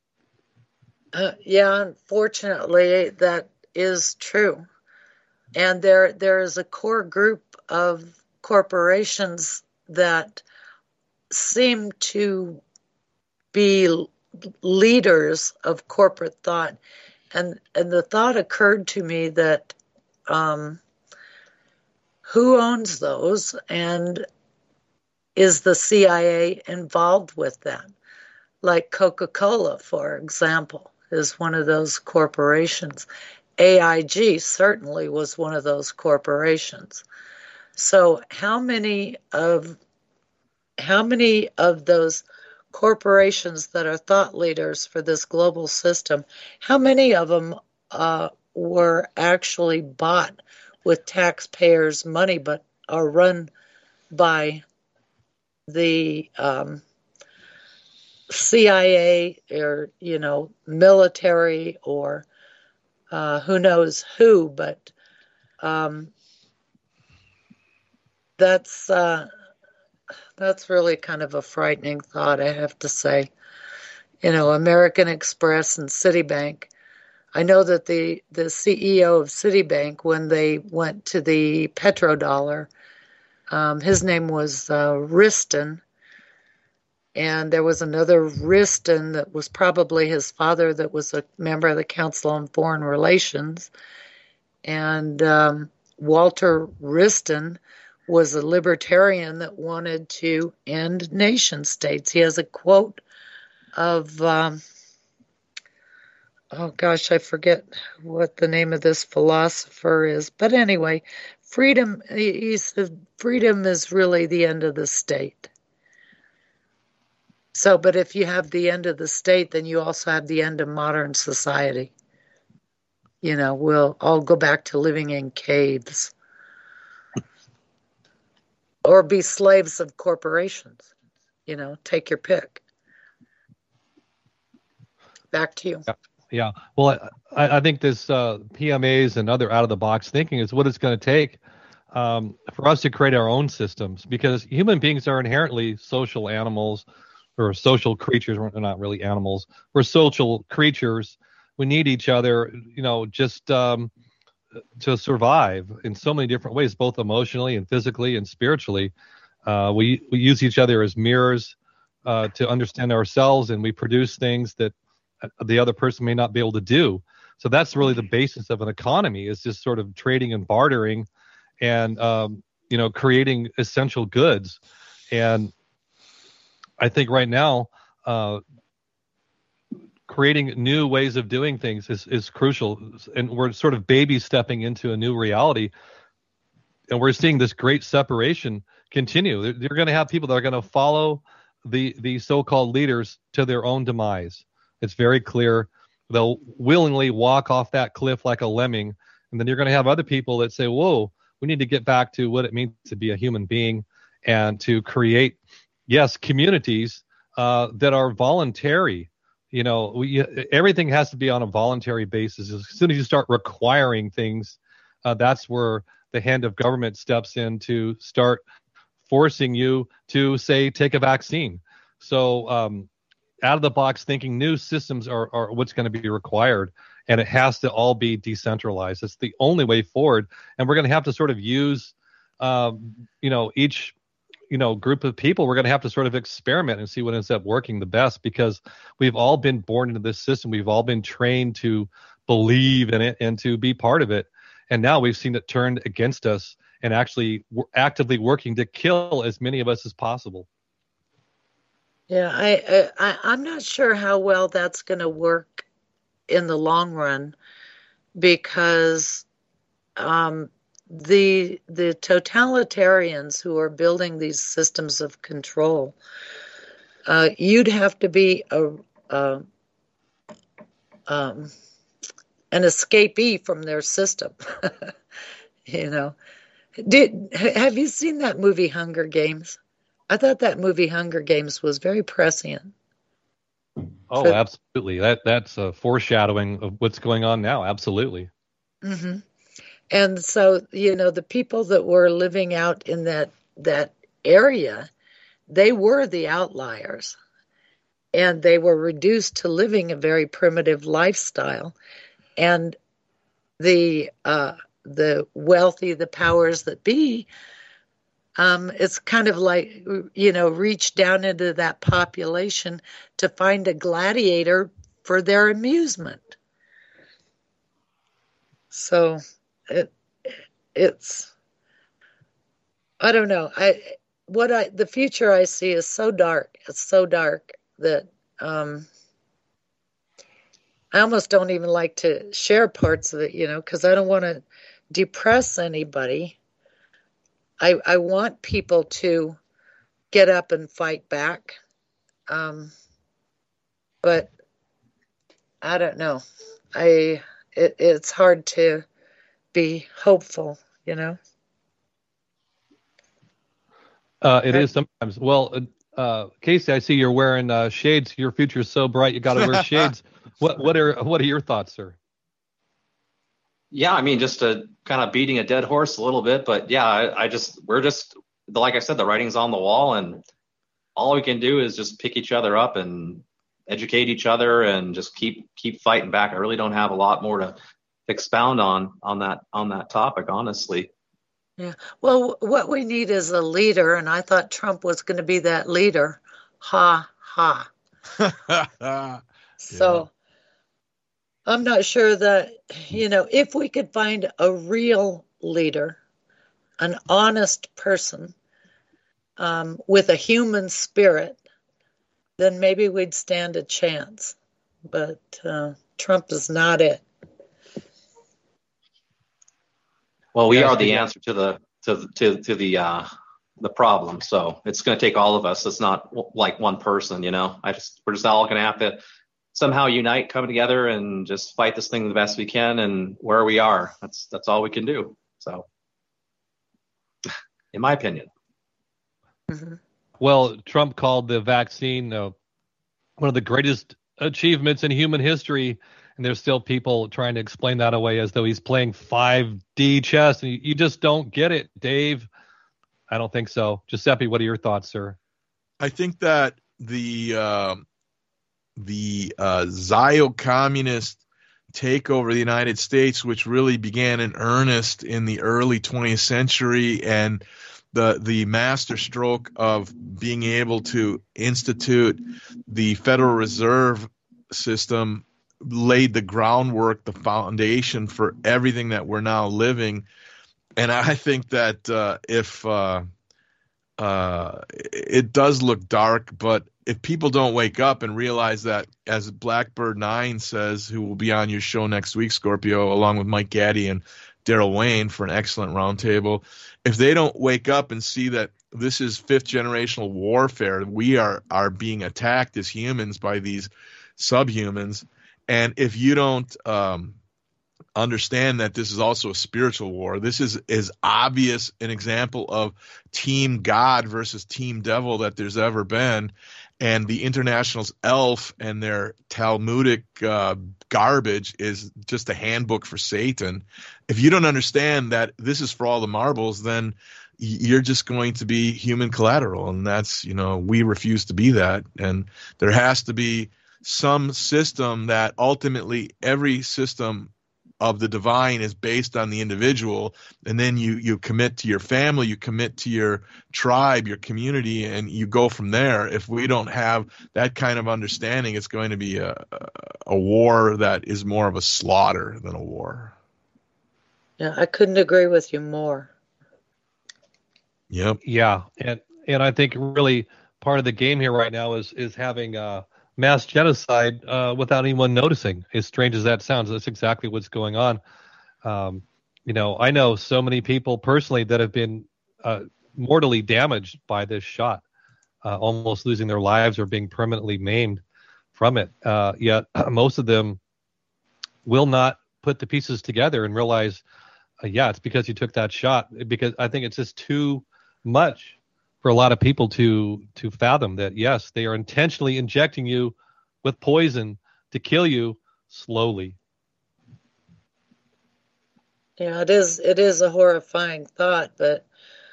Yeah, unfortunately, that is true. And there is a core group of corporations that seem to be leaders of corporate thought. And the thought occurred to me that who owns those, and is the CIA involved with that? Like Coca-Cola, for example, is one of those corporations. AIG certainly was one of those corporations. So how many of those corporations that are thought leaders for this global system, how many of them were actually bought with taxpayers' money but are run by the CIA or, military or who knows who, but that's really kind of a frightening thought, I have to say. American Express and Citibank. I know that the CEO of Citibank, when they went to the petrodollar, his name was Wriston, and there was another Wriston that was probably his father that was a member of the Council on Foreign Relations. And Walter Wriston was a libertarian that wanted to end nation states. He has a quote of, I forget what the name of this philosopher is. But anyway, freedom, he said, freedom is really the end of the state. So, but if you have the end of the state, then you also have the end of modern society. We'll all go back to living in caves or be slaves of corporations. Take your pick. Back to you. Yeah. Well, I think this PMAs and other out-of-the-box thinking is what it's going to take for us to create our own systems, because human beings are inherently social animals. Or social creatures. We're not really animals. We're social creatures. We need each other, just to survive in so many different ways, both emotionally and physically and spiritually. We use each other as mirrors to understand ourselves, and we produce things that the other person may not be able to do. So that's really the basis of an economy, is just sort of trading and bartering and, creating essential goods. And I think right now, creating new ways of doing things is crucial, and we're sort of baby stepping into a new reality, and we're seeing this great separation continue. You're going to have people that are going to follow the so-called leaders to their own demise. It's very clear. They'll willingly walk off that cliff like a lemming, and then you're going to have other people that say, whoa, we need to get back to what it means to be a human being and to create communities that are voluntary. Everything has to be on a voluntary basis. As soon as you start requiring things, that's where the hand of government steps in to start forcing you to, say, take a vaccine. So out of the box thinking, new systems are what's going to be required, and it has to all be decentralized. It's the only way forward, and we're going to have to sort of use each group of people. We're going to have to sort of experiment and see what ends up working the best, because we've all been born into this system. We've all been trained to believe in it and to be part of it. And now we've seen it turned against us. and actually actively working to kill as many of us as possible. Yeah, I'm not sure how well that's going to work in the long run, because the totalitarians who are building these systems of control, you'd have to be an escapee from their system. You know, have you seen that movie Hunger Games? I thought that movie Hunger Games was very prescient. Oh, absolutely. That's a foreshadowing of what's going on now. Absolutely. Mm-hmm. And so, the people that were living out in that area, they were the outliers, and they were reduced to living a very primitive lifestyle. And the wealthy, the powers that be, it's kind of like, reach down into that population to find a gladiator for their amusement. So it's, I don't know. The future I see is so dark. It's so dark that I almost don't even like to share parts of it, because I don't want to depress anybody. I want people to get up and fight back. But I don't know. It's hard to be hopeful, It is sometimes. Well, Casey, I see you're wearing shades. Your future's so bright, you got to wear shades. What are your thoughts, sir? Yeah, I mean, just kind of beating a dead horse a little bit, but yeah, we're just, like I said, the writing's on the wall, and all we can do is just pick each other up and educate each other and just keep fighting back. I really don't have a lot more to expound on that topic, honestly. Yeah. Well, what we need is a leader, and I thought Trump was going to be that leader. Ha ha. So I'm not sure that, if we could find a real leader, an honest person, with a human spirit, then maybe we'd stand a chance. But Trump is not it. Well, we are the answer to the problem. So it's going to take all of us. It's not like one person, we're just all going to have to somehow unite, come together, and just fight this thing the best we can. And where we are, that's all we can do. So, in my opinion. Mm-hmm. Well, Trump called the vaccine one of the greatest achievements in human history, and there's still people trying to explain that away as though he's playing 5D chess, and you just don't get it, Dave. I don't think so. Giuseppe, what are your thoughts, sir? I think that the Zio-communist takeover of the United States, which really began in earnest in the early 20th century, and the master stroke of being able to institute the Federal Reserve System laid the groundwork, the foundation for everything that we're now living. And I think that if it does look dark, but if people don't wake up and realize that, as Blackbird 9 says, who will be on your show next week, Scorpio, along with Mike Gaddy and Daryl Wayne for an excellent roundtable, if they don't wake up and see that this is fifth generational warfare, we are being attacked as humans by these subhumans, and if you don't understand that this is also a spiritual war, this is as obvious an example of Team God versus Team Devil that there's ever been. And the International's ELF and their Talmudic garbage is just a handbook for Satan. If you don't understand that this is for all the marbles, then you're just going to be human collateral. And that's, we refuse to be that. And there has to be some system that ultimately every system of the divine is based on the individual, and then you commit to your family, you commit to your tribe, your community, and you go from there. If we don't have that kind of understanding, it's going to be a war that is more of a slaughter than a war. Yeah, I couldn't agree with you more. Yep. Yeah, and I think really part of the game here right now is having mass genocide without anyone noticing. As strange as that sounds, that's exactly what's going on. I know so many people personally that have been mortally damaged by this shot, almost losing their lives or being permanently maimed from it. Yet most of them will not put the pieces together and realize, it's because you took that shot. Because I think it's just too much for a lot of people to fathom that, yes, they are intentionally injecting you with poison to kill you slowly. Yeah, it is a horrifying thought, but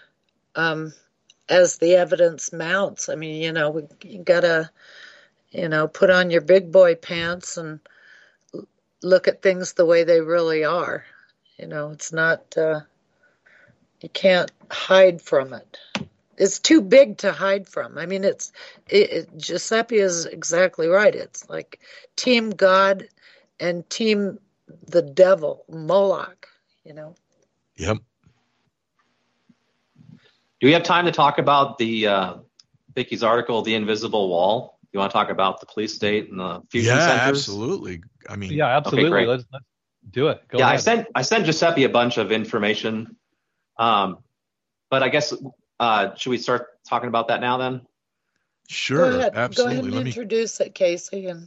as the evidence mounts, I mean, you gotta, put on your big boy pants and look at things the way they really are. It's not, you can't hide from it. It's too big to hide from. I mean, Giuseppe is exactly right. It's like Team God and Team the Devil, Moloch, Yep. Do we have time to talk about Vicky's article, The Invisible Wall? You want to talk about the police state and the fusion centers? Yeah, absolutely. I mean, yeah, absolutely. Okay, let's do it. Go ahead. I sent Giuseppe a bunch of information, but I guess should we start talking about that now then? Sure, go ahead. absolutely. Go ahead and introduce it, Casey. And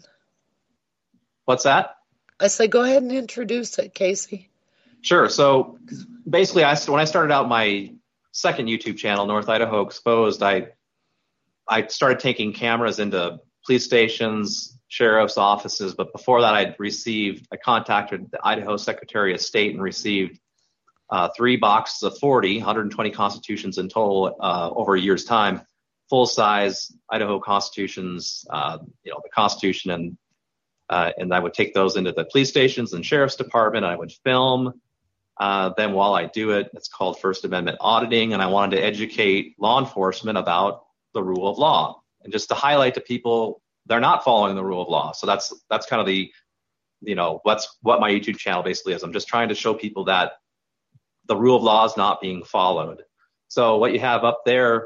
what's that? I say go ahead and introduce it, Casey. Sure. So basically, when I started out my second YouTube channel, North Idaho Exposed, I started taking cameras into police stations, sheriff's offices. But before that, I contacted the Idaho Secretary of State and received 3 boxes of 120 constitutions in total over a year's time, full-size Idaho constitutions, the Constitution, and I would take those into the police stations and sheriff's department. I would film. Then while I do it, it's called First Amendment auditing, and I wanted to educate law enforcement about the rule of law and just to highlight to people they're not following the rule of law. So that's kind of that's what my YouTube channel basically is. I'm just trying to show people that the rule of law is not being followed. So what you have up there,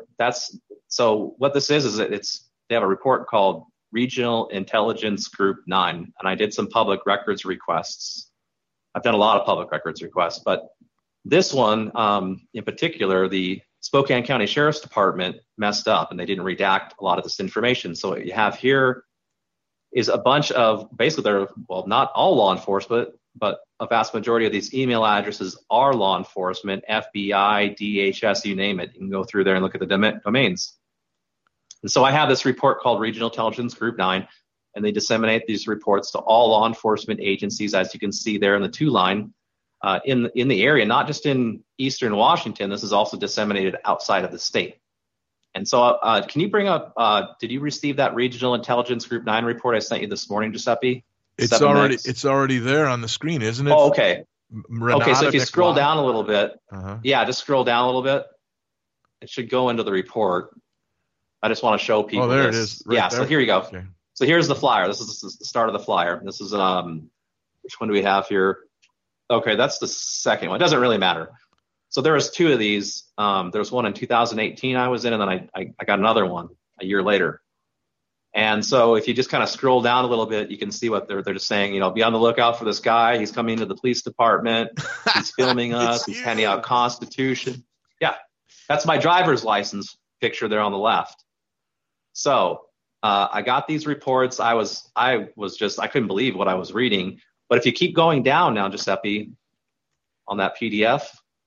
what this is that they have a report called Regional Intelligence Group 9, and I did some public records requests. I've done a lot of public records requests, but this one in particular, the Spokane County Sheriff's Department messed up and they didn't redact a lot of this information. So what you have here is a bunch of, basically not all law enforcement, but a vast majority of these email addresses are law enforcement, FBI, DHS, you name it. You can go through there and look at the domains. And so I have this report called Regional Intelligence Group 9, and they disseminate these reports to all law enforcement agencies, as you can see there in the 2-line in the area, not just in eastern Washington. This is also disseminated outside of the state. And so can you bring up, did you receive that Regional Intelligence Group 9 report I sent you this morning, Giuseppe? It's already there on the screen, isn't it? Oh, okay. Renata okay, so if you scroll down a little bit, just scroll down a little bit. It should go into the report. I just want to show people. Oh, there this. it is. Right there. So here you go. Okay. So here's the flyer. This is the start of the flyer. This is which one do we have here? Okay, that's the second one. It doesn't really matter. So there was 2 of these. There was one in 2018 I was in, and then I got another one a year later. And so if you just kind of scroll down a little bit, you can see what they're just saying. Be on the lookout for this guy. He's coming to the police department. He's filming us. He's handing out Constitution. Yeah, that's my driver's license picture there on the left. So I got these reports. I couldn't believe what I was reading. But if you keep going down now, Giuseppe, on that PDF,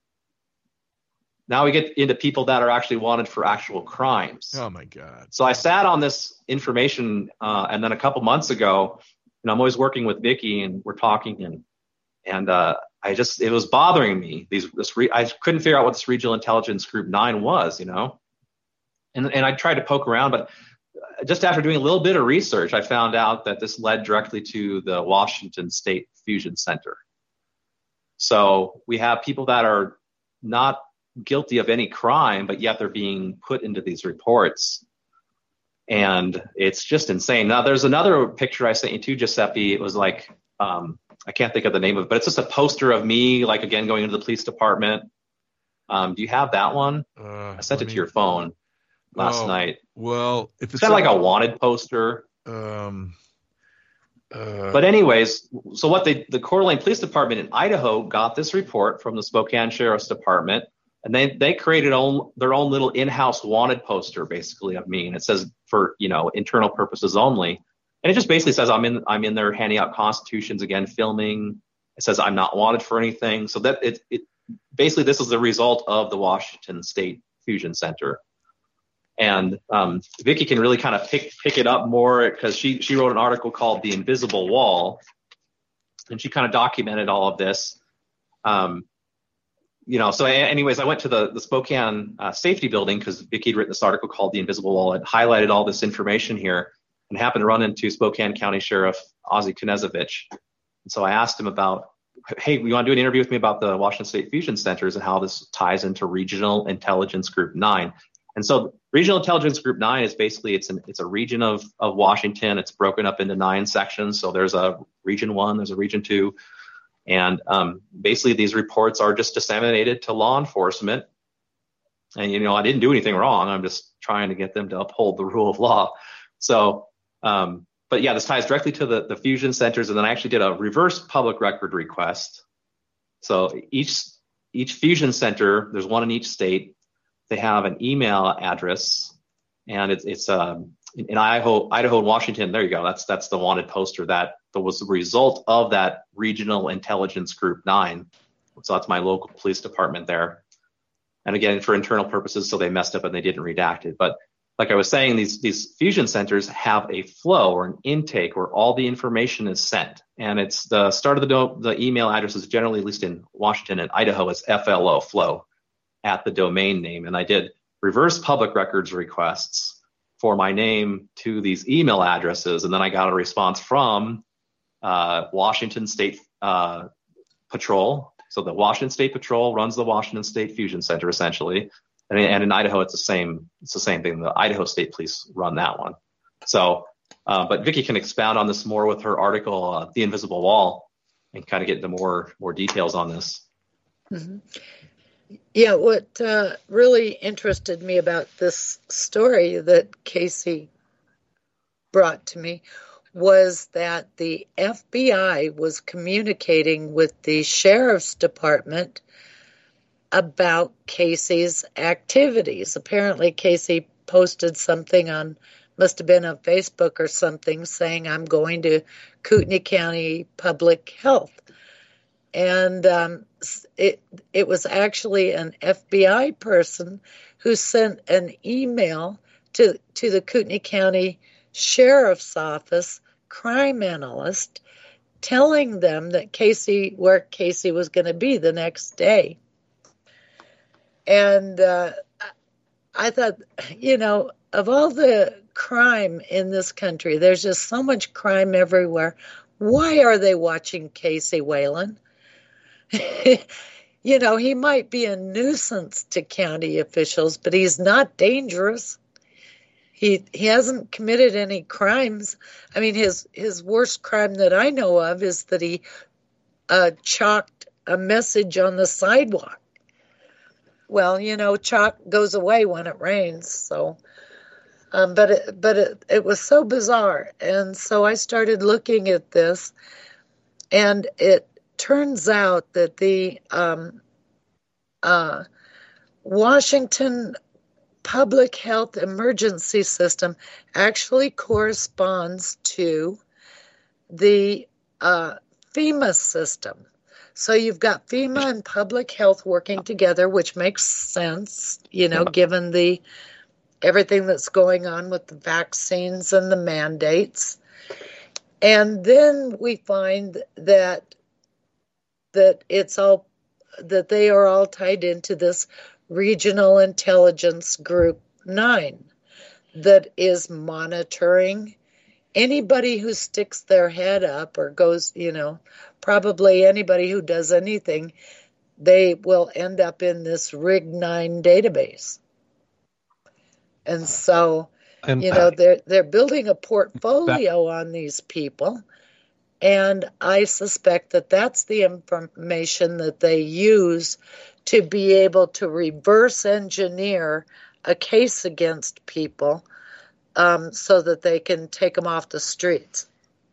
now we get into people that are actually wanted for actual crimes. Oh my God. So I sat on this information, and then a couple months ago, I'm always working with Vicky and we're talking and it was bothering me. I couldn't figure out what this Regional Intelligence Group 9 was, and I tried to poke around, but just after doing a little bit of research, I found out that this led directly to the Washington State Fusion Center. So we have people that are not guilty of any crime, but yet they're being put into these reports. And it's just insane. Now, there's another picture I sent you too, Giuseppe. It was like, I can't think of the name of it, but it's just a poster of me, like, again, going into the police department. Do you have that one? I sent it to your phone last night. Well, if it's kind of like a wanted poster. But anyways, so what the Coeur d'Alene Police Department in Idaho got this report from the Spokane Sheriff's Department, and they created their own little in-house wanted poster, basically, of me, and it says for internal purposes only, and it just basically says I'm in there handing out constitutions again, filming. It says I'm not wanted for anything, so that it basically this is the result of the Washington State Fusion Center. And Vicki can really kind of pick it up more because she wrote an article called "The Invisible Wall," and she kind of documented all of this. So anyways, I went to the Spokane safety building because Vicki had written this article called "The Invisible Wall." It highlighted all this information here, and happened to run into Spokane County Sheriff Ozzie Knezevich. And so I asked him about, hey, you want to do an interview with me about the Washington State Fusion Centers and how this ties into Regional Intelligence Group 9? And so Regional Intelligence Group 9 is basically it's a region of Washington. It's broken up into 9 sections. So there's a Region 1, there's a Region 2. And basically these reports are just disseminated to law enforcement. And, I didn't do anything wrong. I'm just trying to get them to uphold the rule of law. So, but yeah, this ties directly to the fusion centers. And then I actually did a reverse public record request. So each fusion center, there's one in each state. They have an email address, and it's in Idaho and Washington. There you go. That's the wanted poster that was the result of that Regional Intelligence Group 9. So that's my local police department there. And again, for internal purposes, so they messed up and they didn't redact it. But like I was saying, these fusion centers have a flow or an intake where all the information is sent, and it's the start of the email address is generally, at least in Washington and Idaho, it's FLO flow at the domain name. And I did reverse public records requests for my name to these email addresses. And then I got a response from Washington State Patrol. So the Washington State Patrol runs the Washington State Fusion Center, essentially. And in Idaho, it's the same thing. The Idaho State Police run that one. So, but Vicki can expound on this more with her article, The Invisible Wall, and kind of get into more details on this. Mm-hmm. Yeah, what really interested me about this story that Casey brought to me was that the FBI was communicating with the sheriff's department about Casey's activities. Apparently, Casey posted something must have been on Facebook or something, saying, I'm going to Kootenai County Public Health. And it was actually an FBI person who sent an email to the Kootenai County Sheriff's Office crime analyst telling them that where Casey was going to be the next day. And I thought, of all the crime in this country, there's just so much crime everywhere. Why are they watching Casey Whalen? He might be a nuisance to county officials, but he's not dangerous. He hasn't committed any crimes. I mean, his worst crime that I know of is that he chalked a message on the sidewalk. Well, chalk goes away when it rains, so. But it was so bizarre, and so I started looking at this, and it turns out that the Washington Public Health Emergency System actually corresponds to the FEMA system. So you've got FEMA and public health working together, which makes sense, given everything that's going on with the vaccines and the mandates. And then we find that they are all tied into this Regional Intelligence Group 9 that is monitoring anybody who sticks their head up or goes, probably anybody who does anything, they will end up in this RIG-9 database. And so, they're building a portfolio on these people. And I suspect that that's the information that they use to be able to reverse engineer a case against people so that they can take them off the streets.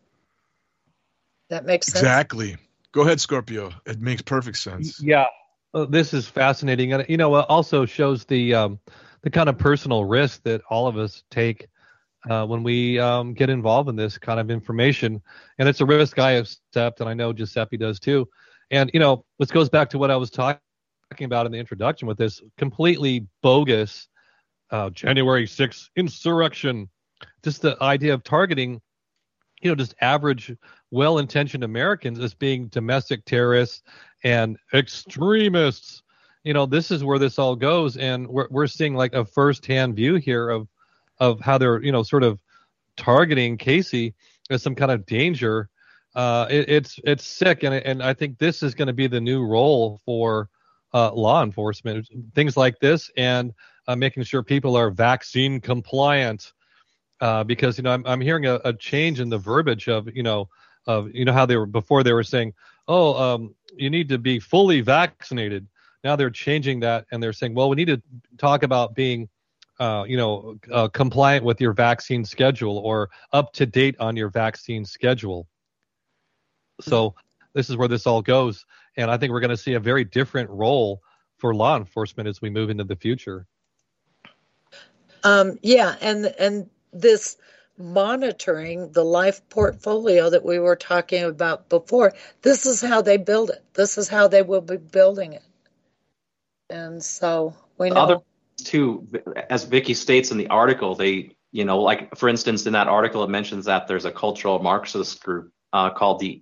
That makes sense? Exactly. Go ahead, Scorpio. It makes perfect sense. Yeah, this is fascinating, and it also shows the kind of personal risk that all of us take when we get involved in this kind of information, and it's a risk I accept, and I know Giuseppe does too. And this goes back to what I was talking about in the introduction with this completely bogus January 6th insurrection, just the idea of targeting, just average, well-intentioned Americans as being domestic terrorists and extremists. This is where this all goes, and we're seeing like a first-hand view here of how they're, sort of targeting Casey as some kind of danger. It's sick, and I think this is going to be the new role for law enforcement. Things like this, and making sure people are vaccine compliant. Because I'm hearing a change in the verbiage of how they were before. They were saying, you need to be fully vaccinated. Now they're changing that, and they're saying, well, we need to talk about being compliant with your vaccine schedule or up to date on your vaccine schedule. So this is where this all goes, and I think we're going to see a very different role for law enforcement as we move into the future. And this monitoring, the life portfolio that we were talking about before, this is how they build it. This is how they will be building it. And so we know. Other too, as Vicky states in the article, they, like for instance, in that article, it mentions that there's a cultural Marxist group called the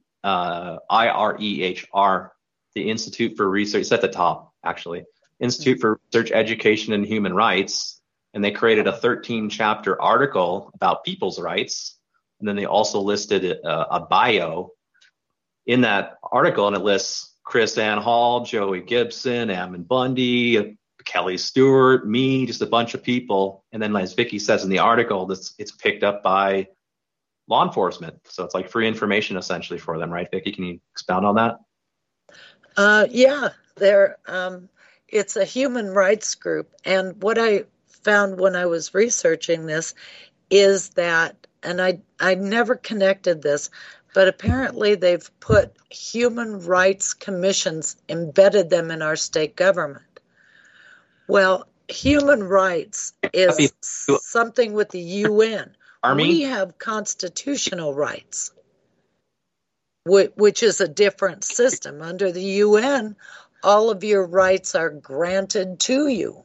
IREHR, the Institute for Research. It's at the top, actually. Institute for Research, Education, and Human Rights. And they created a 13-chapter article about people's rights. And then they also listed a bio in that article, and it lists Chris Ann Hall, Joey Gibson, Ammon Bundy, Kelly Stewart, me, just a bunch of people. And then, as Vicky says in the article, it's picked up by law enforcement. So it's like free information essentially for them, right, Vicky? Can you expound on that? Yeah, it's a human rights group. And what I found when I was researching this is that, and I never connected this, but apparently they've put human rights commissions, embedded them in our state government. Well, human rights is something with the UN. Army? We have constitutional rights, which is a different system. Under the UN, all of your rights are granted to you.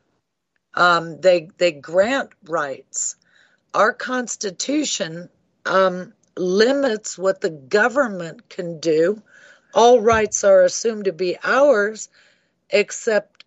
They grant rights. Our Constitution limits what the government can do. All rights are assumed to be ours, except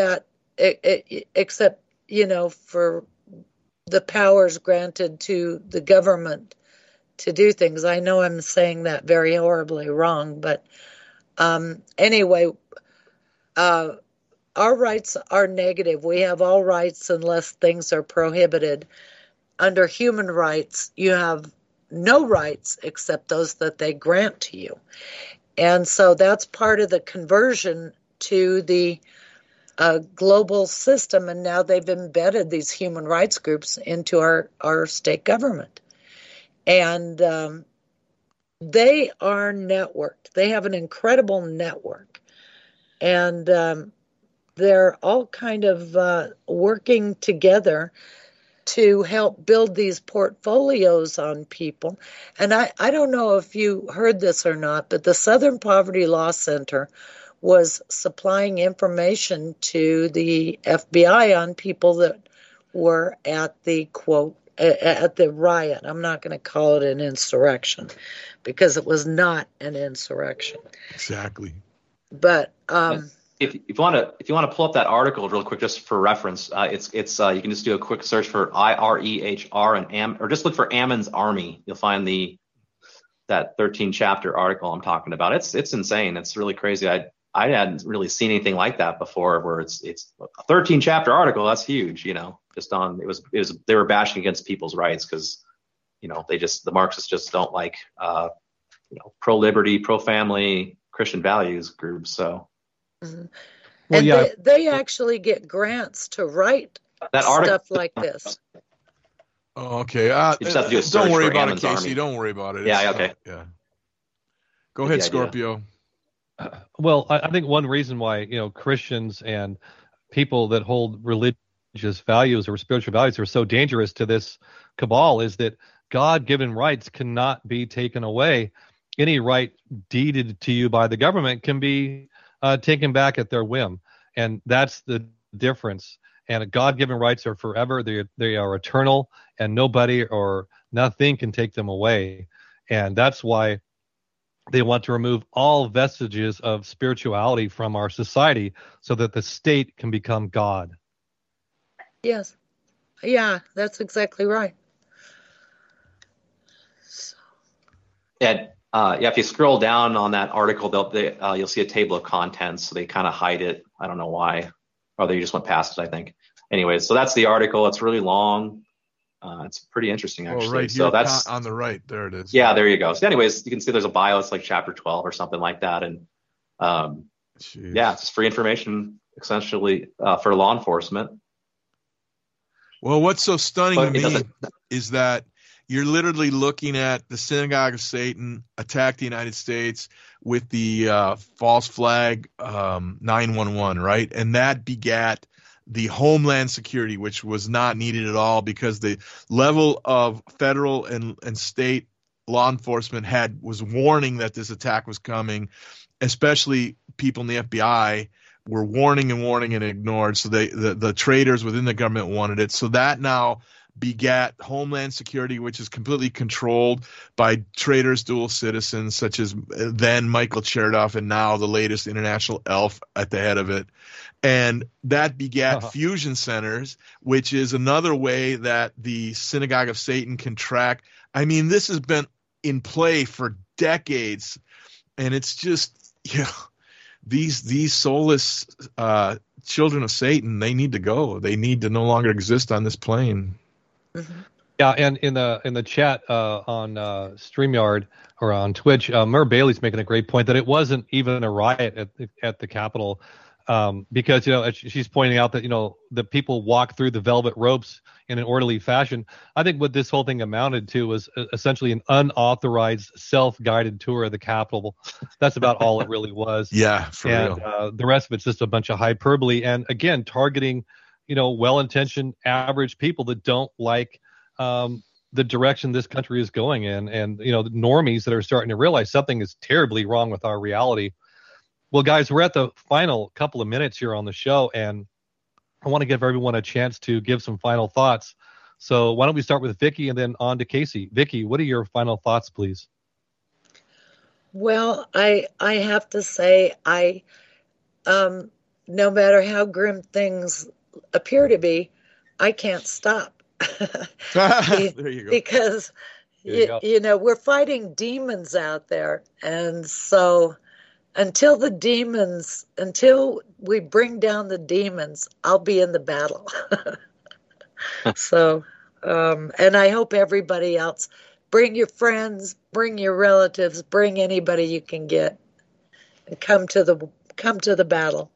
for the powers granted to the government to do things. I know I'm saying that very horribly wrong, but anyway, our rights are negative. We have all rights unless things are prohibited. Under human rights, you have no rights except those that they grant to you. And so that's part of the conversion to the global system. And now they've embedded these human rights groups into our state government. And they are networked. They have an incredible network. And they're all kind of working together to help build these portfolios on people. And I don't know if you heard this or not, but the Southern Poverty Law Center was supplying information to the FBI on people that were at the, quote, at the riot. I'm not going to call it an insurrection because it was not an insurrection. Exactly. But if you want to pull up that article real quick, just for reference, it's you can just do a quick search for IREHR and or just look for Ammon's Army. You'll find that 13-chapter article I'm talking about. It's insane. It's really crazy. I hadn't really seen anything like that before, where it's a 13-chapter article. That's huge, just on it was they were bashing against people's rights because the Marxists just don't like pro liberty, pro family Christian values groups. So Well, and yeah, they actually get grants to write stuff like this. Oh, okay. Don't worry about it, Casey. Don't worry about it. Yeah, okay. Yeah. Go ahead, Scorpio. Well, I think one reason why, Christians and people that hold religious values or spiritual values are so dangerous to this cabal is that God-given rights cannot be taken away. Any right deeded to you by the government can be taken back at their whim. And that's the difference. And God-given rights are forever. They are eternal, and nobody or nothing can take them away. And that's why they want to remove all vestiges of spirituality from our society so that the state can become God. Yes. Yeah, that's exactly right. And if you scroll down on that article, you'll see a table of contents. So they kind of hide it. I don't know why. Or they just went past it, I think. Anyway, so that's the article. It's really long. It's pretty interesting, actually. Oh, right here, so that's on the right. There it is. Yeah, there you go. So anyways, you can see there's a bio. It's like chapter 12 or something like that. And it's just free information, essentially, for law enforcement. Well, what's so stunning to me is that you're literally looking at the Synagogue of Satan attack the United States with the false flag 911, right? And that begat the Homeland Security, which was not needed at all because the level of federal and state law enforcement was warning that this attack was coming, especially people in the FBI were warning and ignored. So the traitors within the government wanted it. So that now begat Homeland Security, which is completely controlled by traitors, dual citizens, such as then Michael Chertoff and now the latest international elf at the head of it. And that begat fusion centers, which is another way that the Synagogue of Satan can track. I mean, this has been in play for decades, and it's just, these soulless children of Satan, they need to go. They need to no longer exist on this plane. Mm-hmm. Yeah, and in the chat on StreamYard or on Twitch, Mur Bailey's making a great point that it wasn't even a riot at the Capitol, because she's pointing out that the people walk through the velvet ropes in an orderly fashion. I think what this whole thing amounted to was essentially an unauthorized, self-guided tour of the Capitol. That's about all it really was. Yeah, for real. The rest of it's just a bunch of hyperbole, and again, targeting well-intentioned average people that don't like the direction this country is going in, and the normies that are starting to realize something is terribly wrong with our reality. Well, guys, we're at the final couple of minutes here on the show, and I want to give everyone a chance to give some final thoughts. So why don't we start with Vicki and then on to Casey. Vicki, what are your final thoughts, please? Well, I have to say, no matter how grim things appear to be, I can't stop. There you go. Because we're fighting demons out there, and so until we bring down the demons, I'll be in the battle. So, and I hope everybody else, bring your friends, bring your relatives, bring anybody you can get, and come to the battle.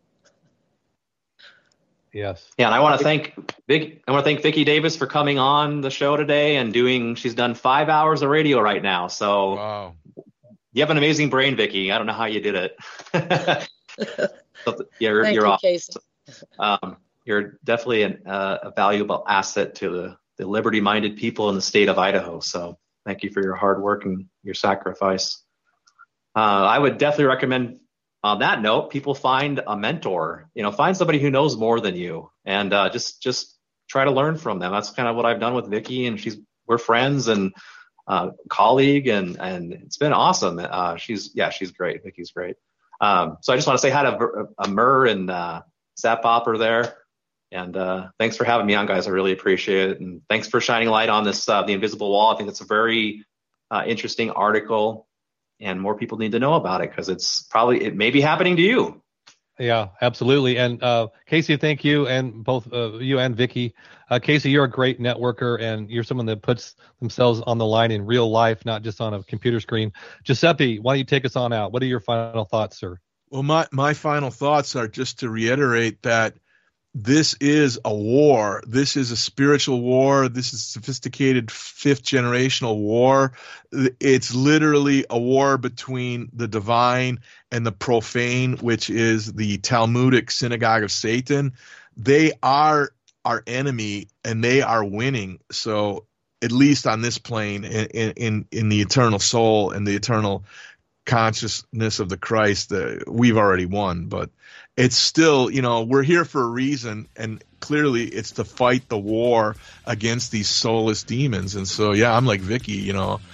Yes. Yeah, and I want to thank Vicki Davis for coming on the show today and she's done 5 hours of radio right now. So wow. You have an amazing brain, Vicki. I don't know how you did it. You're awesome. You're definitely a valuable asset to the liberty-minded people in the state of Idaho. So thank you for your hard work and your sacrifice. I would definitely recommend, on that note, people find a mentor. Find somebody who knows more than you, and just try to learn from them. That's kind of what I've done with Vicki, and we're friends and colleague, and it's been awesome. She's great. Vicki's great. So I just want to say hi to Mur and Zap Opper there, and thanks for having me on, guys. I really appreciate it, and thanks for shining light on this The Invisible Wall. I think it's a very interesting article, and more people need to know about it because it may be happening to you. Yeah, absolutely. And Casey, thank you, and both you and Vicki. Casey, you're a great networker, and you're someone that puts themselves on the line in real life, not just on a computer screen. Giuseppe, why don't you take us on out? What are your final thoughts, sir? Well, my final thoughts are just to reiterate that this is a war. This is a spiritual war. This is sophisticated fifth generational war. It's literally a war between the divine and the profane, which is the Talmudic synagogue of Satan. They are our enemy and they are winning. So at least on this plane, in the eternal soul and the eternal consciousness of the Christ, we've already won. But it's still, we're here for a reason, and clearly it's to fight the war against these soulless demons. And so, yeah, I'm like Vicky,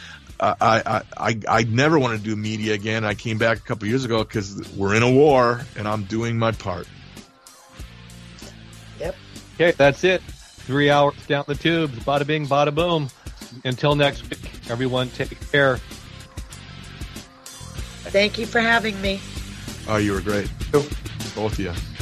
I never want to do media again. I came back a couple years ago because we're in a war, and I'm doing my part. Yep. Okay, that's it. 3 hours down the tubes. Bada bing, bada boom. Until next week, everyone take care. Thank you for having me. Oh, you were great. Both of you.